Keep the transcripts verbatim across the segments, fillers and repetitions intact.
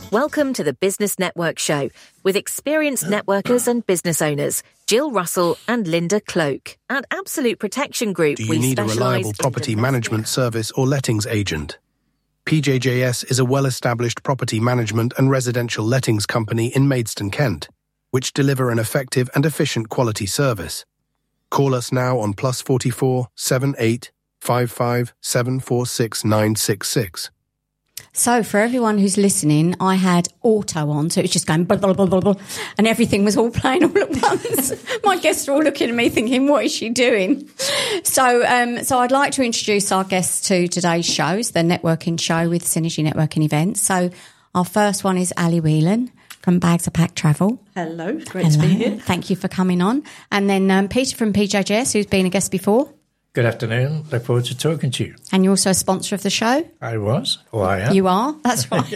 Welcome to the Business Network Show with experienced networkers and business owners, Jill Russell and Linda Cloak. At Absolute Protection Group, Do you we need a specialise reliable in property domestic- management service or lettings agent? P J J S is a well-established property management and residential lettings company in Maidstone, Kent, which deliver an effective and efficient quality service. Call us now on plus forty-four, seven eight, five five, seven four six, nine six six. So for everyone who's listening, I had auto on, so it was just going blah, blah, blah, blah, blah, and everything was all playing all at once. My guests are all looking at me thinking, what is she doing? So um, so I'd like to introduce our guests to today's shows, the networking show with Synergy Networking Events. So our first one is Ali Whelan from Bags of Pack Travel. Hello, great Hello. to be here. Thank you for coming on. And then um, Peter from P J J S, who's been a guest before. Good afternoon. Look forward to talking to you. And you're also a sponsor of the show. I was, or I am. You are, that's right.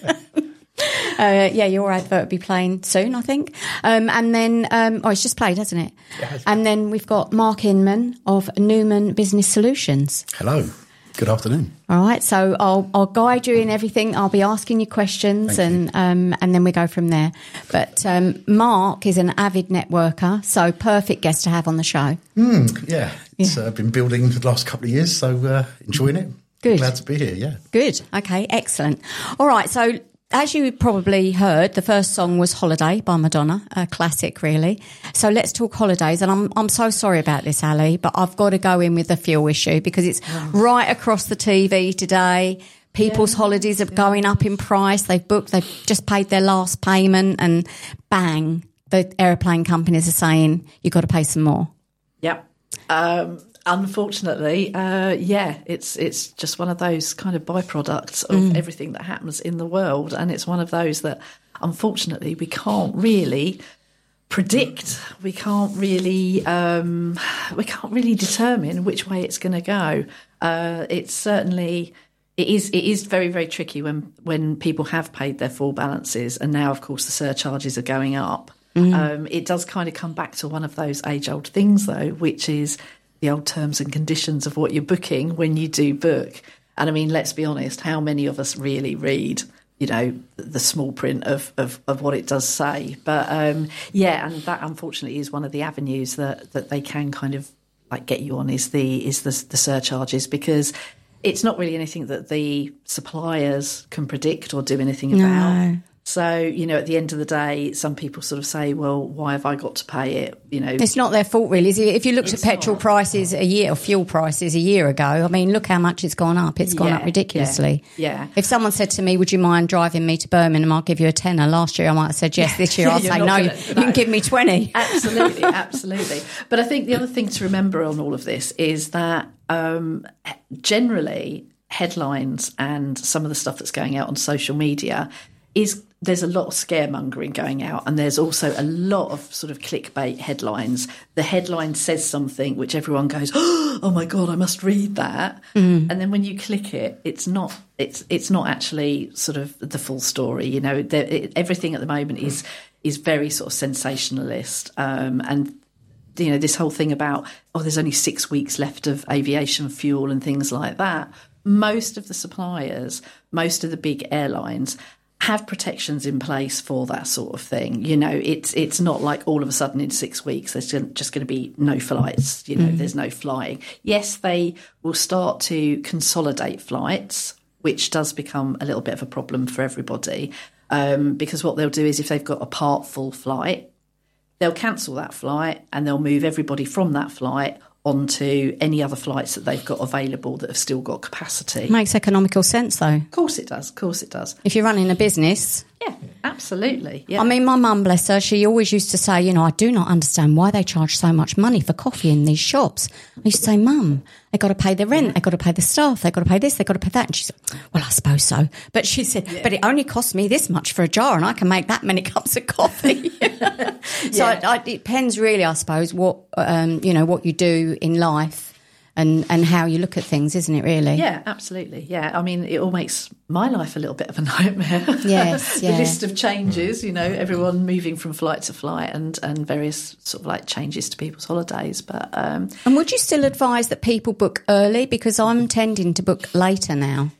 uh, yeah, your advert will be playing soon, I think. Um, and then, um, oh, it's just played, hasn't it? Yes. And then we've got Mark Inman of Newman Business Solutions. Hello. Good afternoon. All right, so I'll I'll guide you in everything. I'll be asking you questions, Thank and um, and then we go from there. But um, Mark is an avid networker, so perfect guest to have on the show. Mm, yeah, it's Yeah. uh, been building for the last couple of years, so uh, enjoying it. Good. Glad to be here, yeah. Good. Okay, excellent. All right, so as you probably heard, the first song was Holiday by Madonna, a classic really. So let's talk holidays. And I'm I'm so sorry about this, Ali, but I've got to go in with the fuel issue because it's right across the T V today. People's Yeah. holidays are going up in price. They've booked, they've just paid their last payment and bang, the airplane companies are saying you've got to pay some more. Yep. Um, unfortunately, uh, yeah, it's it's just one of those kind of byproducts of everything that happens in the world, and it's one of those that, unfortunately, we can't really predict. We can't really um, we can't really determine which way it's going to go. Uh, it's certainly. It is it is very, very tricky when, when people have paid their full balances and now, of course, the surcharges are going up. Mm. Um, it does kind of come back to one of those age-old things, though, which is the old terms and conditions of what you're booking when you do book. And, I mean, let's be honest, how many of us really read, you know, the small print of, of, of what it does say? But, um, yeah, and that, unfortunately, is one of the avenues that, that they can kind of, like, get you on is the is the, the surcharges, because it's not really anything that the suppliers can predict or do anything about. No. So, you know, at the end of the day, some people sort of say, well, why have I got to pay it? You know, It's not their fault, really. Is it? If you looked It's at petrol not. prices a year or fuel prices a year ago, I mean, look how much it's gone up. It's gone Yeah, up ridiculously. yeah, yeah. If someone said to me, would you mind driving me to Birmingham? I'll give you a tenner. Last year, I might have said yes. This year, I'll You're say not no, gonna- you can no. give me twenty. Absolutely, absolutely. But I think the other thing to remember on all of this is that um, generally headlines and some of the stuff that's going out on social media is there's a lot of scaremongering going out, and there's also a lot of sort of clickbait headlines. The headline says something which everyone goes, oh my God, I must read that. Mm. And then when you click it, it's not it's it's not actually sort of the full story. You know, the, it, everything at the moment is is very sort of sensationalist, um, and you know, this whole thing about, oh, there's only six weeks left of aviation fuel and things like that. Most of the suppliers, most of the big airlines have protections in place for that sort of thing. You know, it's it's not like all of a sudden in six weeks there's just going to be no flights, you know, mm. there's no flying. Yes, they will start to consolidate flights, which does become a little bit of a problem for everybody, um, because what they'll do is if they've got a part full flight, they'll cancel that flight and they'll move everybody from that flight onto any other flights that they've got available that have still got capacity. Makes economical sense, though. Of course it does, of course it does. If you're running a business. Yeah, absolutely. Yeah. I mean, my mum, bless her, she always used to say, you know, I do not understand why they charge so much money for coffee in these shops. I used to say, Mum, they've got to pay the rent, they've got to pay the staff, they've got to pay this, they've got to pay that. And she said, well, I suppose so. But she said, yeah. but it only costs me this much for a jar and I can make that many cups of coffee. So yeah. it, it depends really, I suppose, what, um, you know, what you do in life. And, and how you look at things, isn't it, really? Yeah, absolutely. Yeah, I mean, it all makes my life a little bit of a nightmare. Yes, the yeah. list of changes, you know, everyone moving from flight to flight and, and various sort of like changes to people's holidays. But um, And would you still advise that people book early? Because I'm tending to book later now.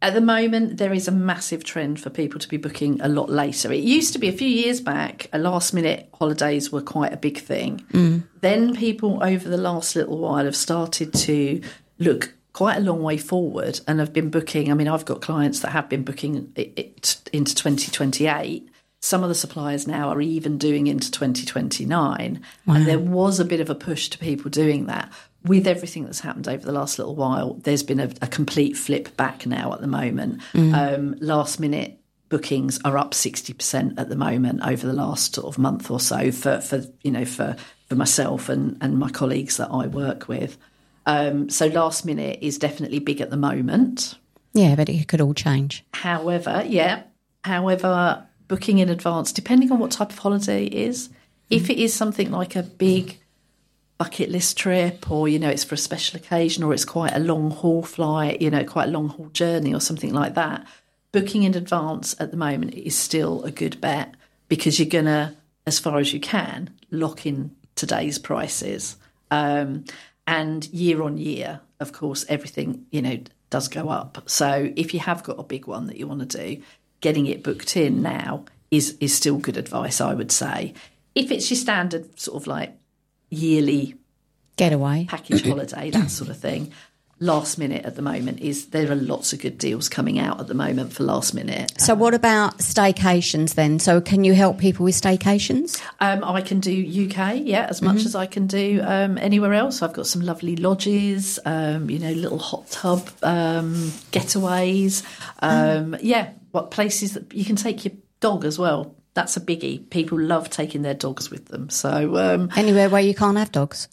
At the moment, there is a massive trend for people to be booking a lot later. It used to be a few years back, a last-minute holidays were quite a big thing. Mm. Then people over the last little while have started to look quite a long way forward and have been booking. I mean, I've got clients that have been booking it, it into twenty twenty-eight. Some of the suppliers now are even doing into twenty twenty-nine. Wow. And there was a bit of a push to people doing that. With everything that's happened over the last little while, there's been a, a complete flip back now at the moment. Mm. Um, last minute bookings are up sixty percent at the moment over the last sort of month or so for, for you know, for, for myself and, and my colleagues that I work with. Um, so last minute is definitely big at the moment. Yeah, but it could all change. However, yeah, however, booking in advance, depending on what type of holiday it is, mm. if it is something like a big bucket list trip, or you know it's for a special occasion, or it's quite a long haul flight, you know quite a long haul journey or something like that, booking in advance at the moment is still a good bet, because you're gonna, as far as you can, lock in today's prices, um, and year on year, of course, everything you know does go up. So if you have got a big one that you want to do, getting it booked in now is is still good advice, I would say. If it's your standard sort of like yearly getaway package holiday, that sort of thing, last minute at the moment is, there are lots of good deals coming out at the moment for last minute. So um, what about staycations then? So can you help people with staycations? Um, I can do U K, yeah, as much mm-hmm. as I can do um, anywhere else. I've got some lovely lodges, um, you know, little hot tub um, getaways. Um, mm. Yeah, what places that you can take your dog as well. That's a biggie. People love taking their dogs with them. So um, anywhere where you can't have dogs.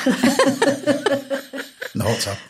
No hot tub.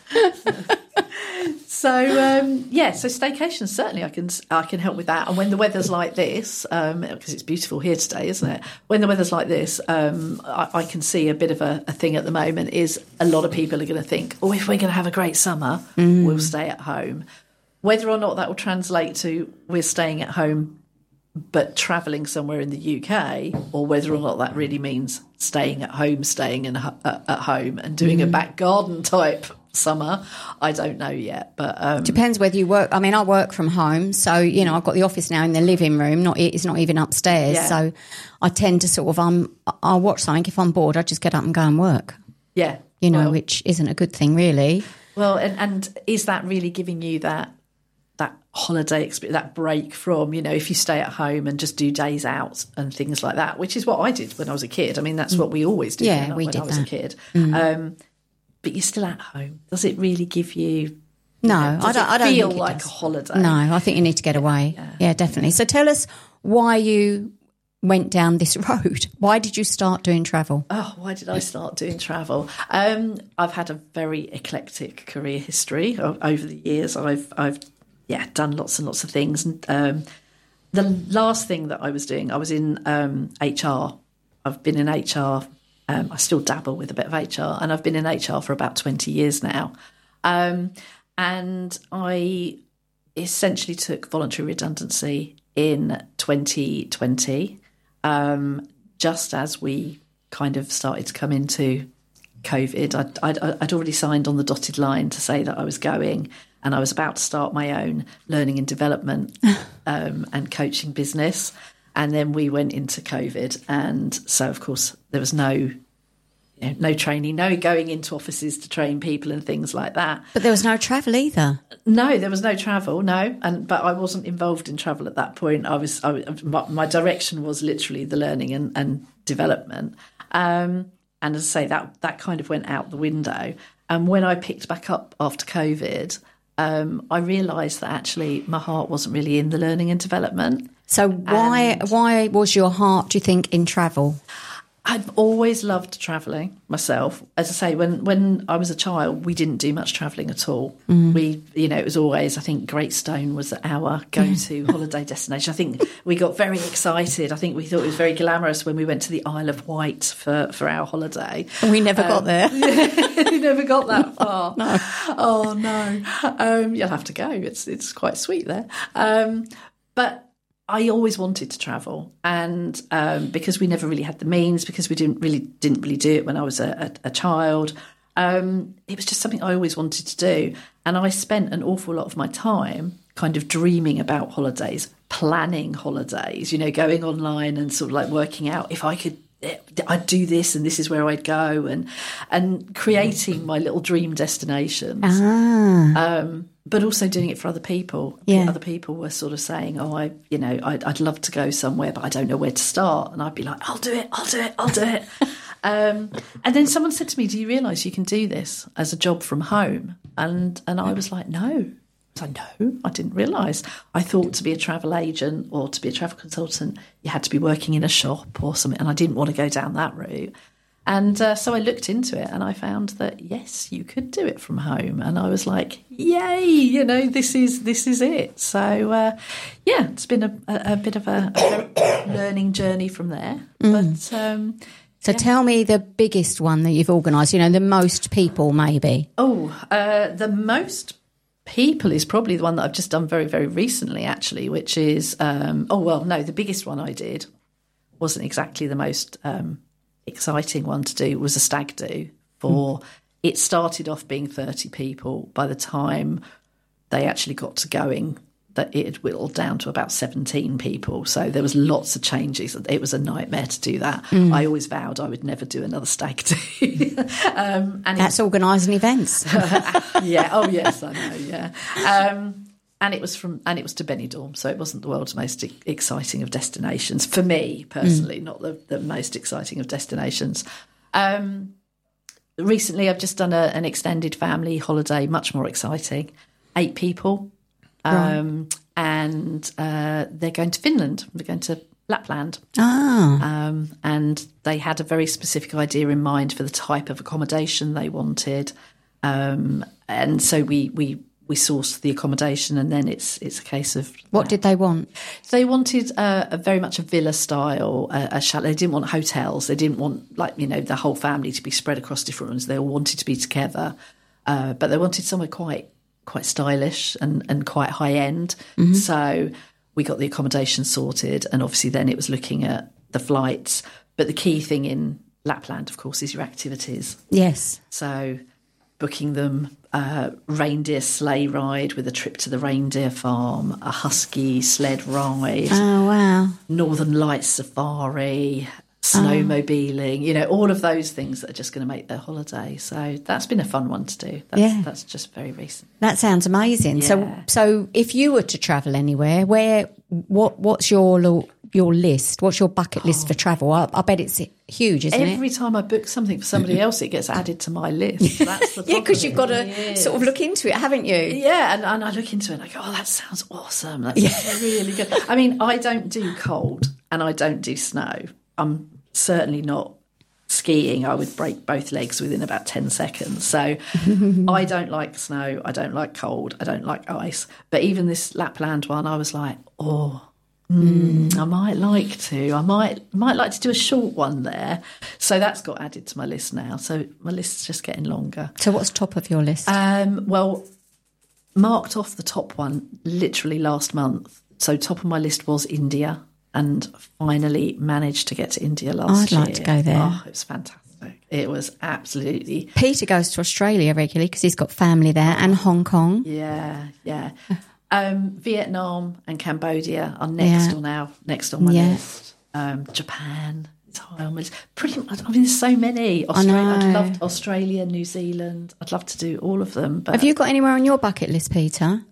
So um, yeah, so staycations, certainly I can I can help with that. And when the weather's like this, um, because it's beautiful here today, isn't it? When the weather's like this, um, I, I can see a bit of a, a thing at the moment is a lot of people are going to think, oh, if we're going to have a great summer, mm. we'll stay at home. Whether or not that will translate to we're staying at home but travelling somewhere in the U K, or whether or not that really means staying at home, staying in, uh, at home and doing mm. a back garden type summer, I don't know yet. But um, depends whether you work. I mean, I work from home, so you know I've got the office now in the living room. Not it's not even upstairs, yeah. So I tend to sort of um I'll watch something. If I'm bored, I just get up and go and work. Yeah, you know, well, which isn't a good thing, really. Well, and, and is that really giving you that? that holiday experience, that break from, you know, if you stay at home and just do days out and things like that, which is what I did when I was a kid. I mean, that's what we always did yeah, when, we when did I was that. a kid. Mm. Um, but you're still at home. Does it really give you... No, you know, does I don't, it I don't feel think it like does. a holiday? No, I think you need to get away. Yeah. yeah, definitely. So tell us why you went down this road. Why did you start doing travel? Oh, why did I start doing travel? Um, I've had a very eclectic career history over the years. I've I've yeah, done lots and lots of things. And um, the last thing that I was doing, I was in um, H R. I've been in H R. Um, I still dabble with a bit of H R, and I've been in H R for about twenty years now. Um, and I essentially took voluntary redundancy in twenty twenty, um, just as we kind of started to come into COVID. I'd, I'd, I'd already signed on the dotted line to say that I was going, and I was about to start my own learning and development um, and coaching business. And then we went into COVID. And so, of course, there was no, you know, no training, no going into offices to train people and things like that. But there was no travel either. No, there was no travel, no. And but I wasn't involved in travel at that point. I was, I, my, my direction was literally the learning and, and development. Um, and as I say, that, that kind of went out the window. And when I picked back up after COVID, Um, I realised that actually my heart wasn't really in the learning and development. So why and why was your heart, do you think, in travel? I've always loved travelling myself. As I say, when, when I was a child, we didn't do much travelling at all. Mm. We, you know, it was always, I think Great Stone was our go-to yeah. holiday destination. I think we got very excited. I think we thought it was very glamorous when we went to the Isle of Wight for, for our holiday. We never um, got there. We never got that far. No. Oh, no. Um, you'll have to go. It's, it's quite sweet there. Um, but... I always wanted to travel, and um, because we never really had the means, because we didn't really didn't really do it when I was a, a, a child, um, it was just something I always wanted to do. And I spent an awful lot of my time kind of dreaming about holidays, planning holidays, you know, going online and sort of like working out if I could, I'd do this and this is where I'd go, and and creating my little dream destinations. Ah. Um, but also doing it for other people. Yeah. Other people were sort of saying, oh, I, you know, I'd, I'd love to go somewhere, but I don't know where to start. And I'd be like, I'll do it, I'll do it, I'll do it. um, and then someone said to me, do you realise you can do this as a job from home? And and I was like, no. I was like, no, I didn't realise. I thought to be a travel agent or to be a travel consultant, you had to be working in a shop or something. And I didn't want to go down that route. And uh, so I looked into it and I found that, yes, you could do it from home. And I was like, yay, you know, this is this is it. So, uh, yeah, it's been a, a, a bit of a, a learning journey from there. Mm. But um, So yeah. tell me the biggest one that you've organised, you know, the most people maybe. Oh, uh, the most people is probably the one that I've just done very, very recently, actually, which is, um, oh, well, no, the biggest one I did wasn't exactly the most um, exciting one to do. It was a stag do for, mm. it started off being thirty people. By the time they actually got to going, that it had whittled down to about seventeen people. So there was lots of changes. It was a nightmare to do that. Mm. I always vowed I would never do another stag do. um, and That's organising events. yeah. Oh, yes, I know. Yeah. Um, and it was from, and it was to Benidorm, so it wasn't the world's most e- exciting of destinations for me personally, mm. not the, the most exciting of destinations. Um, recently, I've just done a, an extended family holiday, much more exciting. Eight people. Um, right. And uh, they're going to Finland. They're going to Lapland. Ah. Um, and they had a very specific idea in mind for the type of accommodation they wanted. Um, and so we, we, we sourced the accommodation, and then it's it's a case of... What uh, did they want? They wanted uh, a very much a villa style, a, a chalet. They didn't want hotels. They didn't want, like, you know, the whole family to be spread across different rooms. They all wanted to be together. Uh, but they wanted somewhere quite... quite stylish and, and quite high end. Mm-hmm. So we got the accommodation sorted, and obviously then it was looking at the flights. But the key thing in Lapland, of course, is your activities. Yes. So booking them uh, reindeer sleigh ride with a trip to the reindeer farm, a husky sled ride. Oh, wow. Northern Lights safari, snowmobiling, you know, all of those things that are just going to make their holiday. So that's been a fun one to do. That's, yeah. that's just very recent. That sounds amazing. Yeah. So, so if you were to travel anywhere, where, what, what's your your list? What's your bucket list oh. for travel? I, I bet it's huge, isn't Every it? Every time I book something for somebody else, it gets added to my list. That's the yeah, because you've got to yes. sort of look into it, haven't you? Yeah, and, and I look into it and I go, oh, that sounds awesome. That's yeah. really good. I mean, I don't do cold and I don't do snow. I'm certainly not skiing. I would break both legs within about ten seconds. So I don't like snow. I don't like cold. I don't like ice. But even this Lapland one, I was like, oh, mm, I might like to. I might might like to do a short one there. So that's got added to my list now. So my list's just getting longer. So what's top of your list? Um, well, marked off the top one literally last month. So top of my list was India. And finally managed to get to India last year. I'd like year. to go there. Oh, it was fantastic. It was absolutely... Peter goes to Australia regularly because he's got family there, and Hong Kong. Yeah, yeah. Um, Vietnam and Cambodia are next yeah. on our next on my yeah. list. Um, Japan, it's high on my list. Pretty much. I mean, there's so many. Australia, I know. I'd love to, Australia, New Zealand. I'd love to do all of them. But have you got anywhere on your bucket list, Peter?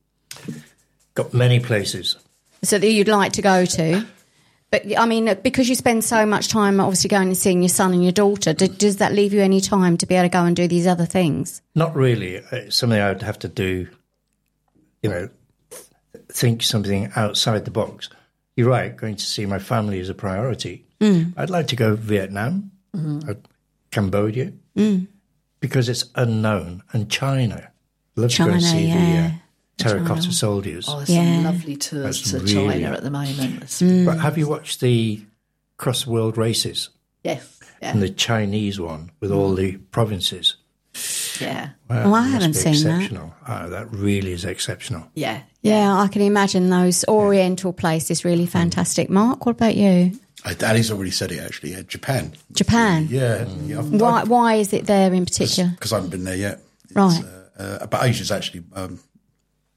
Got many places. So that you'd like to go to. But, I mean, because you spend so much time obviously going and seeing your son and your daughter, do, does that leave you any time to be able to go and do these other things? Not really. It's something I would have to do, you know, think something outside the box. You're right, going to see my family is a priority. Mm. I'd like to go Vietnam, mm-hmm. Cambodia, mm. because it's unknown, and China. I'd love China, to go and see yeah. the... Uh, terracotta China. soldiers. Oh, there's yeah. some lovely tours That's to really, China at the moment. Mm. But have you watched the cross-world races? Yes. Yeah. And the Chinese one with all the provinces? Yeah. Wow, oh, I it haven't must be seen exceptional. that. Oh, that really is exceptional. Yeah. Yeah, I can imagine those Oriental places really fantastic. Mark, what about you? Uh, Ali's already said it, actually. Yeah, Japan. Japan? Yeah. yeah I've, why, I've, why is it there in particular? Because I haven't been there yet. It's, right. Uh, uh, but Asia's actually... Um,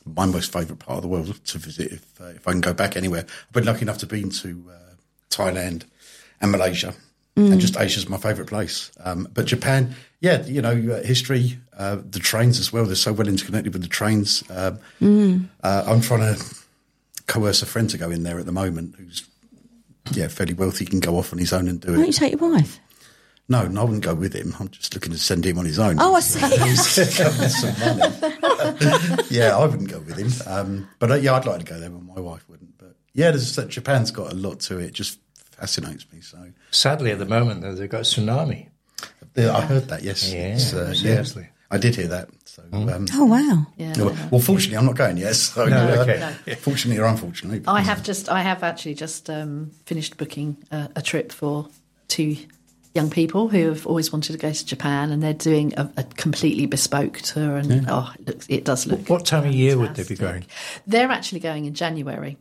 my most favourite part of the world to visit if uh, if I can go back anywhere. I've been lucky enough to be to uh, Thailand and Malaysia, mm. and just Asia's my favourite place. Um, but Japan, yeah, you know, uh, history, uh, the trains as well. They're so well interconnected with the trains. Um, mm. uh, I'm trying to coerce a friend to go in there at the moment who's yeah fairly wealthy, can go off on his own and do Why it. don't you take your wife? No, no, I wouldn't go with him. I'm just looking to send him on his own. Oh, I see. Some money. Yeah, I wouldn't go with him. Um, but uh, yeah, I'd like to go there, but my wife wouldn't. But yeah, there's, uh, Japan's got a lot to it. It just fascinates me. So sadly, at the moment, though, they've got a tsunami. Yeah, I heard that. Yes, yeah, it's, uh, seriously. Yeah, I did hear that. So, mm. um, oh wow. Yeah. Well, well, fortunately, I'm not going yet. So, no, uh, okay. no. Fortunately or unfortunately, I have just, I have actually just um, finished booking a, a trip for two young people who have always wanted to go to Japan, and they're doing a, a completely bespoke tour. And yeah. oh, it looks, it does look. What time of year fantastic. would they be going? They're actually going in January.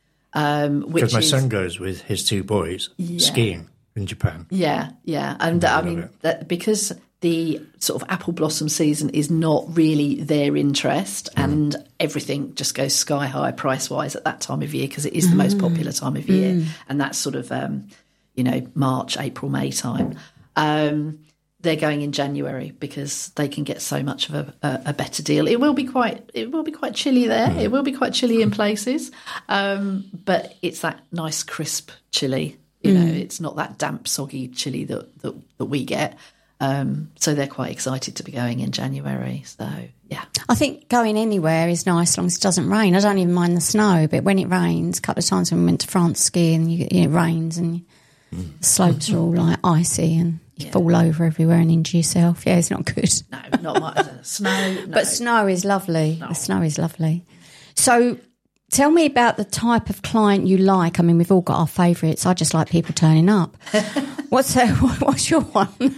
Um, because my is, son goes with his two boys yeah. skiing in Japan. Yeah, yeah, and I, I mean that because the sort of apple blossom season is not really their interest, mm. and everything just goes sky high price wise at that time of year because it is the mm. most popular time of year, mm. and that's sort of um, you know March, April, May time. Um, they're going in January because they can get so much of a, a, a better deal. It will be quite it will be quite chilly there. Mm. It will be quite chilly in places, um, but it's that nice crisp chilly. You know, mm. it's not that damp, soggy chilly that that, that we get. Um, so they're quite excited to be going in January. So, yeah. I think going anywhere is nice as long as it doesn't rain. I don't even mind the snow, but when it rains, a couple of times when we went to France skiing, you, it rains and mm. the slopes are all like icy and you yeah. fall over everywhere and injure yourself. Yeah, it's not good. No, not much. Snow, no. But snow is lovely. No. The snow is lovely. So tell me about the type of client you like. I mean, we've all got our favourites. I just like people turning up. What's uh, what's your one?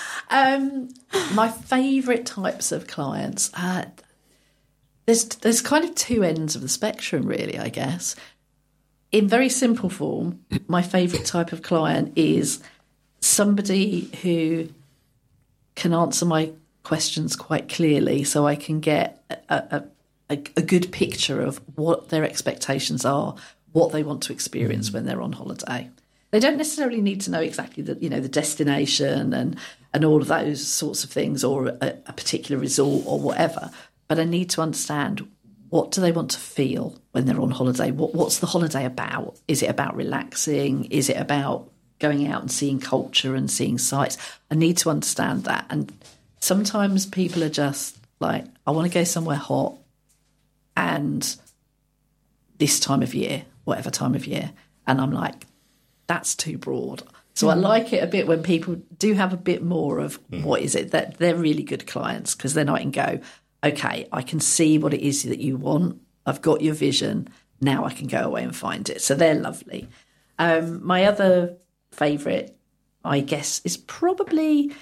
Um, my favourite types of clients, uh, there's there's kind of two ends of the spectrum, really, I guess. In very simple form, my favourite type of client is somebody who can answer my questions quite clearly so I can get a, a, a, a good picture of what their expectations are, what they want to experience mm. when they're on holiday. They don't necessarily need to know exactly the, you know, the destination and, and all of those sorts of things, or a, a particular resort or whatever. But I need to understand, what do they want to feel when they're on holiday? What, what's the holiday about? Is it about relaxing? Is it about going out and seeing culture and seeing sights? I need to understand that. And sometimes people are just like, I want to go somewhere hot and this time of year, whatever time of year. And I'm like, that's too broad. So mm. I like it a bit when people do have a bit more of mm. what is it that they're really good clients, because then I can go, okay, I can see what it is that you want. I've got your vision. Now I can go away and find it. So they're lovely. Um, my other favourite, I guess, is probably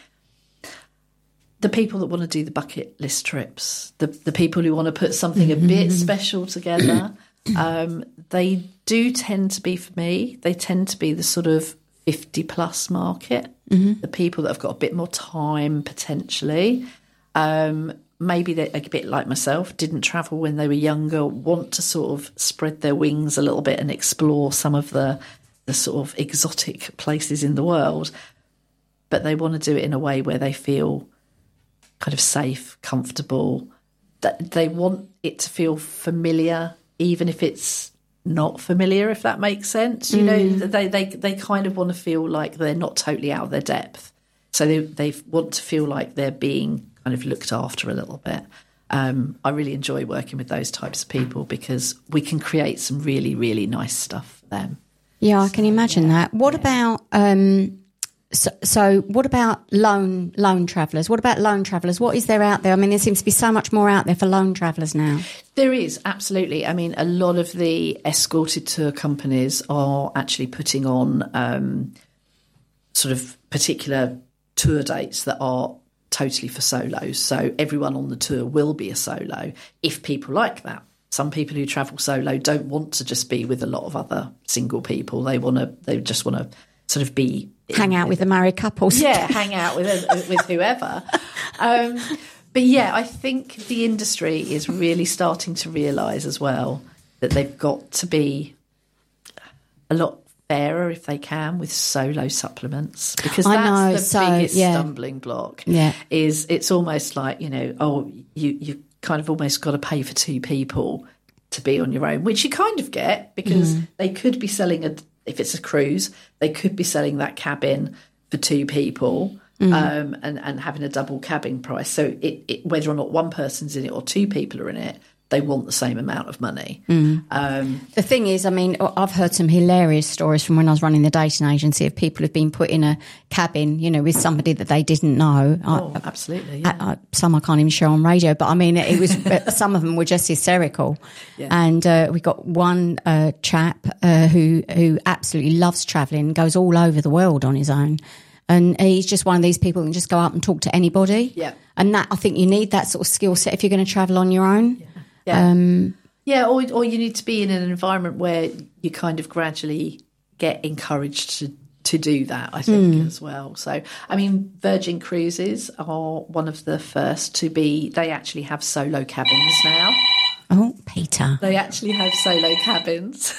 the people that want to do the bucket list trips, the, the people who want to put something a bit special together. Um, they do tend to be, for me, they tend to be the sort of fifty plus market, mm-hmm. the people that have got a bit more time potentially. Um, maybe they're a bit like myself, didn't travel when they were younger, want to sort of spread their wings a little bit and explore some of the, the sort of exotic places in the world. But they want to do it in a way where they feel kind of safe, comfortable, that they want it to feel familiar, even if it's not familiar, if that makes sense. You mm. know, they, they they kind of want to feel like they're not totally out of their depth. So they they want to feel like they're being kind of looked after a little bit. Um, I really enjoy working with those types of people because we can create some really, really nice stuff for them. Yeah, I can imagine yeah. that. What yeah. about... Um, So, so what about lone lone travellers? What about lone travellers? What is there out there? I mean, there seems to be so much more out there for lone travellers now. There is, absolutely. I mean, a lot of the escorted tour companies are actually putting on um, sort of particular tour dates that are totally for solos. So everyone on the tour will be a solo if people like that. Some people who travel solo don't want to just be with a lot of other single people. They want to. They just want to sort of be... Hang out with the married couples. Yeah, hang out with with whoever. Um, But yeah, I think the industry is really starting to realise as well that they've got to be a lot fairer if they can with solo supplements, because I that's know, the so, biggest yeah. stumbling block. Yeah. Is it's almost like, you know, oh, you you've kind of almost got to pay for two people to be on your own, which you kind of get, because Mm. they could be selling a if it's a cruise, they could be selling that cabin for two people. Mm. Um, and, and having a double cabin price. So it, it, whether or not one person's in it or two people are in it, they want the same amount of money. Mm. Um, The thing is, I mean, I've heard some hilarious stories from when I was running the dating agency of people who've been put in a cabin, you know, with somebody that they didn't know. oh, I, absolutely. Yeah. I, I, some I can't even show on radio, but I mean, it was some of them were just hysterical. Yeah. And uh, we got one uh, chap uh, who who absolutely loves travelling, goes all over the world on his own. And he's just one of these people who can just go up and talk to anybody. Yeah. And that, I think you need that sort of skill set if you're going to travel on your own. Yeah. Yeah. Um, yeah, or, or you need to be in an environment where you kind of gradually get encouraged to, to do that, I think, Mm. as well. So, I mean, Virgin Cruises are one of the first to be, they actually have solo cabins now. oh, Peter. They actually have solo cabins.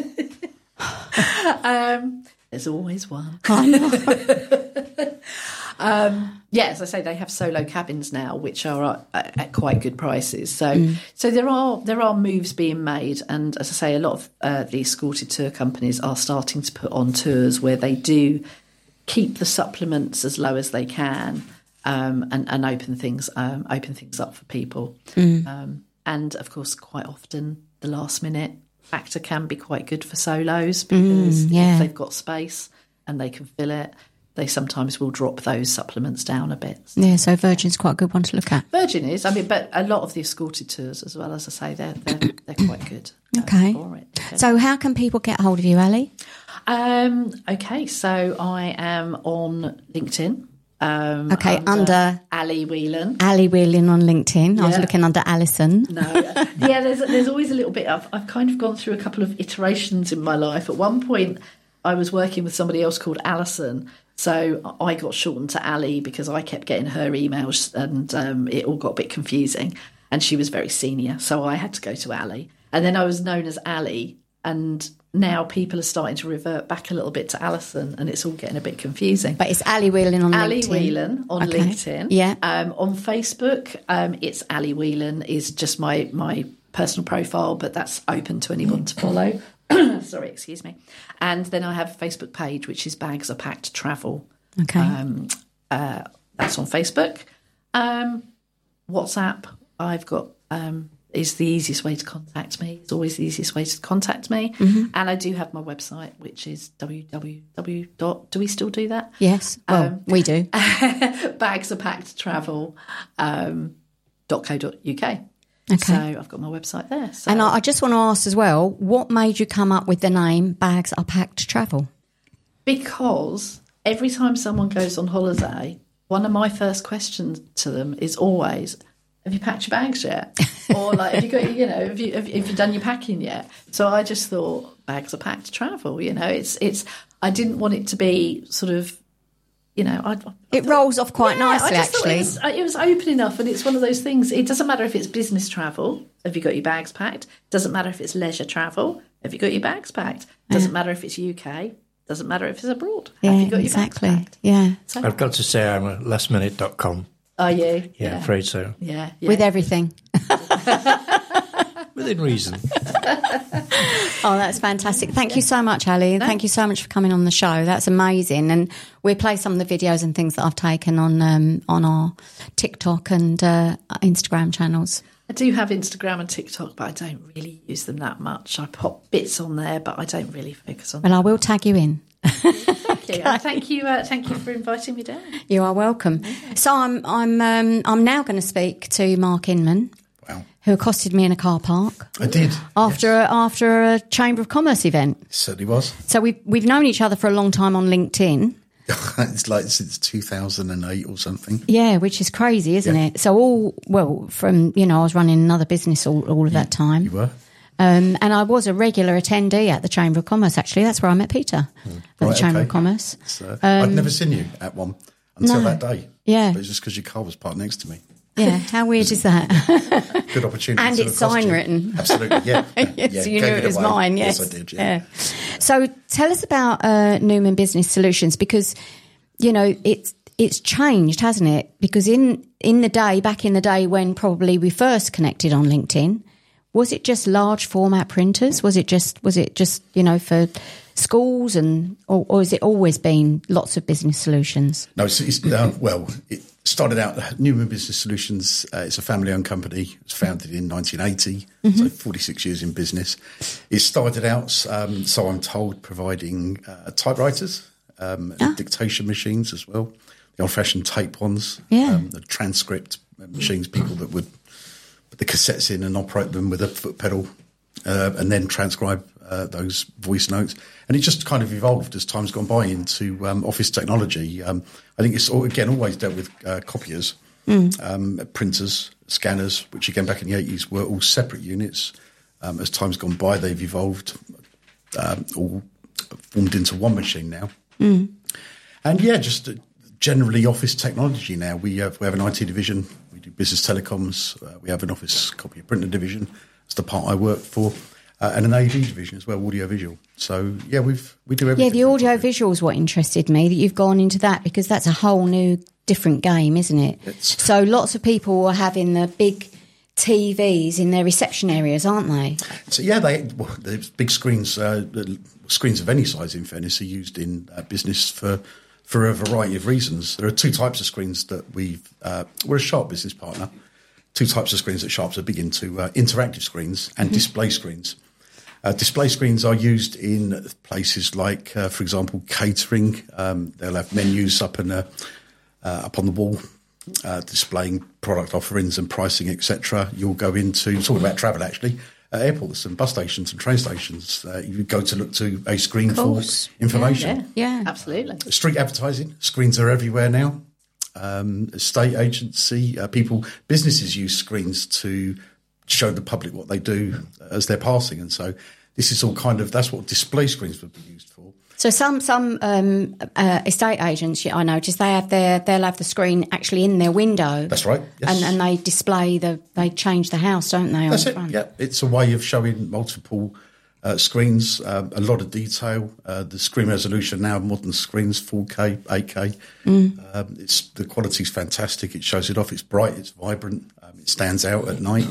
um, there's always one. um, yeah, as I say, they have solo cabins now, which are at, at quite good prices. So, mm. so there are there are moves being made, and as I say, a lot of uh, the escorted tour companies are starting to put on tours where they do keep the supplements as low as they can, um, and, and open things um, open things up for people. Mm. Um, and of course, quite often the last minute factor can be quite good for solos, because mm, yeah. if they've got space and they can fill it, they sometimes will drop those supplements down a bit. Yeah, so Virgin's quite a good one to look at. Virgin is, I mean, but a lot of the escorted tours as well, as I say, they're they're, they're quite good. Okay. For it. Okay. So how can people get hold of you, Ali? Um, okay, so I am on LinkedIn. Um, okay, under, under Ali Whelan. Ali Whelan on LinkedIn. Yeah. I was looking under Alison. No, yeah, there's there's always a little bit. I've I've kind of gone through a couple of iterations in my life. At one point, I was working with somebody else called Alison, so I got shortened to Ali because I kept getting her emails, and um, it all got a bit confusing. And she was very senior, so I had to go to Ali. And then I was known as Ali, and now people are starting to revert back a little bit to Alison, and it's all getting a bit confusing. But it's Ali Whelan on Ali LinkedIn. Ali Whelan on okay. LinkedIn. Yeah. Um, on Facebook, um, it's Ali Whelan is just my my personal profile, but that's open to anyone to follow. Sorry, excuse me. And then I have a Facebook page, which is Bags Are Packed Travel. Okay. Um, uh, that's on Facebook. Um, WhatsApp, I've got... Um, is the easiest way to contact me. It's always the easiest way to contact me. Mm-hmm. And I do have my website, which is w w w. Do we still do that? Yes, well, um, we do. bags are packed travel um, dot co dot uk. Okay. So I've got my website there. So. And I, I just want to ask as well, what made you come up with the name Bags Are Packed Travel? Because every time someone goes on holiday, one of my first questions to them is always, have you packed your bags yet? Or like, have you got, you know, have you have, have you done your packing yet? So I just thought bags are packed to travel. You know, it's it's. I didn't want it to be sort of, you know, I, I it thought, rolls off quite yeah, nicely. I just Actually, it was, it was open enough, and it's one of those things. It doesn't matter if it's business travel. Have you got your bags packed? Doesn't matter if it's leisure travel. Have you got your bags packed? Doesn't yeah. matter if it's U K. Doesn't matter if it's abroad. Yeah, Have you got exactly. your bags packed? Yeah. So, I've got to say I'm a last minute dot com. Are you? Yeah, Yeah, afraid so. yeah, yeah. With everything. Within reason. Oh, that's fantastic. Thank you so much, Ali. No. Thank you so much for coming on the show. That's amazing. And we'll play some of the videos and things that I've taken on um, on our TikTok and uh, Instagram channels. I do have Instagram and TikTok, but I don't really use them that much. I pop bits on there, but I don't really focus on them. Well, I will tag you in. Thank you. Uh, thank you. Uh, thank you for inviting me down. You are welcome. So I'm I'm um, I'm now going to speak to Mark Inman, Wow. who accosted me in a car park I did. after Yes. a, after a Chamber of Commerce event. It certainly was. So we've we've known each other for a long time on LinkedIn. It's like since two thousand eight or something. Yeah, which is crazy, isn't Yeah. it? So all well from you know I was running another business all, all of that time. You were? Um, and I was a regular attendee at the Chamber of Commerce, actually. That's where I met Peter, at Right, the Chamber okay. of Commerce. So, I'd never seen you at one until no. that day. Yeah. But it's just because your car was parked next to me. Yeah, how weird is that? Good opportunity. And to it's accost sign you. written. Absolutely, yeah. Yes, yeah, you gave knew it was away. mine, yes. Yes, I did, yeah. yeah. So tell us about uh, Newman Business Solutions, because, you know, it's it's changed, hasn't it? Because in, in the day, back in the day when probably we first connected on LinkedIn, was it just large format printers? Was it just, was it just, you know, for schools, and or, or has it always been lots of business solutions? No, it's, it's uh, well, it started out, Newman Business Solutions, uh, it's a family-owned company. It was founded in nineteen eighty, mm-hmm. so forty-six years in business. It started out, um, so I'm told, providing uh, typewriters, um, Ah. and dictation machines as well, the old-fashioned tape ones, Yeah. um, the transcript machines, people that would put the cassettes in and operate them with a foot pedal, uh, and then transcribe uh, those voice notes. And it just kind of evolved as time's gone by into um, office technology. Um, I think it's, all, again, always dealt with uh, copiers, mm. um, printers, scanners, which again back in the eighties were all separate units. Um, as time's gone by, they've evolved, um, all formed into one machine now. Mm. And yeah, just uh, generally office technology now. We have, we have an I T division, we do business telecoms, uh, we have an office copy and printer division. That's the part I work for. Uh, and an A V division as well, audio visual. So yeah, we've we do everything. Yeah, the audio visual is what interested me, that you've gone into that, because that's a whole new different game, isn't it? It's, so lots of people are having the big T Vs in their reception areas, aren't they? So yeah, they well, the big screens, uh, the screens of any size, in fairness, are used in uh, business for for a variety of reasons. There are two types of screens that we've. Uh, we're a Sharp business partner. Two types of screens that Sharps are big into: uh, interactive screens and mm-hmm. display screens. Uh, display screens are used in places like, uh, for example, catering. Um, they'll have menus up in a, uh, up on the wall, uh, displaying product offerings and pricing, et cetera. You'll go into talking about travel actually, uh, airports and bus stations and train stations. Uh, you go to look to a screen for information. Yeah, yeah, absolutely. Street advertising screens are everywhere now. Um, estate agency uh, people, businesses use screens to show the public what they do as they're passing, and so this is all kind of, that's what display screens would be used for. So some some um, uh, estate agents, I notice, they have their they'll have the screen actually in their window. That's right. Yes. And and they display the they change the house, don't they? That's on it. the front? Yeah, it's a way of showing multiple uh, screens, um, a lot of detail. Uh, the screen resolution now, modern screens, four K, eight K. Mm. Um, it's the quality's fantastic. It shows it off. It's bright. It's vibrant. Um, it stands out at night.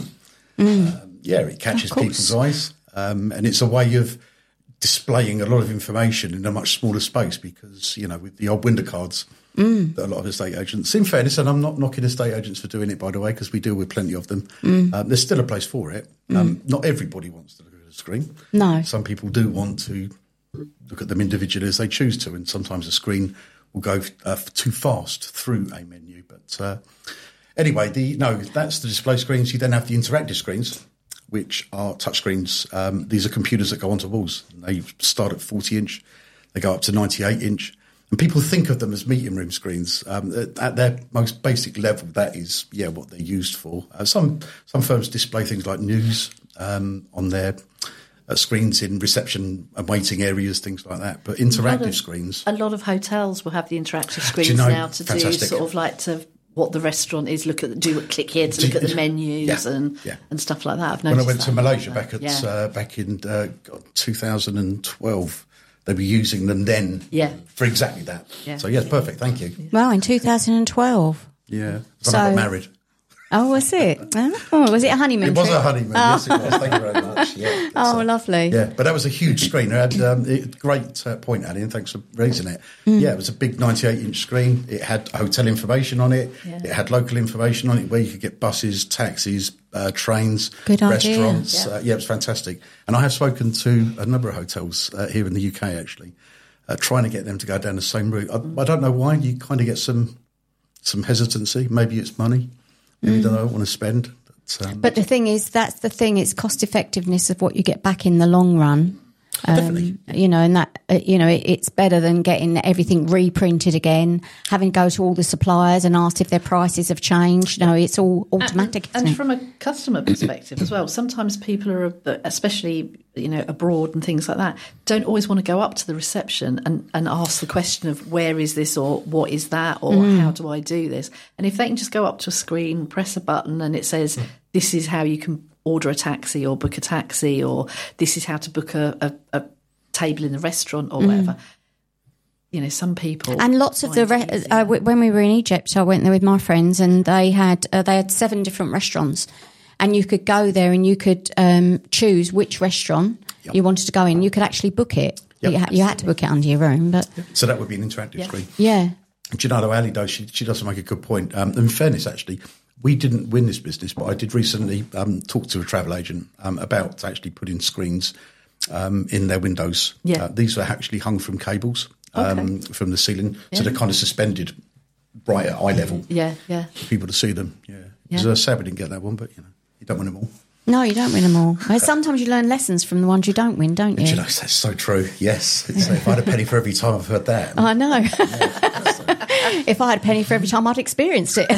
Mm. Um, yeah, it catches people's eyes, um, and it's a way of displaying a lot of information in a much smaller space, because, you know, with the old window cards mm. that a lot of estate agents, in fairness, and I'm not knocking estate agents for doing it, by the way, because we deal with plenty of them, mm. um, there's still a place for it. Mm. Um, not everybody wants to look at a screen. No. Some people do want to look at them individually as they choose to, and sometimes a screen will go uh, too fast through a menu. But uh, anyway, the no, that's the display screens. You then have the interactive screens, which are touch screens. Um, these are computers that go onto walls. They start at forty inch, they go up to ninety-eight inch. And people think of them as meeting room screens. Um, at their most basic level, that is, yeah, what they're used for. Uh, some some firms display things like news um, on their uh, screens in reception and waiting areas, things like that. But interactive of, screens. A lot of hotels will have the interactive screens do you know, now to fantastic. do sort of like to what the restaurant is. Look at do click here to look at the menus yeah, and yeah. and stuff like that. I've when I noticed went that. to Malaysia back at yeah. uh, back in uh, God, two thousand twelve, they were using them then yeah. for exactly that. Yeah. So yes, perfect. Thank you. Well, in two thousand twelve. Yeah, so I got married. Oh, was it? Oh, was it a honeymoon? It was trip? a honeymoon. Oh. Yes, it was. Thank you very much. Yeah. Oh, uh, lovely. Yeah, but that was a huge screen. It had um, it, great uh, point, Annie, and thanks for raising it. Mm. Yeah, it was a big ninety-eight inch screen. It had hotel information on it. Yeah. It had local information on it, where you could get buses, taxis, uh, trains, Good restaurants. idea. Uh, yeah, it was fantastic. And I have spoken to a number of hotels uh, here in the U K, actually, uh, trying to get them to go down the same route. I, I don't know why. You kind of get some some hesitancy. Maybe it's money. Maybe mm. they don't want to spend. But, um, but the thing is, that's the thing. It's cost effectiveness of what you get back in the long run. Um, Definitely. You know, and that, uh, you know, it, it's better than getting everything reprinted again, having to go to all the suppliers and ask if their prices have changed. No, it's all automatic. And, isn't and it? from a customer perspective as well, sometimes people are, especially, you know, abroad and things like that, don't always want to go up to the reception and, and ask the question of where is this or what is that or Mm. how do I do this? And if they can just go up to a screen, press a button and it says, this is how you can order a taxi or book a taxi, or this is how to book a, a, a table in the restaurant or whatever. You know, some people And lots of the find re- it uh, easier. w- when we were in Egypt, I went there with my friends, and they had uh, they had seven different restaurants, and you could go there and you could um, choose which restaurant Yep. you wanted to go in. You could actually book it. Yep. You, ha- you had to book it under your room, but So that would be an interactive Yeah. screen. yeah, Do you know, though, Ali does, she, she does make a good point. Um, in fairness, actually, we didn't win this business, but I did recently um, talk to a travel agent um, about actually putting screens um, in their windows. Yeah. Uh, these are actually hung from cables um, Okay. from the ceiling. Yeah. So they're kind of suspended right at eye level Yeah, yeah. for people to see them. Yeah. Yeah. It was, uh, sad we didn't get that one, but, you know, you don't win them all. no, you don't win them all. Well, sometimes you learn lessons from the ones you don't win, don't And you? you know, that's so true. Yes. It's, if I had a penny for every time I've heard that. I know. If I had a penny for every time I'd experienced it.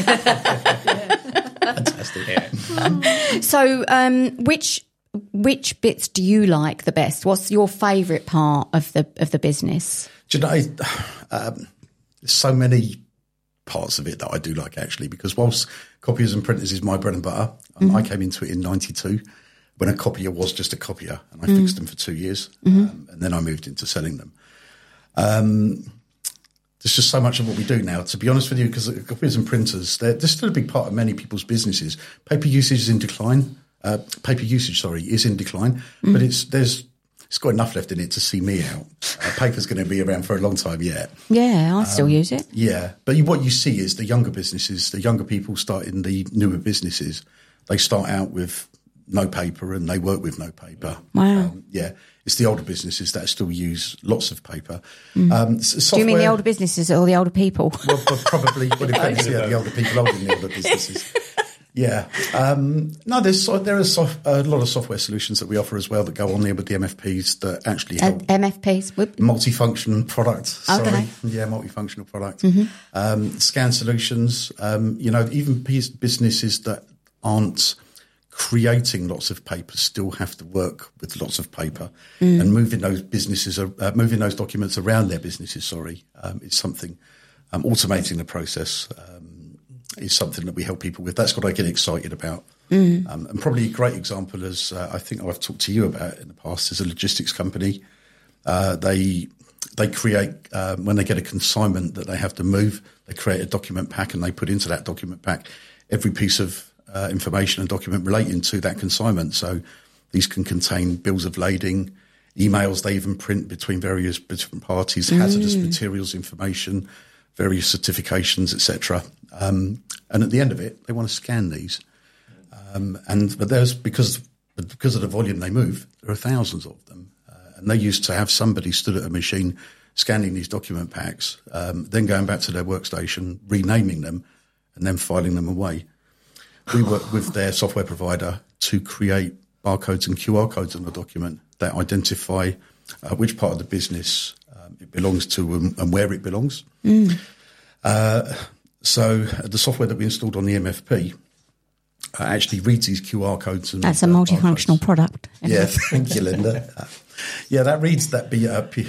Fantastic. Yeah. So, um, which which bits do you like the best? What's your favourite part of the of the business? Do you know, um, there's so many parts of it that I do like, actually, because whilst copiers and printers is my bread and butter, um, Mm-hmm. I came into it in ninety-two when a copier was just a copier, and I Mm. fixed them for two years, Mm-hmm. um, and then I moved into selling them. Um, there's just so much of what we do now, to be honest with you, because copiers and printers, they're, they're still a big part of many people's businesses. Paper usage is in decline. Uh, paper usage, sorry, is in decline, Mm. but it's there's it's got enough left in it to see me out. Uh, paper's going to be around for a long time yet. Yeah, I still use it. Yeah, but you, what you see is the younger businesses, the younger people starting the newer businesses, they start out with no paper and they work with no paper. Wow. Um, yeah, it's the older businesses that still use lots of paper. Um, s- Do you mean the software- older businesses or the older people? Well, but probably, well, depends. Yeah, the older people older than the older businesses. Yeah. Um, no, there's so- there are soft, a lot of software solutions that we offer as well that go on there with the M F Ps that actually Uh, help. M F Ps. Whoop. Multifunction product. Sorry. Okay. Yeah, multifunctional product. Um, scan solutions. Um, you know, even pis- businesses that aren't creating lots of paper still have to work with lots of paper, and moving those businesses, uh, moving those documents around their businesses. Sorry, um, is something. Um, automating the process um, is something that we help people with. That's what I get excited about. Um, and probably a great example, as uh, I think I've talked to you about in the past, is a logistics company. Uh, they they create um, when they get a consignment that they have to move, they create a document pack and they put into that document pack every piece of uh, information and document relating to that consignment. So these can contain bills of lading, emails they even print between various different parties, hazardous materials information, various certifications, et cetera. Um, and at the end of it, they want to scan these. Um, and but there's because because of the volume they move, there are thousands of them. And they used to have somebody stood at a machine scanning these document packs, um, then going back to their workstation, renaming them, and then filing them away. We work with their software provider to create barcodes and Q R codes on the document that identify uh, which part of the business um, it belongs to and, and where it belongs. Mm. Uh, so uh, the software that we installed on the M F P uh, actually reads these Q R codes. And, That's a uh, multifunctional barcodes. product. product. Yeah, thank you, Linda. Uh, yeah, that reads that B, uh, P,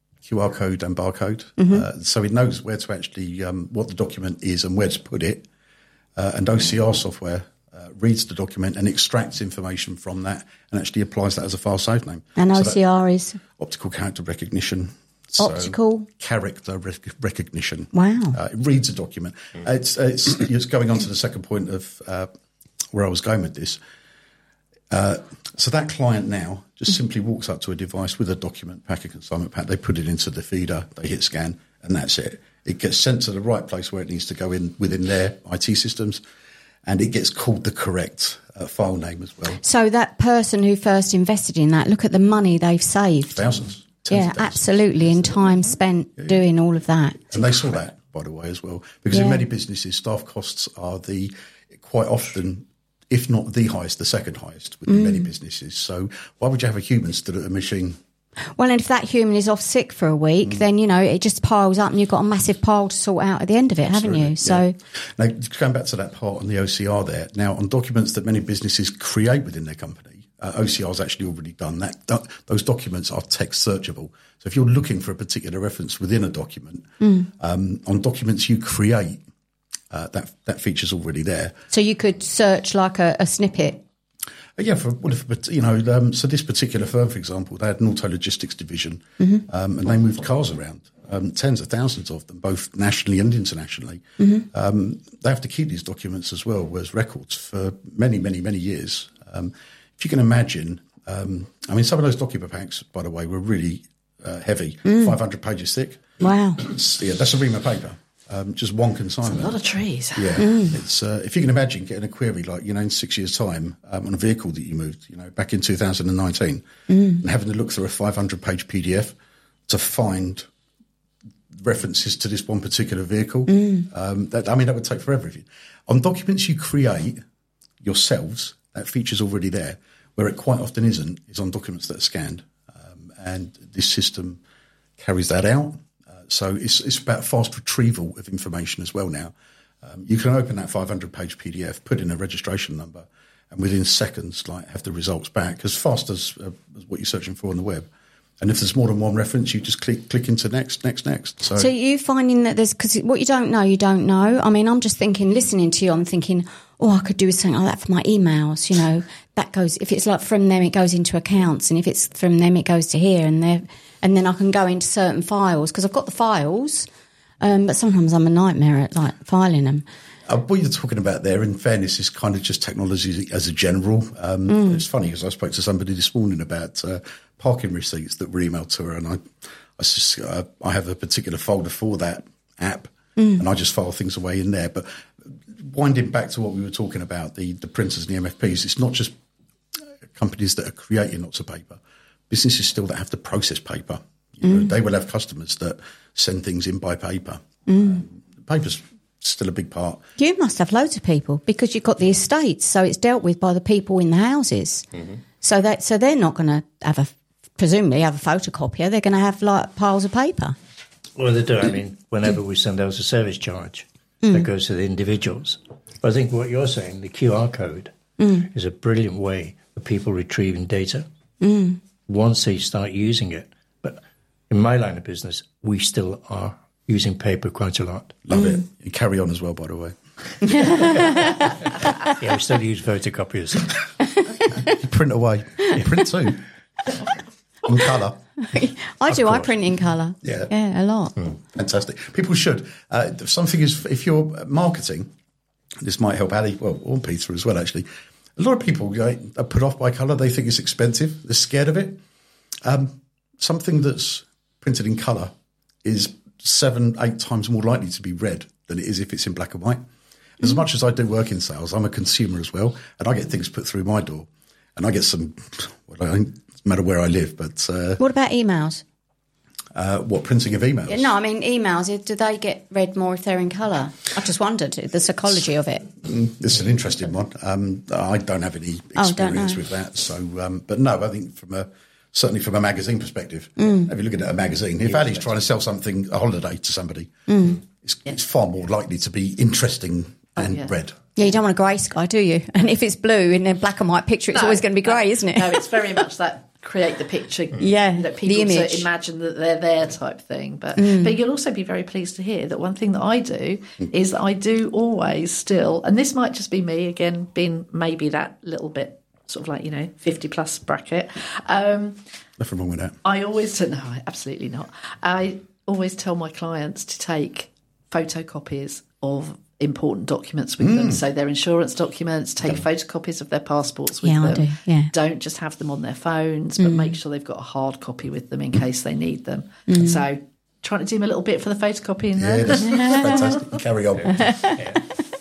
Q R code and barcode, Mm-hmm. uh, so it knows where to actually um, what the document is and where to put it. Uh, and O C R software uh, reads the document and extracts information from that and actually applies that as a file save name. And So O that- C R is optical character recognition. So Optical? character rec- recognition. Wow. Uh, it reads a document. Uh, it's, it's, it's going on to the second point of uh, where I was going with this. Uh, so that client now just simply walks up to a device with a document pack, a consignment pack. They put it into the feeder, they hit scan, and that's it. It gets sent to the right place where it needs to go in within their I T systems, and it gets called the correct uh, file name as well. so that person who first invested in that. Look at the money they've saved. Thousands. tens Yeah, of thousands. absolutely. In time spent doing all of that. And they saw that, by the way, as well. Because Yeah. in many businesses, staff costs are the quite often, if not the highest, the second highest within Mm. many businesses. So why would you have a human stood at a machine Well, and if that human is off sick for a week, mm. then, you know, it just piles up and you've got a massive pile to sort out at the end of it, Absolutely, haven't you? So, yeah. Now, going back to that part on the O C R there, now on documents that many businesses create within their company, uh, O C R is actually already done. That, that Those documents are text searchable. So if you're looking for a particular reference within a document, mm. um, on documents you create, uh, that that feature's already there. So you could search like a, a snippet. Yeah, for, well, if, you know, um, so this particular firm, for example, they had an auto logistics division, mm-hmm. um, and they moved cars around, um, tens of thousands of them, both nationally and internationally. Mm-hmm. Um, they have to keep these documents as well as records for many, many, many years. Um, if you can imagine, um, I mean, some of those document packs, by the way, were really uh, heavy, mm. five hundred pages thick. Wow. It's, yeah, that's a ream of paper. Um, just one consignment. That's a lot of trees. Yeah, mm. it's uh, if you can imagine getting a query like, you know, in six years' time um, on a vehicle that you moved, you know, back in two thousand nineteen, mm. and having to look through a five hundred page P D F to find references to this one particular vehicle. Mm. Um, that, I mean, that would take forever. If you, on documents you create yourselves, that feature's already there. Where it quite often isn't is on documents that are scanned, um, and this system carries that out. So it's it's about fast retrieval of information as well now. Um, you can open that five hundred page P D F, put in a registration number, and within seconds, like, have the results back as fast as, uh, as what you're searching for on the web. And if there's more than one reference, you just click click into next, next, next. So, so you finding that there's, because what you don't know, you don't know. I mean, I'm just thinking, listening to you, I'm thinking, oh, I could do something like that for my emails. You know, that goes, if it's like from them, it goes into accounts, and if it's from them, it goes to here, and there. And then I can go into certain files because I've got the files, um, but sometimes I'm a nightmare at like filing them. Uh, what you're talking about there, in fairness, is kind of just technology as a general. Um, mm. It's funny because I spoke to somebody this morning about uh, parking receipts that were emailed to her, and I, I just uh, I have a particular folder for that app, mm. and I just file things away in there. But winding back to what we were talking about, the the printers and the M F Ps, it's not just companies that are creating lots of paper. Businesses still that have to process paper. You know, mm. They will have customers that send things in by paper. Mm. Um, paper's still a big part. You must have loads of people because you've got the estates, so it's dealt with by the people in the houses. Mm-hmm. So that so they're not going to have a presumably have a photocopier. They're going to have like piles of paper. Well, they do. I mean, whenever we send out a service charge, mm. that goes to the individuals. But I think what you're saying, the Q R code, mm. is a brilliant way of people retrieving data. Mm. Once they start using it. But in my line of business, we still are using paper quite a lot. Love mm. it. You carry on as well, by the way. Yeah, we still use photocopiers. You print away. You print too. In colour. I do. I print in colour. Yeah. Yeah, a lot. Mm. Fantastic. People should. Uh, something is, if you're marketing, this might help Ali, well, or Peter as well, actually. A lot of people, you know, are put off by colour. They think it's expensive. They're scared of it. Um, something that's printed in colour is seven, eight times more likely to be read than it is if it's in black and white. Mm-hmm. As much as I do work in sales, I'm a consumer as well, and I get things put through my door, and I get some. Well, it doesn't matter where I live, but uh, what about emails? Uh, what, printing of emails? No, I mean emails. Do they get read more if they're in colour? I just wondered the psychology of it. It's an interesting one. Um, I don't have any experience oh, with that, so um, but no, I think from a certainly from a magazine perspective, mm. if you're looking at a magazine, if Ali's trying to sell something, a holiday to somebody, mm. it's, yeah. it's far more likely to be interesting and oh, yeah. read. Yeah, you don't want a grey sky, do you? And if it's blue in a black and white picture, it's no, always going to be grey, isn't it? No, it's very much that. Create the picture, yeah, that people the image. Imagine that they're there type thing. But mm. but you'll also be very pleased to hear that one thing that I do is that I do always still, and this might just be me again, being maybe that little bit sort of like, you know, fifty plus bracket. Um, Nothing wrong with that. I always no, absolutely not. I always tell my clients to take photocopies of important documents with mm. them. So their insurance documents, take yeah. photocopies of their passports with yeah, them. I do. Yeah. Don't just have them on their phones, but mm. make sure they've got a hard copy with them in case they need them. Mm. So trying to do them a little bit for the photocopying there. Yeah, that's fantastic. Carry on. Yeah.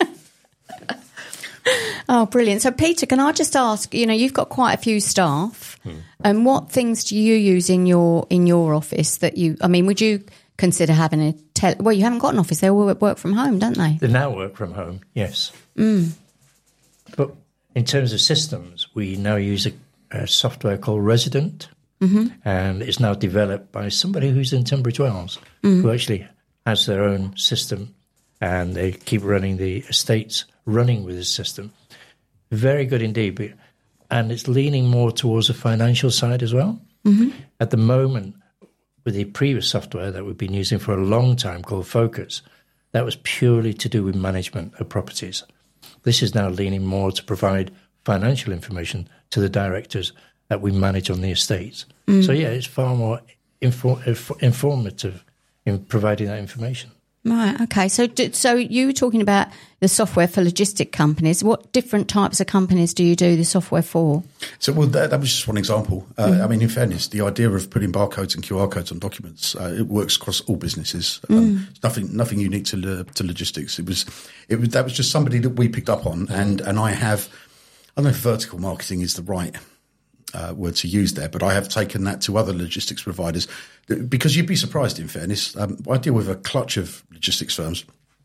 Oh, brilliant. So, Peter, can I just ask, you know, you've got quite a few staff, hmm. and what things do you use in your in your office that you, I mean, would you consider having a, tele, well, you haven't got an office, they all work from home, don't they? They now work from home, yes. Mm. But in terms of systems, we now use a, a software called Resident. Mm-hmm. And it's now developed by somebody who's in Tunbridge Wells, mm-hmm. who actually has their own system, and they keep running the estates running with this system. Very good indeed. And it's leaning more towards the financial side as well. Mm-hmm. At the moment, with the previous software that we've been using for a long time called Focus, that was purely to do with management of properties. This is now leaning more to provide financial information to the directors that we manage on the estates. Mm. So, yeah, it's far more infor- inf- informative in providing that information. Right, okay. So so you were talking about the software for logistic companies. What different types of companies do you do the software for? So, well, that, that was just one example. Uh, mm. I mean, in fairness, the idea of putting barcodes and Q R codes on documents, uh, it works across all businesses. Um, mm. It's nothing nothing unique to lo- to logistics. It was, it was that was just somebody that we picked up on, and, and I have, I don't know if vertical marketing is the right Uh, word to use there, but I have taken that to other logistics providers because you'd be surprised, in fairness. Um, I deal with a clutch of logistics firms.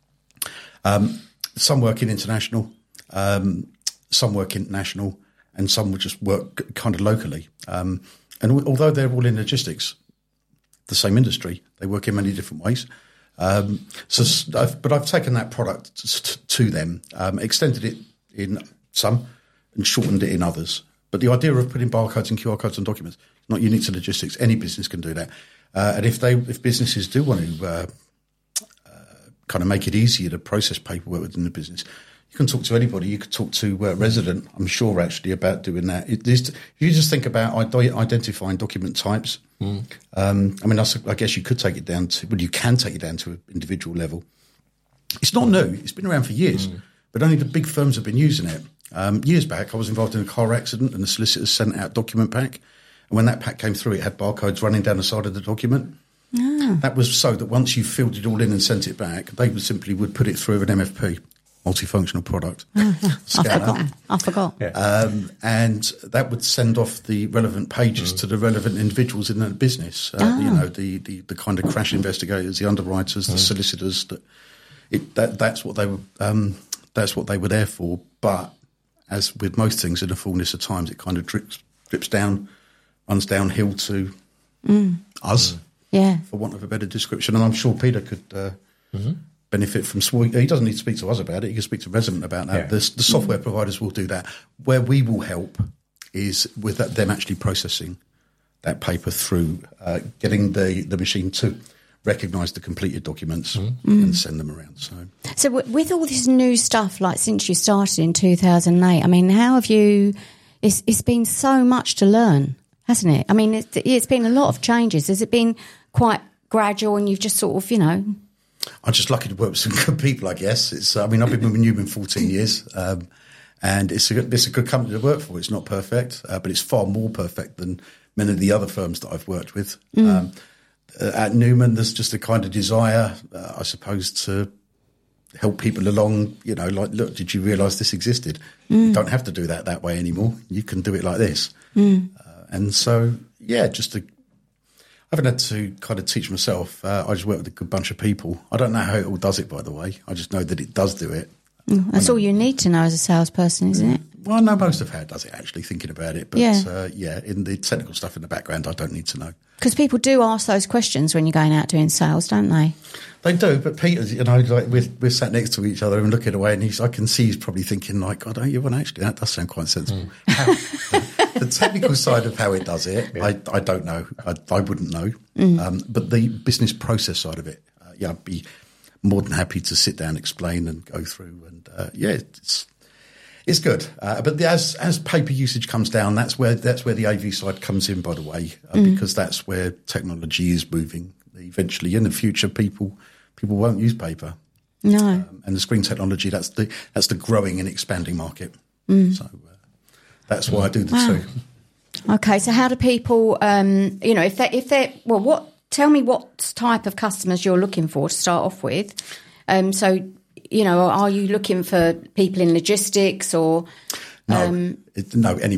Um, some work in international, um, some work international, and some will just work kind of locally. Um, and w- although they're all in logistics, the same industry, they work in many different ways. Um, so, I've, but I've taken that product t- to them, um, extended it in some, and shortened it in others. But the idea of putting barcodes and Q R codes on documents is not unique to logistics. Any business can do that. Uh, and if they, if businesses do want to uh, uh, kind of make it easier to process paperwork within the business, you can talk to anybody. You could talk to a resident, I'm sure, actually, about doing that. It is, if you just think about identifying document types, mm. um, I mean, I, I guess you could take it down to, well, you can take it down to an individual level. It's not new. It's been around for years, mm. but only the big firms have been using it. Um, years back, I was involved in a car accident and the solicitors sent out a document pack. And when that pack came through, it had barcodes running down the side of the document. Ah. That was so that once you filled it all in and sent it back, they would simply would put it through an M F P, multifunctional product. Oh, yeah. I forgot. I forgot. Yeah. Um, and that would send off the relevant pages mm. to the relevant individuals in the business. Uh, oh. You know, the, the, the kind of crash investigators, the underwriters, mm. the solicitors. That, it, that that's what they were. Um, that's what they were there for. But as with most things, in the fullness of times, it kind of drips, drips down, runs downhill to mm. us, yeah, for want of a better description. And I'm sure Peter could uh, mm-hmm. benefit from. He doesn't need to speak to us about it. He can speak to resident about that. Yeah. The, the software mm. providers will do that. Where we will help is with that, them actually processing that paper through, uh, getting the, the machine to recognise the completed documents mm. and send them around. So, so w- with all this new stuff, like since you started in two thousand eight, I mean, how have you? It's, it's been so much to learn, hasn't it? I mean, it's, it's been a lot of changes. Has it been quite gradual, and you've just sort of, you know? I'm just lucky to work with some good people, I guess. It's. I mean, I've been with Newman fourteen years, um, and it's a it's a good company to work for. It's not perfect, uh, but it's far more perfect than many of the other firms that I've worked with. Mm. Um, Uh, at Newman, there's just a kind of desire, uh, I suppose, to help people along. You know, like, look, did you realise this existed? Mm. You don't have to do that that way anymore. You can do it like this. Mm. Uh, and so, yeah, just to, I haven't had to kind of teach myself. Uh, I just work with a good bunch of people. I don't know how it all does it, by the way. I just know that it does do it. Mm. That's all you need to know as a salesperson, isn't it? Well, I know most of how it does it, actually, thinking about it. But, yeah, uh, yeah in the technical stuff in the background, I don't need to know. Because people do ask those questions when you're going out doing sales, don't they? They do, but Peter, you know, like we're, we're sat next to each other and looking away, and he's, I can see he's probably thinking, like, God, don't you want actually? That does sound quite sensible. Mm. How, the, the technical side of how it does it, yeah. I, I don't know. I, I wouldn't know. Mm. Um, but the business process side of it, uh, yeah, I'd be more than happy to sit down, explain, and go through. And uh, yeah, it's it's good. Uh, but the, as as paper usage comes down, that's where that's where the A V side comes in. By the way, uh, mm. because that's where technology is moving. Eventually, in the future, people people won't use paper. No, um, and the screen technology, that's the that's the growing and expanding market. Mm. So uh, that's why I do the wow. two. Okay, so how do people, um, you know, if they if they well, what? Tell me what type of customers you're looking for to start off with. Um, so, you know, are you looking for people in logistics or? No, um, it, no, anybody.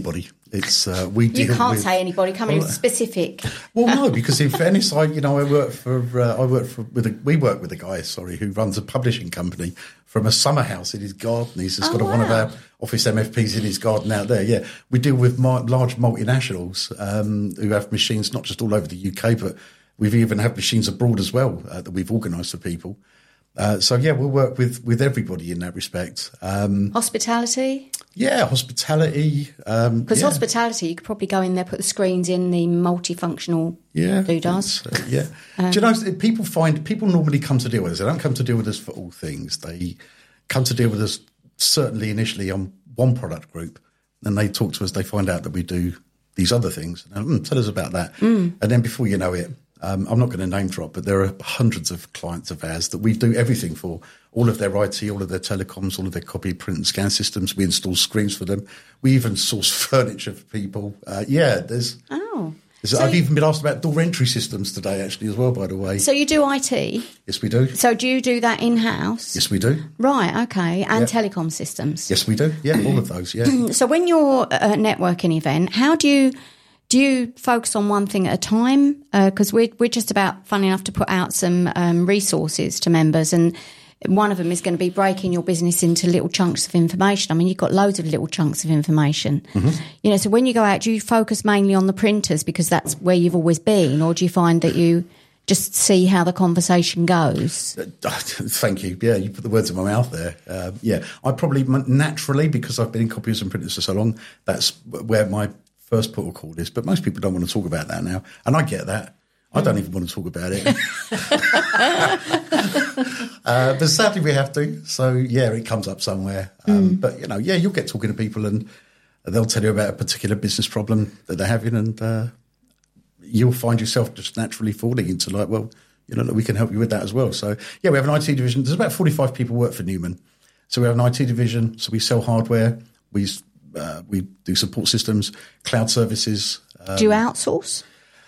It's uh, we. You deal can't with, say anybody. Come in well, specific. Well, no, because in fairness, I you know I work for uh, I work for with a, we work with a guy sorry who runs a publishing company from a summer house in his garden. He's just Oh, got a, one of wow. our office M F Ps in his garden out there. Yeah, we deal with mar- large multinationals um, who have machines not just all over the U K, but we've even had machines abroad as well uh, that we've organised for people. Uh, so yeah, we'll work with with everybody in that respect. Um, Hospitality? yeah, hospitality. Um, Because yeah. hospitality, you could probably go in there, put the screens in, the multifunctional Yeah, doodahs. it's, uh, yeah. Do you know people find people normally come to deal with us? They don't come to deal with us for all things. They come to deal with us certainly initially on one product group, and they talk to us. They find out that we do these other things. And, mm, tell us about that. Mm. And then before you know it, um, I'm not going to name drop, but there are hundreds of clients of ours that we do everything for. All of their I T, all of their telecoms, all of their copy, print and scan systems. We install screens for them. We even source furniture for people. Uh, yeah, there's... Oh. there's So I've you- even been asked about door entry systems today, actually, as well, by the way. So you do I T? Yes, we do. So do you do that in-house? Yes, we do. Right, okay. And Yeah. telecom systems? Yes, we do. Yeah, all of those, yeah. So when you're at a networking event, how do you... Do you focus on one thing at a time? Because uh, we're, we're just about, funny enough, to put out some um, resources to members, and one of them is going to be breaking your business into little chunks of information. I mean, you've got loads of little chunks of information. Mm-hmm. You know, so when you go out, do you focus mainly on the printers because that's where you've always been, or do you find that you just see how the conversation goes? Thank you. Yeah, you put the words in my mouth there. Uh, yeah, I probably naturally, because I've been in copiers and printers for so long, that's where my first port of call is. But most people don't want to talk about that now, and I get that. I don't even want to talk about it. uh, but sadly we have to. So, yeah, it comes up somewhere. Um, mm. But, you know, yeah, you'll get talking to people and they'll tell you about a particular business problem that they're having, and uh, you'll find yourself just naturally falling into like, well, you know, we can help you with that as well. So, yeah, we have an I T division. There's about forty-five people work for Newman. So we have an I T division. So we sell hardware. We, uh, we do support systems, cloud services. Um, do you outsource?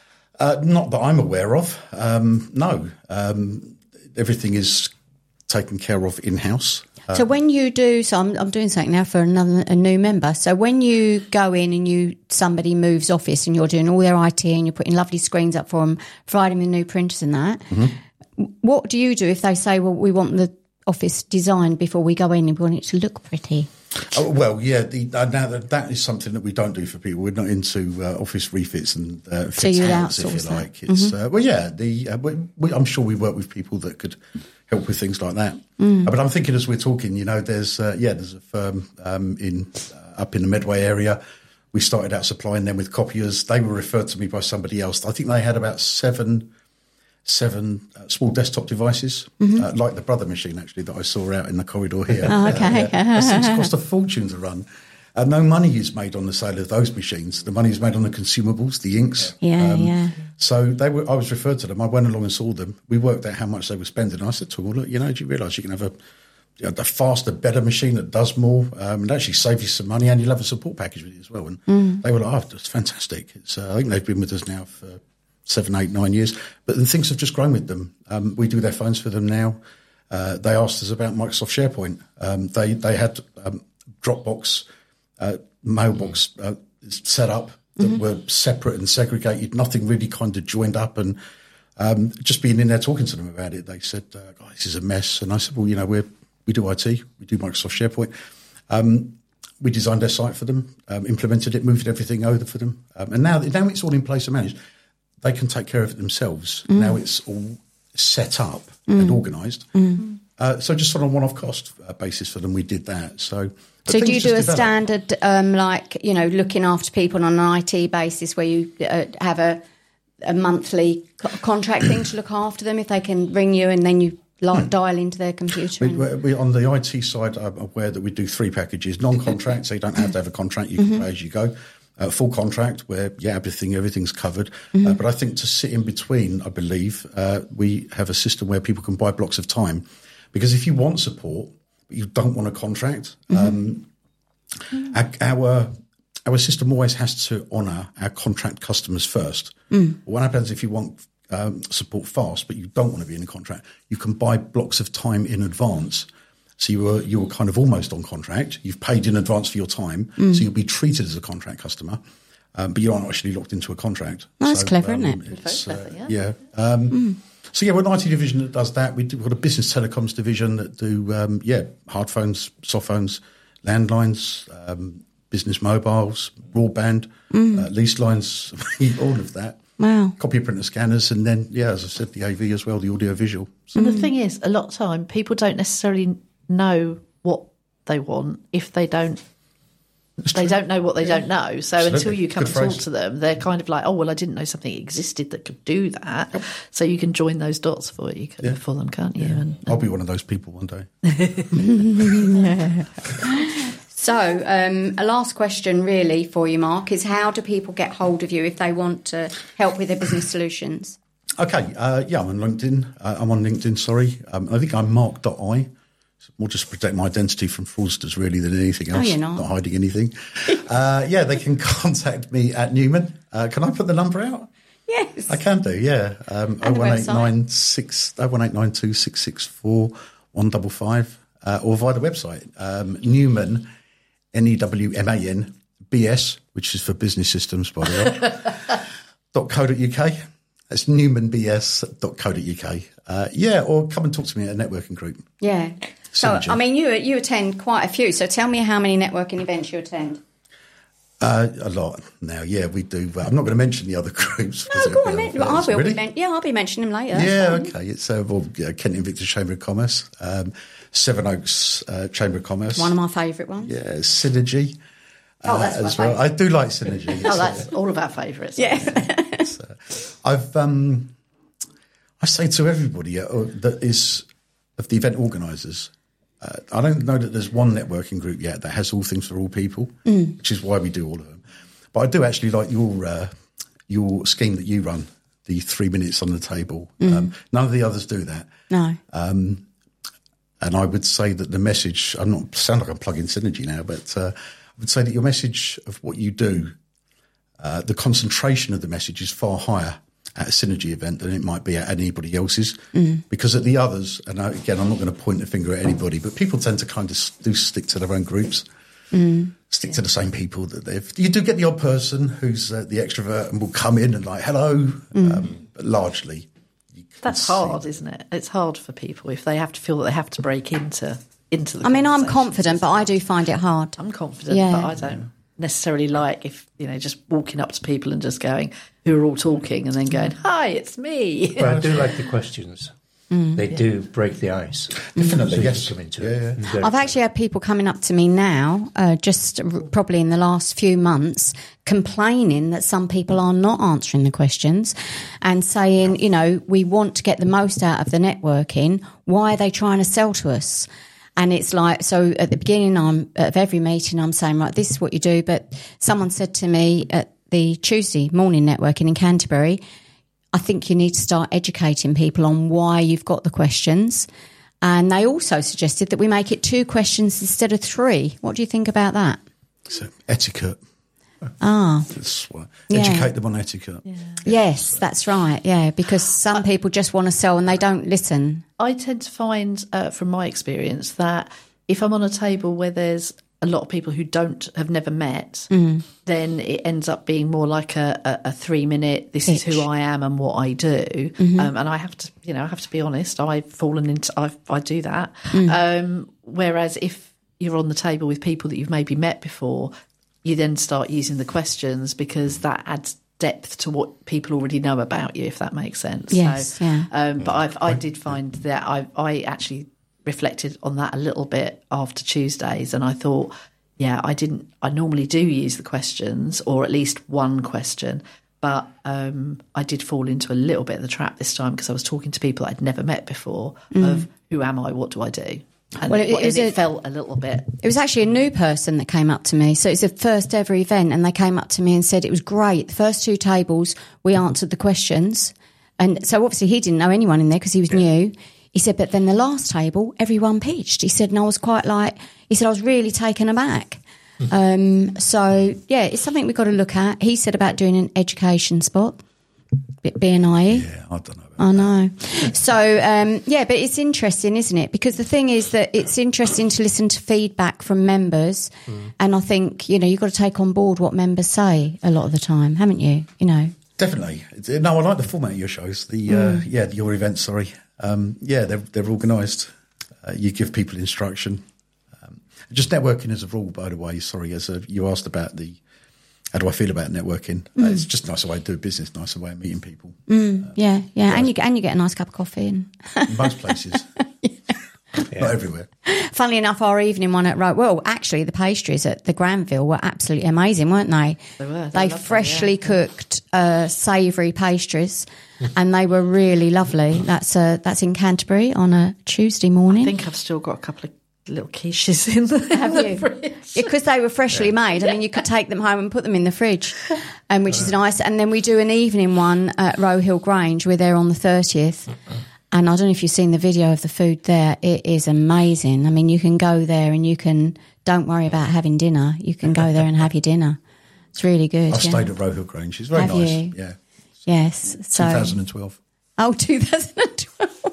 Uh, not that I'm aware of. Um, no. Um, everything is taken care of in-house. Uh, so when you do, so I'm, I'm doing something now for another a new member. So when you go in and you somebody moves office and you're doing all their I T and you're putting lovely screens up for them, providing them new printers and that, mm-hmm. what do you do if they say, well, we want the office designed before we go in and we want it to look pretty? Oh, well, yeah, the, uh, now that, that is something that we don't do for people. We're not into uh, office refits and uh, fit so you'd outs, outsource if you that. like. It's, Mm-hmm. uh, well, yeah, the uh, we, we, I'm sure we work with people that could help with things like that. Mm. Uh, but I'm thinking as we're talking, you know, there's uh, yeah, there's a firm um, in uh, up in the Medway area. We started out supplying them with copiers. They were referred to me by somebody else. I think they had about seven. seven uh, small desktop devices, mm-hmm. uh, like the Brother machine, actually, that I saw out in the corridor here. Oh, okay. Uh, yeah. Those things cost a fortune to run. Uh, no money is made on the sale of those machines. The money is made on the consumables, the inks. Yeah, um, yeah. So they were. I was referred to them. I went along and saw them. We worked out how much they were spending. I said to them, well, look, you know, do you realise you can have a, you know, a faster, better machine that does more um, and actually save you some money, and you'll have a support package with it as well. And mm. they were like, oh, that's fantastic. It's, uh, I think they've been with us now for seven, eight, nine years. But then things have just grown with them. Um, we do their phones for them now. Uh, they asked us about Microsoft SharePoint. Um, they they had um, Dropbox, uh, mailbox uh, set up that mm-hmm. were separate and segregated. Nothing really kind of joined up. And um, just being in there talking to them about it, they said, uh, oh, this is a mess. And I said, well, you know, we we do I T. We do Microsoft SharePoint. Um, we designed their site for them, um, implemented it, moved everything over for them. Um, and now, now it's all in place and managed. They can take care of it themselves. Mm. Now it's all set up mm. and organised. Mm. Uh, so just on a one-off cost uh, basis for them, we did that. So, so do you do a develop. standard, um, like, you know, looking after people on an I T basis where you uh, have a, a monthly co- contract thing to look after them if they can ring you and then you like mm. dial into their computer? We, we, we, on the I T side, I'm aware that we do three packages. Non-contract, so you don't have to have a contract. You can mm-hmm. pay as you go. Uh, full contract where, yeah, everything, everything's covered. Mm-hmm. Uh, but I think to sit in between, I believe, uh, we have a system where people can buy blocks of time. Because if you want support, but you don't want a contract, mm-hmm. um, mm-hmm. our, our our system always has to honour our contract customers first. Mm. What happens if you want um, support fast, but you don't want to be in a contract? You can buy blocks of time in advance. So you were you were kind of almost on contract. You've paid in advance for your time, Mm. so you'll be treated as a contract customer, um, but you aren't actually locked into a contract. Oh, that's so, clever, um, isn't it? It's, Very uh, clever, yeah. Um, Mm. So yeah, we're an I T division that does that. We do, we've got a business telecoms division that do um, yeah hard phones, soft phones, landlines, um, business mobiles, broadband, Mm. uh, lease lines, all of that. Wow. Copy printer scanners, and then yeah, as I said, the A V as well, the audio visual. So, And the thing is, a lot of time people don't necessarily know what they want if they don't. They don't know what they don't know. So Absolutely. until you come Good and talk phrase. to them, they're kind of like, oh, well, I didn't know something existed that could do that. So you can join those dots for you Yeah. for them, can't you? And, I'll be one of those people one day. So, um, a last question really for you, Mark, is how do people get hold of you if they want to help with their business solutions? Okay, uh, yeah, I'm on LinkedIn. Uh, I'm on LinkedIn, sorry. Um, I think I'm mark.i. It's more just to protect my identity from fraudsters, really, than anything else. Oh, you're not. Not hiding anything. uh, yeah, they can contact me at Newman. Uh, can I put the number out? Yes. I can do, yeah. Um, And the oh one eight nine six, oh one eight nine two six six four one five five, uh, or via the website, um, Newman, N E W M A N, B S, which is for business systems, by the way, dot co dot uk. That's newman b s dot co dot uk. Uh, yeah, or come and talk to me at a networking group. Yeah. So, Synergy. I mean, you you attend quite a few. So tell me how many networking events you attend. Uh, a lot now, yeah, we do. Uh, I'm not going to mention the other groups. No, because go it'll on. be Men- unfair. I will Really? be men- yeah, I'll be mentioning them later. That's Yeah, fine. okay. It's uh, well, uh, Kent Invictus Chamber of Commerce, um, Seven Oaks uh, Chamber of Commerce. One of my favourite ones. Yeah, Synergy. Oh, uh, that's my as well. favourite. I do like Synergy. oh, It's, that's all of our favourites. Yeah. uh, I've um, I say to everybody uh, that is of the event organisers, uh, I don't know that there's one networking group yet that has all things for all people, Mm. which is why we do all of them. But I do actually like your uh, your scheme that you run, the three minutes on the table. Um, none of the others do that. No. And I would say that the message, I'm not sound like I'm plugging Synergy now, but uh, I would say that your message of what you do, uh, the concentration of the message is far higher at a Synergy event than it might be at anybody else's. Mm. Because at the others, and I, again, I'm not going to point the finger at anybody, but people tend to kind of do stick to their own groups, mm. stick to the same people that they've. You do get the odd person who's uh, the extrovert and will come in and like, hello, mm. um, but largely. That's hard, isn't it? It's hard for people if they have to feel that they have to break into into the I mean, I'm conversations. confident, but I do find it hard. I'm confident, Yeah. but I don't necessarily like if, you know, just walking up to people and just going, who are all talking, and then going, hi, it's me. But I do like the questions. They do break the ice. Definitely, So you yes. can come into Yeah, it. yeah. and go- I've actually had people coming up to me now, uh, just r- probably in the last few months, complaining that some people are not answering the questions and saying, you know, we want to get the most out of the networking. Why are they trying to sell to us? And it's like, so at the beginning I'm, of every meeting, I'm saying, right, this is what you do. But someone said to me at the Tuesday morning networking in Canterbury, I think you need to start educating people on why you've got the questions. And they also suggested that we make it two questions instead of three. What do you think about that? So etiquette. Ah, That's what, Yeah. educate them on etiquette. yes, that's right. Yeah, because some people just want to sell and they don't listen. I tend to find, uh, from my experience, that if I'm on a table where there's a lot of people who don't have never met, Mm. then it ends up being more like a, a, a three minute. This is Pitch. who I am and what I do. Mm-hmm. Um, and I have to, you know, I have to be honest. I've fallen into, I I do that. Mm. Um, whereas if you're on the table with people that you've maybe met before, you then start using the questions because that adds depth to what people already know about you, if that makes sense. Yes, so, yeah. Um, but I've, I did find that I, I actually reflected on that a little bit after Tuesdays, and I thought, yeah, I didn't. I normally do use the questions, or at least one question, but um, I did fall into a little bit of the trap this time because I was talking to people I'd never met before. Of who am I? What do I do? And Well, it- it, it was and it a- felt a little bit. It was actually a new person that came up to me. So it's the first ever event, and they came up to me and said it was great. The first two tables, we answered the questions. And so obviously he didn't know anyone in there because he was new. He said, but then the last table, everyone pitched. He said, and I was quite like, he said, I was really taken aback. Um, so, yeah, it's something we've got to look at. He said about doing an education spot, bit B N I E. Yeah, I don't know about I know. So, um, yeah, but it's interesting, isn't it? Because the thing is that it's interesting to listen to feedback from members. Mm. And I think, you know, you've got to take on board what members say a lot of the time, haven't you? You know. Definitely. No, I like the format of your shows. The mm. uh, yeah, your events. Sorry. Um, yeah, they're they're organised. Uh, you give people instruction. Um, just networking as a rule, by the way. Sorry, as a, you asked about the. How do I feel about networking? Mm. Uh, it's just a nicer way to do business, nicer way of meeting people. Mm, uh, yeah, yeah, and you get and you get a nice cup of coffee. And in most places, yeah. Not everywhere. Funnily enough, our evening one at Ro- well, actually, the pastries at the Granville were absolutely amazing, weren't they? They were. They, they freshly them, yeah. cooked uh, savoury pastries, and they were really lovely. That's uh, that's in Canterbury on a Tuesday morning. I think I've still got a couple of little quiches in the, Have in the you? fridge. Because they were freshly yeah. made. I mean, you could take them home and put them in the fridge, um, which is nice. And then we do an evening one at Roe Hill Grange. We're there on the thirtieth. And I don't know if you've seen the video of the food there. It is amazing. I mean, you can go there and you can, don't worry about having dinner. You can go there and have your dinner. It's really good. I've yeah. stayed at Roe Hill Grange. It's very have nice. You? Yeah. Yes. So, twenty twelve. Oh, twenty twelve.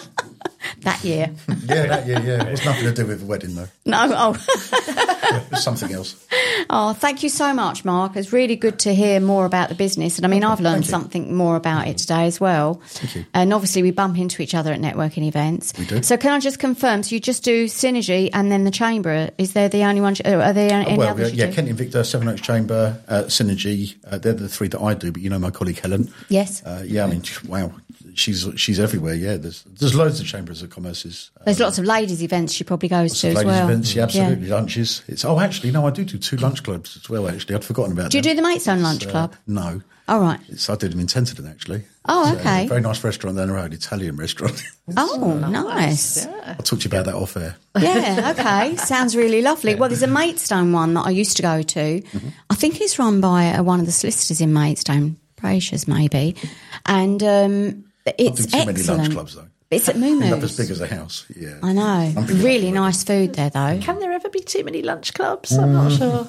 That year. Yeah, that year, yeah. It was nothing to do with the wedding, though. No, oh. Yeah, it was something else. Oh, thank you so much, Mark. It's really good to hear more about the business. And I mean, I've learned something more about it today as well. Thank you. And obviously we bump into each other at networking events. We do. So can I just confirm, so you just do Synergy and then the Chamber? Is there the only one, are there any well, others yeah, you yeah Kent Invicta, Seven Oaks Chamber, uh, Synergy. Uh, they're the three that I do, but you know my colleague Helen. Yes. Uh, yeah, I mean, wow. She's she's everywhere, yeah. There's there's loads of chambers of commerces. There's um, lots of ladies' events she probably goes lots to of as ladies' well. events, yeah, absolutely. Yeah. Lunches. It's oh, actually, no, I do do two lunch clubs as well. Actually, I'd forgotten about. Do you them. do the Maidstone Lunch uh, Club? No. Oh right. It's, I did them in Tenterden actually. Oh, it's, okay. Uh, a very nice restaurant down the road, Italian restaurant. Oh, nice. Yeah. I'll talk to you about that off air. Yeah, okay. Sounds really lovely. Well, there's a Maidstone one that I used to go to. Mm-hmm. I think it's run by uh, one of the solicitors in Maidstone, Precious maybe, and. Um, It's too excellent. many lunch clubs though. It's at Moo Moo's. Up as big as a house. Yeah, I know. Really nice food there, though. Can there ever be too many lunch clubs? I'm not sure.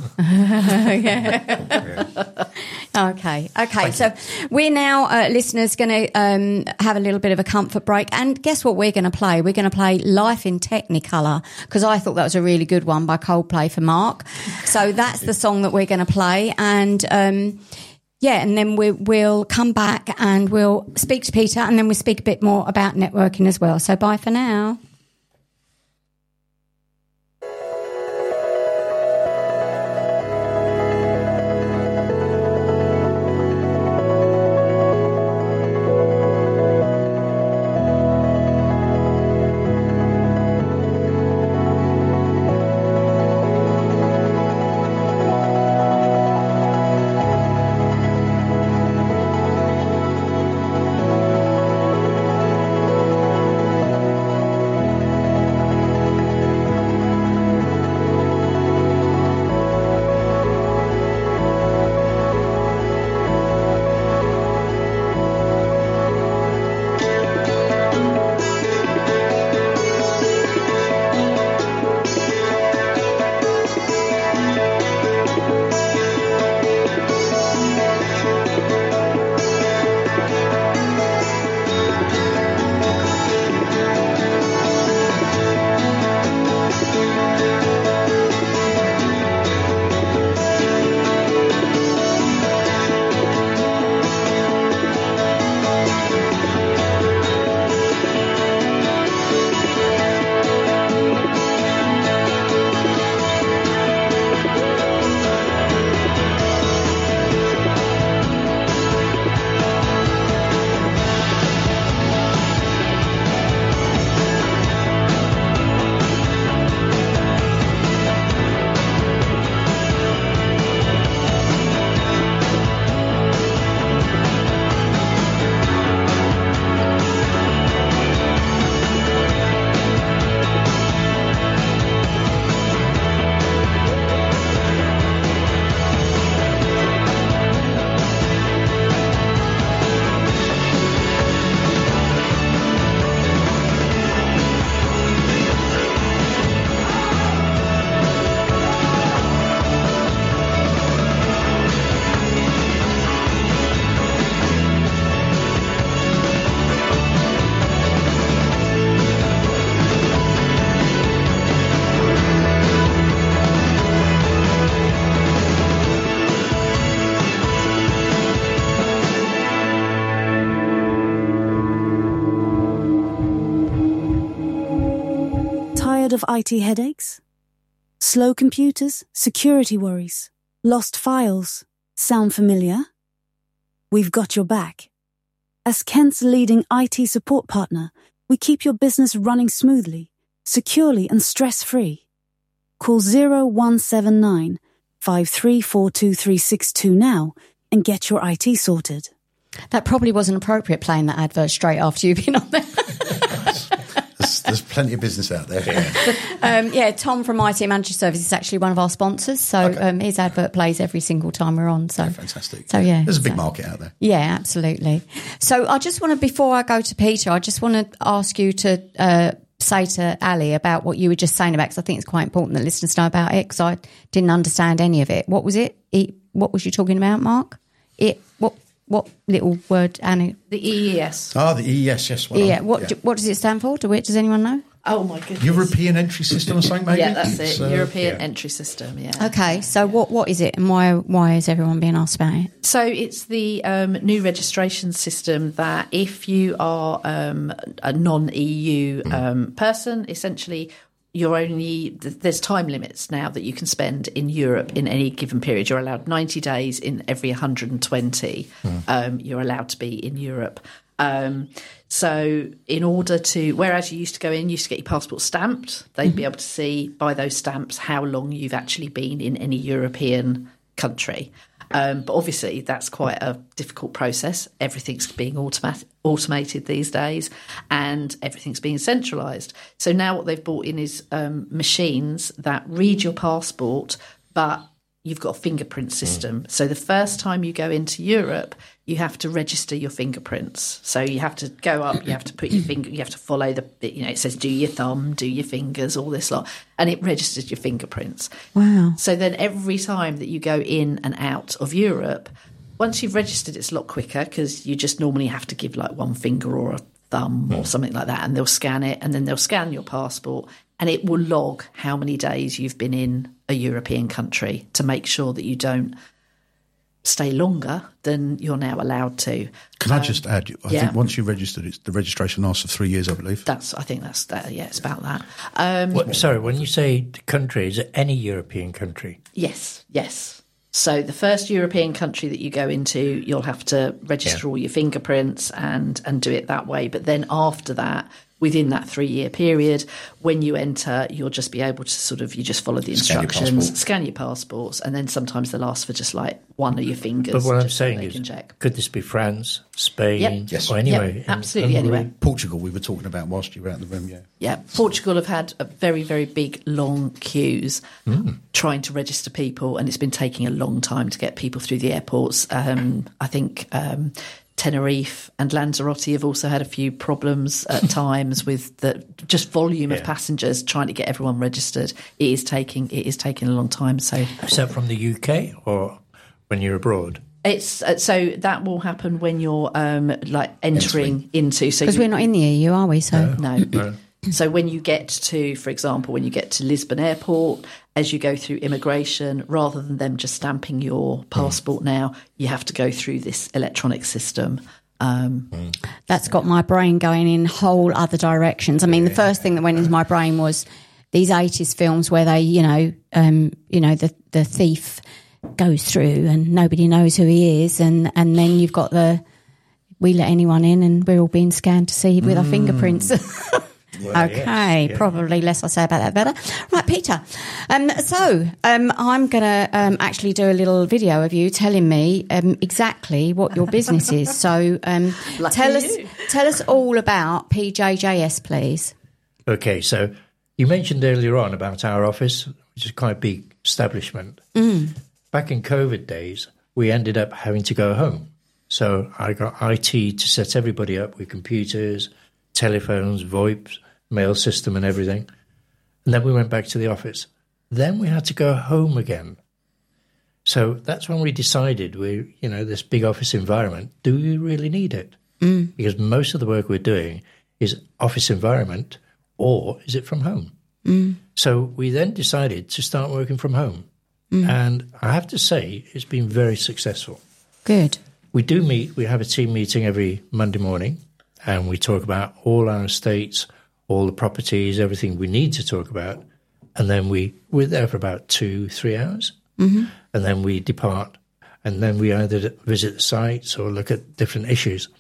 Okay, okay. So we're now, uh, listeners, going to um, have a little bit of a comfort break. And guess what we're going to play? We're going to play Life in Technicolor, because I thought that was a really good one by Coldplay for Mark. So that's the song that we're going to play. And um, yeah, and then we, we'll come back and we'll speak to Peter, and then we'll speak a bit more about networking as well. So bye for now. of I T headaches? Slow computers, security worries, lost files. Sound familiar? We've got your back. As Kent's leading I T support partner, we keep your business running smoothly, securely and stress-free. Call zero one seven nine, five three four two three six two now and get your I T sorted. That probably wasn't appropriate playing that advert straight after you've been on there. there's, there's plenty of business out there. Yeah. um, yeah, Tom from I T Manager Service is actually one of our sponsors, so okay. um, his advert plays every single time we're on. So yeah, fantastic. So yeah, there's a big so, market out there. Yeah, absolutely. So I just want to, before I go to Peter, I just want to ask you to uh, say to Ali about what you were just saying about, because I think it's quite important that listeners know about it, because I didn't understand any of it. What was it? it what was you talking about, Mark? It what? What little word, Annie? The E E S. Ah, the E E S, yes. Well, yeah. What, yeah. Do, what does it stand for? Do it? Does anyone know? Oh, my goodness. European Entry System or something, maybe? Yeah, that's it. So, European yeah. Entry System, yeah. Okay, so what what is it and why why is everyone being asked about it? So it's the um, new registration system that if you are um, a non-E U um, person, essentially you're only, there's time limits now that you can spend in Europe in any given period. You're allowed ninety days in every one hundred twenty. Mm. Um, you're allowed to be in Europe. Um, so in order to, whereas you used to go in, you used to get your passport stamped, they'd mm-hmm. be able to see by those stamps how long you've actually been in any European country. Um, but obviously that's quite a difficult process. Everything's being automat- automated these days and everything's being centralised. So now what they've brought in is um, machines that read your passport, but you've got a fingerprint system. Mm. So the first time you go into Europe, you have to register your fingerprints. So you have to go up, you have to put your finger, you have to follow the, you know, it says do your thumb, do your fingers, all this lot, and it registers your fingerprints. Wow. So then every time that you go in and out of Europe, once you've registered, it's a lot quicker because you just normally have to give like one finger or a thumb or something like that, and they'll scan it, and then they'll scan your passport, and it will log how many days you've been in a European country to make sure that you don't stay longer than you're now allowed to. Can um, I just add? I yeah. think once you're registered, it's, the registration lasts for three years, I believe. That's. I think that's. That, yeah, it's about that. Um, what, sorry, when you say country, is it any European country? Yes. Yes. So the first European country that you go into, you'll have to register yeah. all your fingerprints and and do it that way. But then after that, within that three-year period, when you enter, you'll just be able to sort of, you just follow the scan instructions, your scan your passports, and then sometimes they'll ask for just like one of your fingers. But what I'm just so saying they is, can check. Could this be France, Spain, Yep. Yes. or anywhere? Yep, absolutely, anywhere. Portugal, we were talking about whilst you were out in the room, yeah. Yeah, Portugal have had a very, very big, long queues mm. trying to register people, and it's been taking a long time to get people through the airports. Um, I think um, Tenerife and Lanzarote have also had a few problems at times with the just volume yeah. of passengers trying to get everyone registered. It is taking it is taking a long time. So, is that from the U K or when you're abroad? It's uh, so that will happen when you're um, like entering, entering. into. So because we're not in the E U, are we? So no. no. So when you get to, for example, when you get to Lisbon Airport, as you go through immigration, rather than them just stamping your passport mm. now, you have to go through this electronic system. Um, mm. That's got my brain going in whole other directions. I mean, the first thing that went into my brain was these eighties films where they, you know, um, you know, the the thief goes through and nobody knows who he is, and and then you've got the we let anyone in and we're all being scanned to see with mm. our fingerprints. Well, okay, yes, yeah. Probably less I say about that, better. Right, Peter. Um, so um, I'm going to um, actually do a little video of you telling me um, exactly what your business is. So um, tell us, tell us all about P J J S, please. Okay, so you mentioned earlier on about our office, which is quite a big establishment. Mm. Back in COVID days, we ended up having to go home. So I got I T to set everybody up with computers, telephones, VoIPs, mail system and everything. And then we went back to the office. Then we had to go home again. So that's when we decided, we, you know, this big office environment, do we really need it? Mm. Because most of the work we're doing is office environment, or is it from home? Mm. So we then decided to start working from home. Mm. And I have to say, it's been very successful. Good. We do meet, we have a team meeting every Monday morning, and we talk about all our estates, all the properties, everything we need to talk about, and then we, we're there for about two, three hours, mm-hmm. and then we depart, and then we either visit the sites or look at different issues.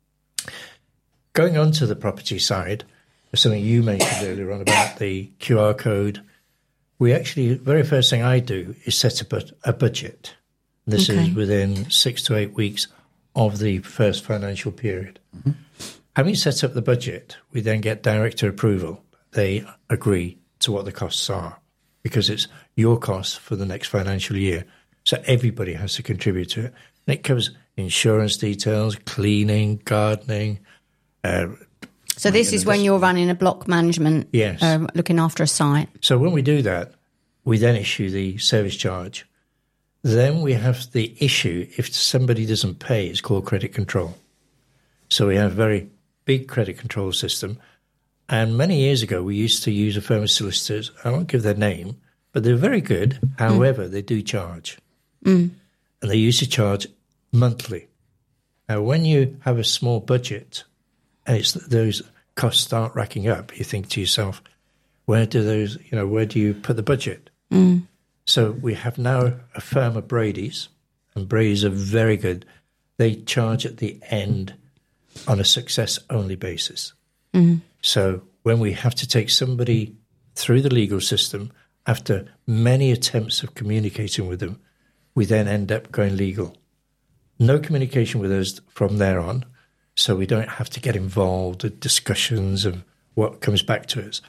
Going on to the property side, something you mentioned earlier on about the Q R code, we actually, the very first thing I do is set up a, a budget. This okay. is within six to eight weeks of the first financial period. Mm-hmm. Having set up the budget, we then get director approval. They agree to what the costs are because it's your costs for the next financial year. So everybody has to contribute to it. And it covers insurance details, cleaning, gardening. Uh, so this is when you're running a block management, yes. uh, looking after a site. So when we do that, we then issue the service charge. Then we have the issue, if somebody doesn't pay, it's called credit control. So we have a very big credit control system. And many years ago, we used to use a firm of solicitors. I won't give their name, but they're very good. However, mm. they do charge. Mm. And they used to charge monthly. Now, when you have a small budget and it's those costs start racking up, you think to yourself, where do those, you know, where do you put the budget? Mm. So we have now a firm of Brady's, and Brady's are very good. They charge at the end on a success-only basis. Mm. So when we have to take somebody through the legal system, after many attempts of communicating with them, we then end up going legal. No communication with us from there on, so we don't have to get involved in discussions of what comes back to us.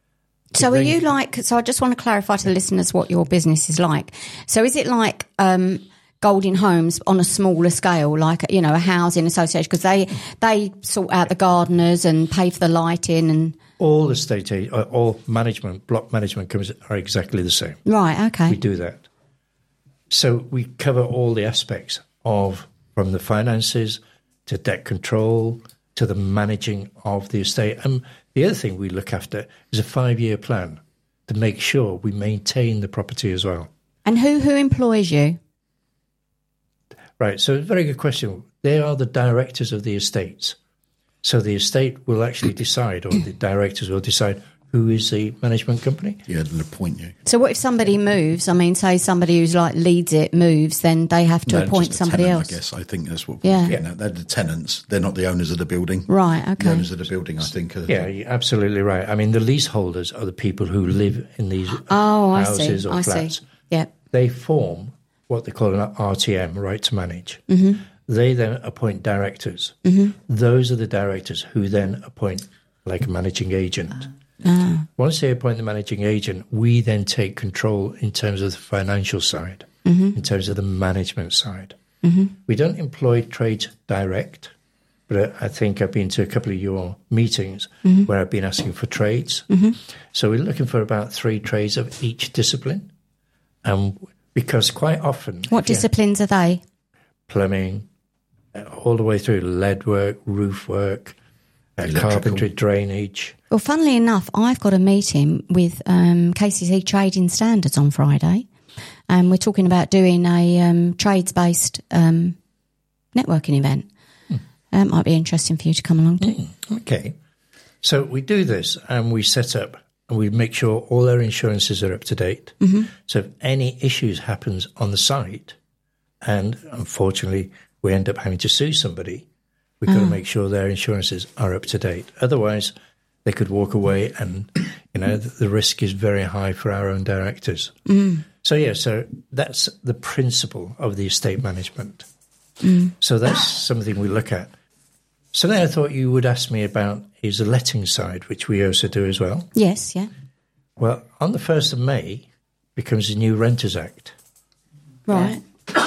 So are you like, so I just want to clarify to the listeners what your business is like. So is it like um, Golding Homes on a smaller scale, like, you know, a housing association? Because they, they sort out the gardeners and pay for the lighting and... All estate agents, all management, block management companies are exactly the same. Right, okay. We do that. So we cover all the aspects of, from the finances to debt control to the managing of the estate. And the other thing we look after is a five-year plan to make sure we maintain the property as well. And who who employs you? Right, so it's a very good question. They are the directors of the estates. So the estate will actually decide, or the directors will decide, who is the management company. Yeah, they'll appoint you. So what if somebody moves? I mean, say somebody who's like leads it moves, then they have to no, appoint somebody tenant, else. I guess I think that's what yeah. we're getting at. They're the tenants. They're not the owners of the building. Right, okay. The owners of the building, I think. Are, yeah, you're absolutely right. I mean, the leaseholders are the people who live in these oh, houses I see. or I flats. See. Yeah. They form what they call an R T M, right to manage. Mm-hmm. They then appoint directors. Mm-hmm. Those are the directors who then appoint like a managing agent. Uh. Ah. Once they appoint the managing agent, we then take control in terms of the financial side, mm-hmm. in terms of the management side. Mm-hmm. We don't employ trades direct, but I think I've been to a couple of your meetings mm-hmm. where I've been asking for trades. Mm-hmm. So we're looking for about three trades of each discipline. Um, because quite often... What disciplines are they? Plumbing, all the way through lead work, roof work, uh, carpentry, drainage... Well, funnily enough, I've got a meeting with um, K C C Trading Standards on Friday, and we're talking about doing a um, trades-based um, networking event. Mm. Um, might be interesting for you to come along to. Mm, okay. So we do this, and we set up, and we make sure all our insurances are up to date. Mm-hmm. So if any issues happens on the site, and unfortunately we end up having to sue somebody, we've got oh. to make sure their insurances are up to date. Otherwise... they could walk away and, you know, the, the risk is very high for our own directors. Mm. So, yeah, so that's the principle of the estate management. Mm. So that's something we look at. Something I thought you would ask me about is the letting side, which we also do as well. Yes, yeah. Well, on the first of May becomes the new Renters Act. Right.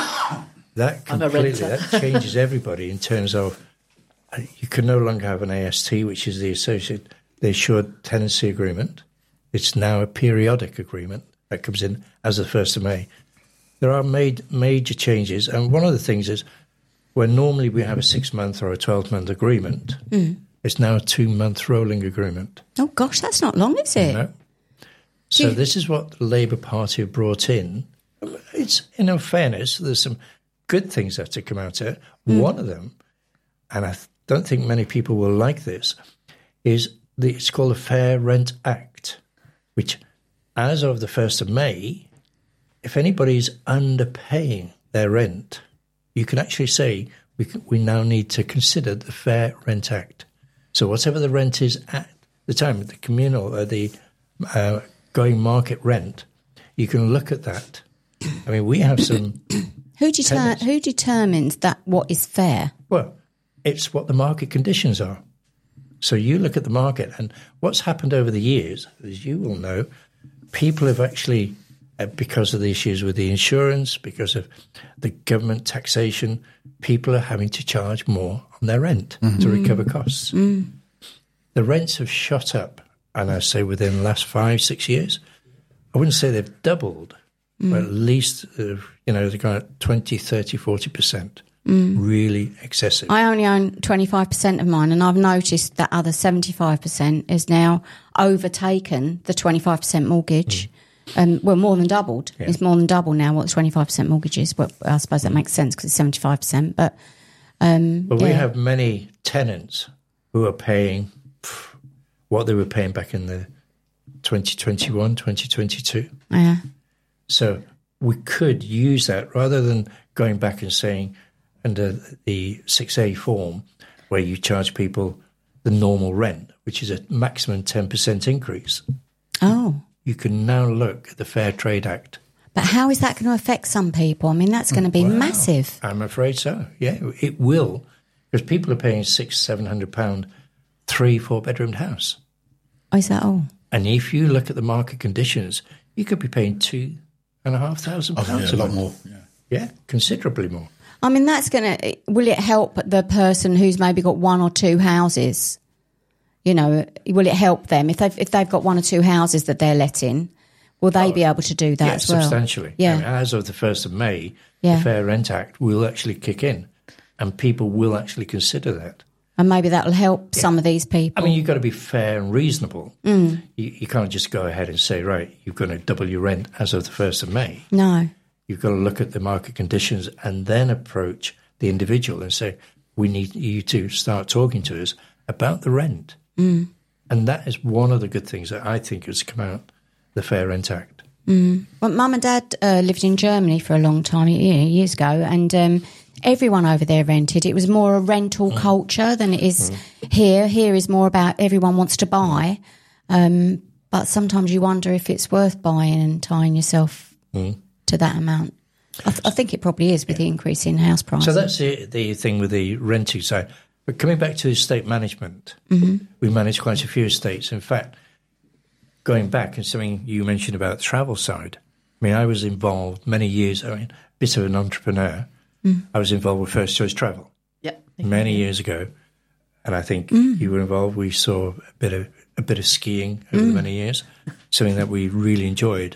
That completely, that changes everybody in terms of uh, you can no longer have an A S T, which is the associate... the assured tenancy agreement. It's now a periodic agreement that comes in as the first of May. There are made major changes, and one of the things is where normally we have a six-month or a twelve-month agreement, mm. it's now a two-month rolling agreement. Oh, gosh, that's not long, is it? No. So you... this is what the Labour Party have brought in. It's, in all fairness, there's some good things that have to come out of it. Mm. One of them, and I don't think many people will like this, is the, it's called the Fair Rent Act, which, as of the first of May, if anybody's underpaying their rent, you can actually say we can, we now need to consider the Fair Rent Act. So whatever the rent is at the time, the communal or the uh, going market rent, you can look at that. I mean, we have some. Who, deter- who determines that what is fair? Well, it's what the market conditions are. So you look at the market, and what's happened over the years, as you will know, people have actually, uh, because of the issues with the insurance, because of the government taxation, people are having to charge more on their rent mm-hmm. to recover costs. Mm. The rents have shot up, and I say within the last five, six years, I wouldn't say they've doubled, mm. but at least, uh, you know, they've gone twenty, thirty, forty percent. Mm. Really excessive. I only own twenty-five percent of mine, and I've noticed that other seventy-five percent is now overtaken the twenty-five percent mortgage. Mm. Um, well, more than doubled. Yeah. It's more than double now what the twenty-five percent mortgage is. Well, I suppose that makes sense because it's seventy-five percent. But, um, but yeah. we have many tenants who are paying pff, what they were paying back in the twenty twenty-one, twenty twenty-two. Yeah. So we could use that rather than going back and saying, under the six A form, where you charge people the normal rent, which is a maximum ten percent increase. Oh. You can now look at the Fair Trade Act. But how is that going to affect some people? I mean, that's going to be well, massive. I'm afraid so, yeah. It will, because people are paying six, seven hundred pounds, three, four-bedroomed house. Oh, is that all? And if you look at the market conditions, you could be paying two and a half thousand oh, pounds yeah, a a lot month. more, yeah. Yeah, considerably more. I mean, that's going to, will it help the person who's maybe got one or two houses? You know, will it help them? If they've, if they've got one or two houses that they're letting, will they oh, be able to do that yeah, as well? Substantially. Yeah. I mean, as of the first of May, yeah. the Fair Rent Act will actually kick in, and people will actually consider that. And maybe that'll help yeah. some of these people. I mean, you've got to be fair and reasonable. Mm. You, you can't just go ahead and say, right, you're going to double your rent as of the first of May. No. You've got to look at the market conditions and then approach the individual and say, we need you to start talking to us about the rent. Mm. And that is one of the good things that I think has come out, the Fair Rent Act. Mm. Well, Mum and Dad uh, lived in Germany for a long time, years ago, and um, everyone over there rented. It was more a rental mm. culture than it is mm. here. Here is more about everyone wants to buy, um, but sometimes you wonder if it's worth buying and tying yourself mm. to that amount. I, th- I think it probably is with yeah. the increase in house prices. So that's the, the thing with the renting side. But coming back to estate management, mm-hmm. we manage quite a few estates. In fact, going back and something you mentioned about the travel side, I mean, I was involved many years, I mean, a bit of an entrepreneur. Mm. I was involved with First Choice Travel yep. many years ago. And I think mm. you were involved. We saw a bit of a bit of skiing over mm. the many years, something that we really enjoyed.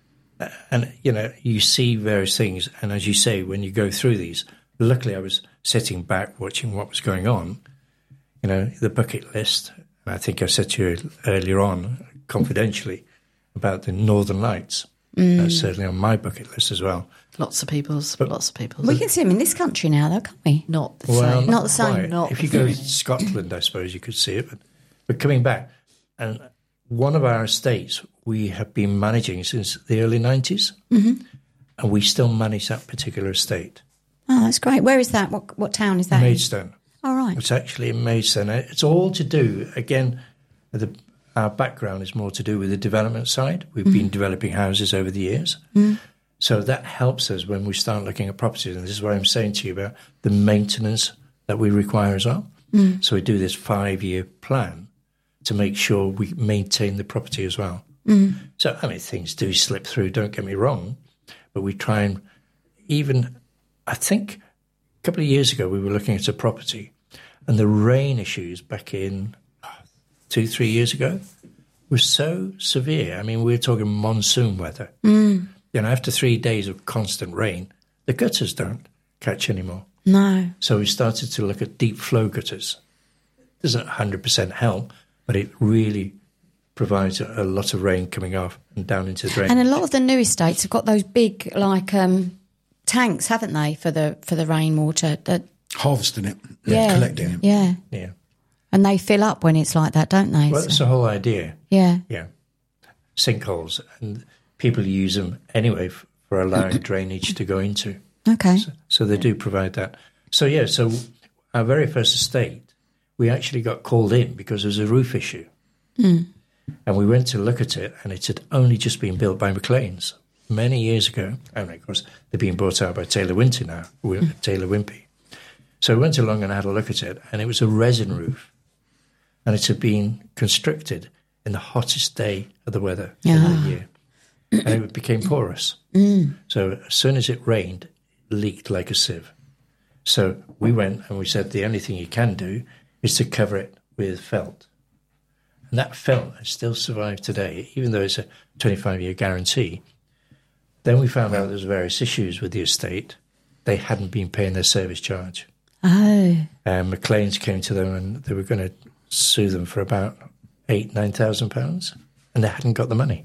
And, you know, you see various things. And as you say, when you go through these, luckily I was sitting back watching what was going on, you know, the bucket list. And I think I said to you earlier on, confidentially, about the Northern Lights. Mm. That's certainly on my bucket list as well. Lots of people's, but lots of people's. We can see them in this country now, though, can't we? Not the well, same. Not the same. Quite. Not if you go to Scotland, I suppose you could see it. But, but coming back, and one of our estates we have been managing since the early nineties, mm-hmm. and we still manage that particular estate. Oh, that's great. Where is that? What what town is that? Maidstone. All oh, right. It's actually in Maidstone. It's all to do, again, the, our background is more to do with the development side. We've mm. been developing houses over the years. Mm. So that helps us when we start looking at properties. And this is what I'm saying to you about the maintenance that we require as well. Mm. So we do this five-year plan to make sure we maintain the property as well. Mm. So, I mean, things do slip through, don't get me wrong, but we try and even, I think a couple of years ago we were looking at a property and the rain issues back in two, three years ago were so severe. I mean, we were talking monsoon weather. Mm. You know, after three days of constant rain, the gutters don't catch anymore. No. So we started to look at deep flow gutters. It doesn't one hundred percent help, but it really provides a, a lot of rain coming off and down into the drain. And a lot of the new estates have got those big, like, um, tanks, haven't they, for the for the rainwater? That harvesting it, yeah, collecting it. Yeah. Yeah. And they fill up when it's like that, don't they? Well, So- that's the whole idea. yeah. Yeah. Sinkholes. And people use them anyway f- for allowing drainage to go into. Okay. So, so they do provide that. So, yeah, so our very first estate, we actually got called in because there was a roof issue. Mm. And we went to look at it, and it had only just been built by McLean's many years ago. And, of course, they're being brought out by Taylor Wimpey now, mm. Taylor Wimpey. So we went along and had a look at it, and it was a resin roof. And it had been constructed in the hottest day of the weather Yeah. of the year. And it became porous. Mm. So as soon as it rained, it leaked like a sieve. So we went and we said the only thing you can do is to cover it with felt. And that felt has still survived today, even though it's a twenty-five-year guarantee. Then we found out there was various issues with the estate. They hadn't been paying their service charge. Oh. And McLean's came to them and they were going to sue them for about eight, nine thousand pounds, and they hadn't got the money.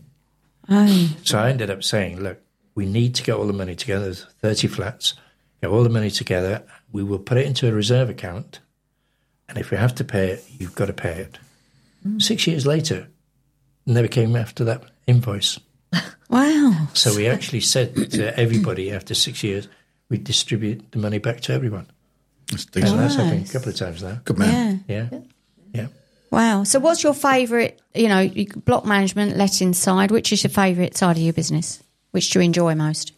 Oh. So I ended up saying, look, we need to get all the money together. There's thirty flats. Get all the money together. We will put it into a reserve account. And if we have to pay it, you've got to pay it. Mm. Six years later, never came after that invoice. Wow. So we actually said to everybody after six years, we distribute the money back to everyone. That's And decent. that's Nice. happened a couple of times now. Good man. Yeah. Yeah. Yeah. Wow. So what's your favourite, you know, you- block management, letting side? Which is your favourite side of your business? Which do you enjoy most?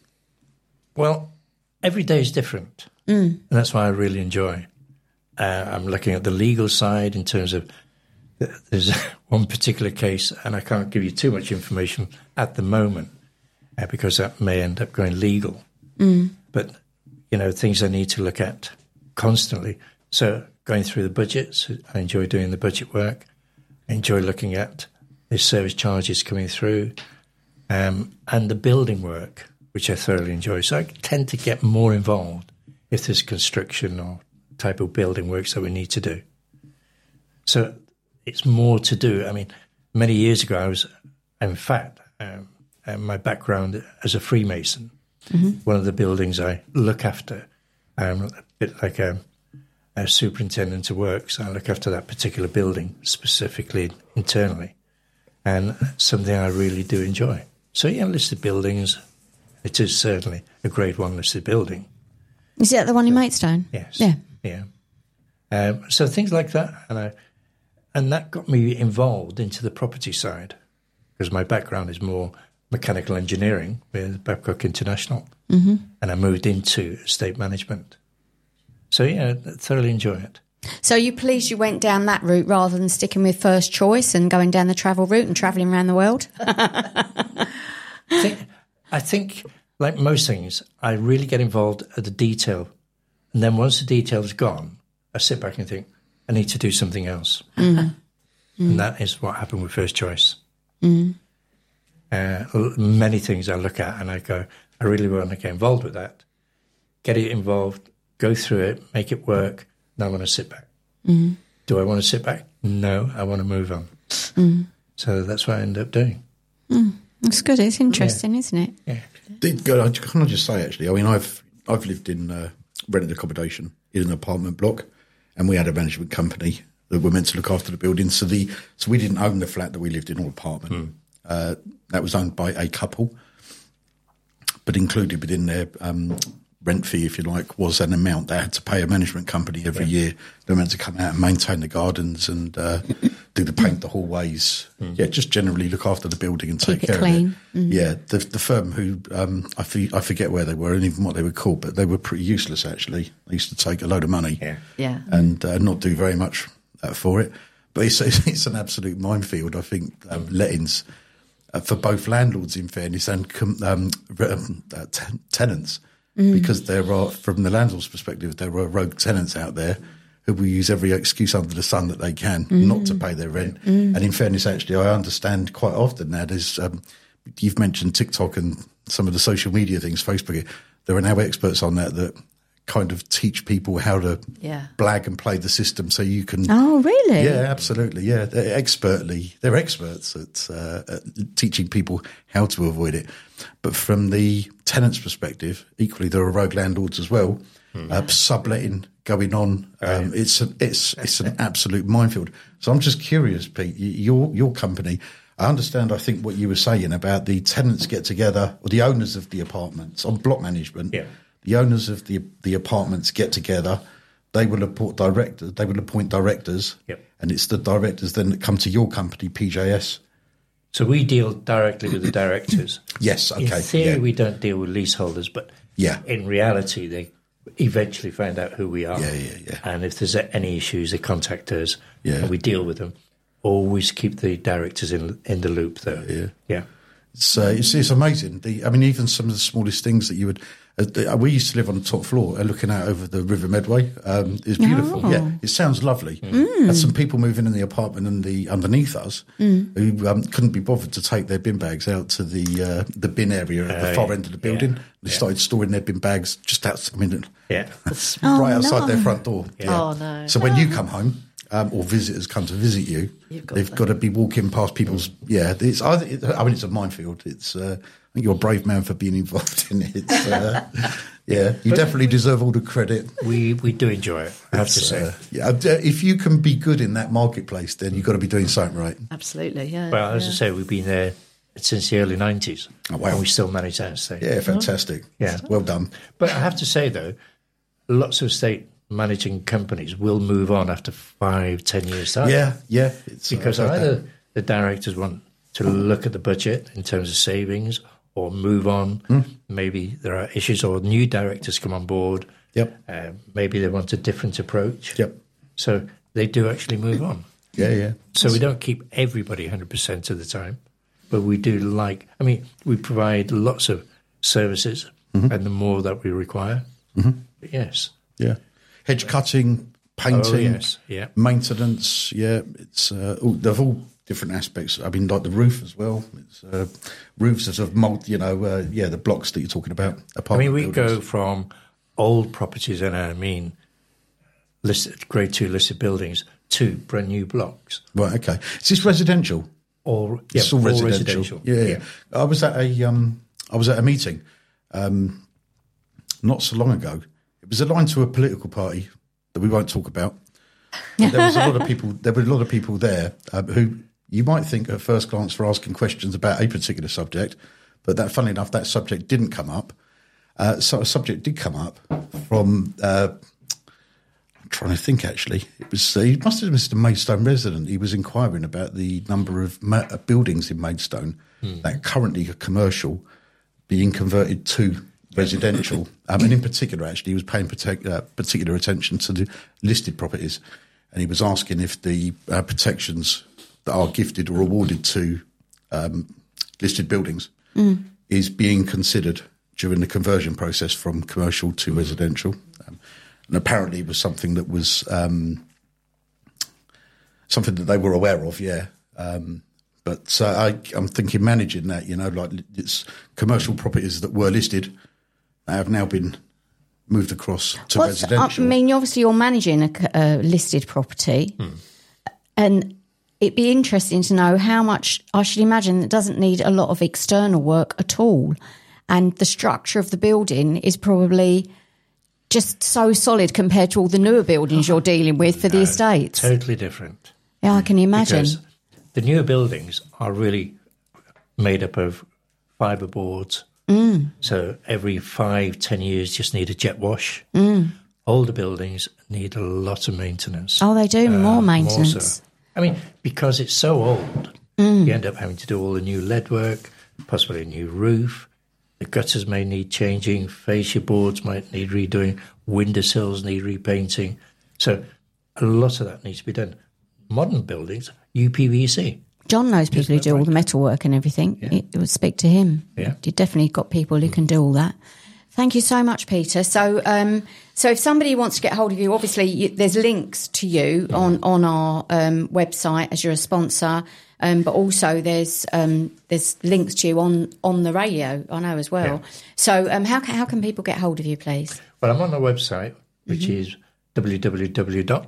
Well, every day is different. Mm. And that's why I really enjoy. Uh, I'm looking at the legal side in terms of there's one particular case, and I can't give you too much information at the moment uh, because that may end up going legal. Mm. But, you know, things I need to look at constantly. So going through the budgets, I enjoy doing the budget work. I enjoy looking at the service charges coming through um, and the building work, which I thoroughly enjoy. So I tend to get more involved if there's construction or type of building works that we need to do. So it's more to do. I mean, many years ago, I was, in fact, um, uh, my background as a Freemason, mm-hmm. one of the buildings I look after, um, a bit like a, a superintendent of works, I look after that particular building specifically internally, and something I really do enjoy. So, yeah, listed buildings, it is certainly a grade one listed building. Is that the one in Maidstone? Yes. Yeah. Yeah. Um, so things like that, and I, and that got me involved into the property side because my background is more mechanical engineering with Babcock International, mm-hmm. and I moved into estate management. So yeah, I thoroughly enjoy it. So you pleased you went down that route rather than sticking with first choice and going down the travel route and travelling around the world? I think, I think, like most things, I really get involved at the detail. And then once the detail is gone, I sit back and think, I need to do something else. Mm. And that is what happened with First Choice. Mm. Uh, many things I look at and I go, I really want to get involved with that. Get it involved, go through it, make it work. Now I want to sit back. Mm. Do I want to sit back? No, I want to move on. Mm. So that's what I end up doing. Mm. That's good. It's interesting, yeah. isn't it? Yeah. Did, can I just say, actually, I mean, I've I've lived in uh, rented accommodation in an apartment block, and we had a management company that were meant to look after the building. So the so we didn't own the flat that we lived in or apartment. Mm. Uh, that was owned by a couple, but included within their um, rent fee, if you like, was an amount they had to pay a management company every yeah. year. They were meant to come out and maintain the gardens and uh, do the paint the hallways. Mm. Yeah, just generally look after the building and Keep take it care clean. of it. Mm. Yeah, the the firm who um, I, f- I forget where they were and even what they were called, but they were pretty useless actually. They used to take a load of money, yeah, yeah. and uh, not do very much uh, for it. But it's, it's an absolute minefield. I think um, lettings uh, for both landlords, in fairness, and com- um, uh, t- tenants. Mm. Because there are, from the landlord's perspective, there are rogue tenants out there who will use every excuse under the sun that they can mm. not to pay their rent. Mm. And in fairness, actually, I understand quite often now there's, um, you've mentioned TikTok and some of the social media things, Facebook, there are now experts on that that kind of teach people how to yeah. blag and play the system so you can... Oh, really? Yeah, absolutely, yeah. They're expertly, they're experts at, uh, at teaching people how to avoid it. But from the tenant's perspective, equally there are rogue landlords as well mm. uh, subletting going on. Um, right. It's a, it's it's an absolute minefield. So I'm just curious, Pete, your your company. I understand, I think, what you were saying about the tenants get together, or the owners of the apartments, on block management, yeah. the owners of the the apartments get together, they will appoint directors, they will appoint directors, yep. and it's the directors then that come to your company, P J S. So we deal directly with the directors. Yes, okay. In theory, yeah. we don't deal with leaseholders, but yeah. in reality, they eventually find out who we are. Yeah, yeah, yeah. And if there's any issues, they contact us, yeah. and we deal with them. Always keep the directors in in the loop, though. Yeah, yeah. It's uh, it's, it's amazing. The I mean, even some of the smallest things that you would. Uh, the, we used to live on the top floor, uh, looking out over the River Medway. Um, it's beautiful. Oh. Yeah, it sounds lovely. Mm. Had some people moving in the apartment and the underneath us mm. who um, couldn't be bothered to take their bin bags out to the uh, the bin area at the uh, far yeah. end of the building. Yeah. They yeah. started storing their bin bags just out. I mean, yeah, oh, right outside no. their front door. Yeah. Yeah. Oh no! So when you come home. Um, or visitors come to visit you, got they've that. got to be walking past people's. Yeah, it's. I, it, I mean, it's a minefield. It's. Uh, I think you're a brave man for being involved in it. Uh, yeah, you but definitely deserve all the credit. We we do enjoy it. I have to It's, say. uh, yeah, if you can be good in that marketplace, then you've got to be doing something right. Absolutely, yeah. Well, as yeah. I say, we've been there since the early nineties, Oh, wow. and we still manage that estate. Yeah, fantastic. Yeah. Well done. But I have to say, though, lots of estate managing companies will move on after five, ten years time. Yeah, yeah. It's, Because uh, I've heard either that. the directors want to look at the budget in terms of savings or move on. Mm. Maybe there are issues or new directors come on board. Yep. Uh, maybe they want a different approach. Yep. So they do actually move on. Yeah, yeah. So we don't keep everybody one hundred percent of the time, but we do like, I mean, we provide lots of services mm-hmm. and the more that we require. Mm-hmm. Yes. Yeah. Hedge cutting, painting, Oh, yes. Yeah. maintenance. Yeah, it's uh, all, they've all different aspects. I mean, like the roof as well. It's uh, roofs that have mold. You know, uh, yeah, the blocks that you're talking about. I Apartment mean, we buildings. go from old properties, and I mean, listed, grade two listed buildings, to brand new blocks. Right. Okay. Is this residential? Or yeah, It's all all residential. residential. Yeah, yeah. Yeah. I was at a um, I was at a meeting um, not so long ago. It was aligned to a political party that we won't talk about. And there was a lot of people. There were a lot of people there um, who you might think at first glance were asking questions about a particular subject, but that, funnily enough, that subject didn't come up. Uh, so a subject did come up from. Uh, I'm trying to think. Actually, it was. Uh, he must have been Mister Maidstone resident. He was inquiring about the number of ma- uh, buildings in Maidstone mm. that currently are commercial being converted to residential, um, and in particular, actually, he was paying partic- uh, particular attention to the listed properties, and he was asking if the uh, protections that are gifted or awarded to um, listed buildings mm. is being considered during the conversion process from commercial to residential, um, and apparently it was something that was um, something that they were aware of. Yeah. Um, but uh, I, I'm thinking managing that, you know, like it's commercial properties that were listed. They have now been moved across to What's, residential. I mean, obviously you're managing a, a listed property, Hmm. and it'd be interesting to know how much, I should imagine, it doesn't need a lot of external work at all. And the structure of the building is probably just so solid compared to all the newer buildings you're dealing with for the No, estates. Totally different. Yeah, I can imagine. Because the newer buildings are really made up of fibre boards. Mm. So every five, ten years just need a jet wash. Mm. Older buildings need a lot of maintenance. Oh, they do, Uh, more more maintenance. so. I mean, because it's so old, Mm. you end up having to do all the new lead work, possibly a new roof. The gutters may need changing, fascia boards might need redoing, windowsills need repainting. So a lot of that needs to be done. Modern buildings, U P V C. John knows people who that do all right? the metal work and everything. Yeah. It, it would speak to him. Yeah. You've definitely got people who can do all that. Thank you so much, Peter. So, um, so if somebody wants to get hold of you, obviously you, there's links to you on on our um, website as you're a sponsor, um, but also there's um, there's links to you on, on the radio. I know as well. Yeah. So, um, how can, how can people get hold of you, please? Well, I'm on the website, which Mm-hmm. is w w w dot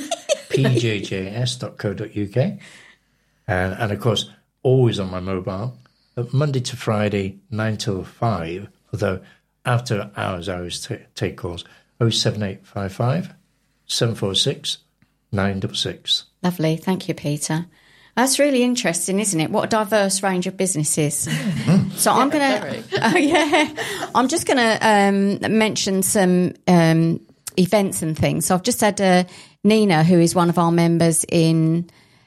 p j j s dot co dot u k. And, and, of course, always on my mobile, uh, Monday to Friday, nine till five, although after hours I always t- take calls. oh seven eight five five, seven four six, nine six six. Lovely. Thank you, Peter. That's really interesting, isn't it? What a diverse range of businesses. So I'm going to, oh yeah, I'm just going to um, mention some um, events and things. So I've just had uh, Nina, who is one of our members in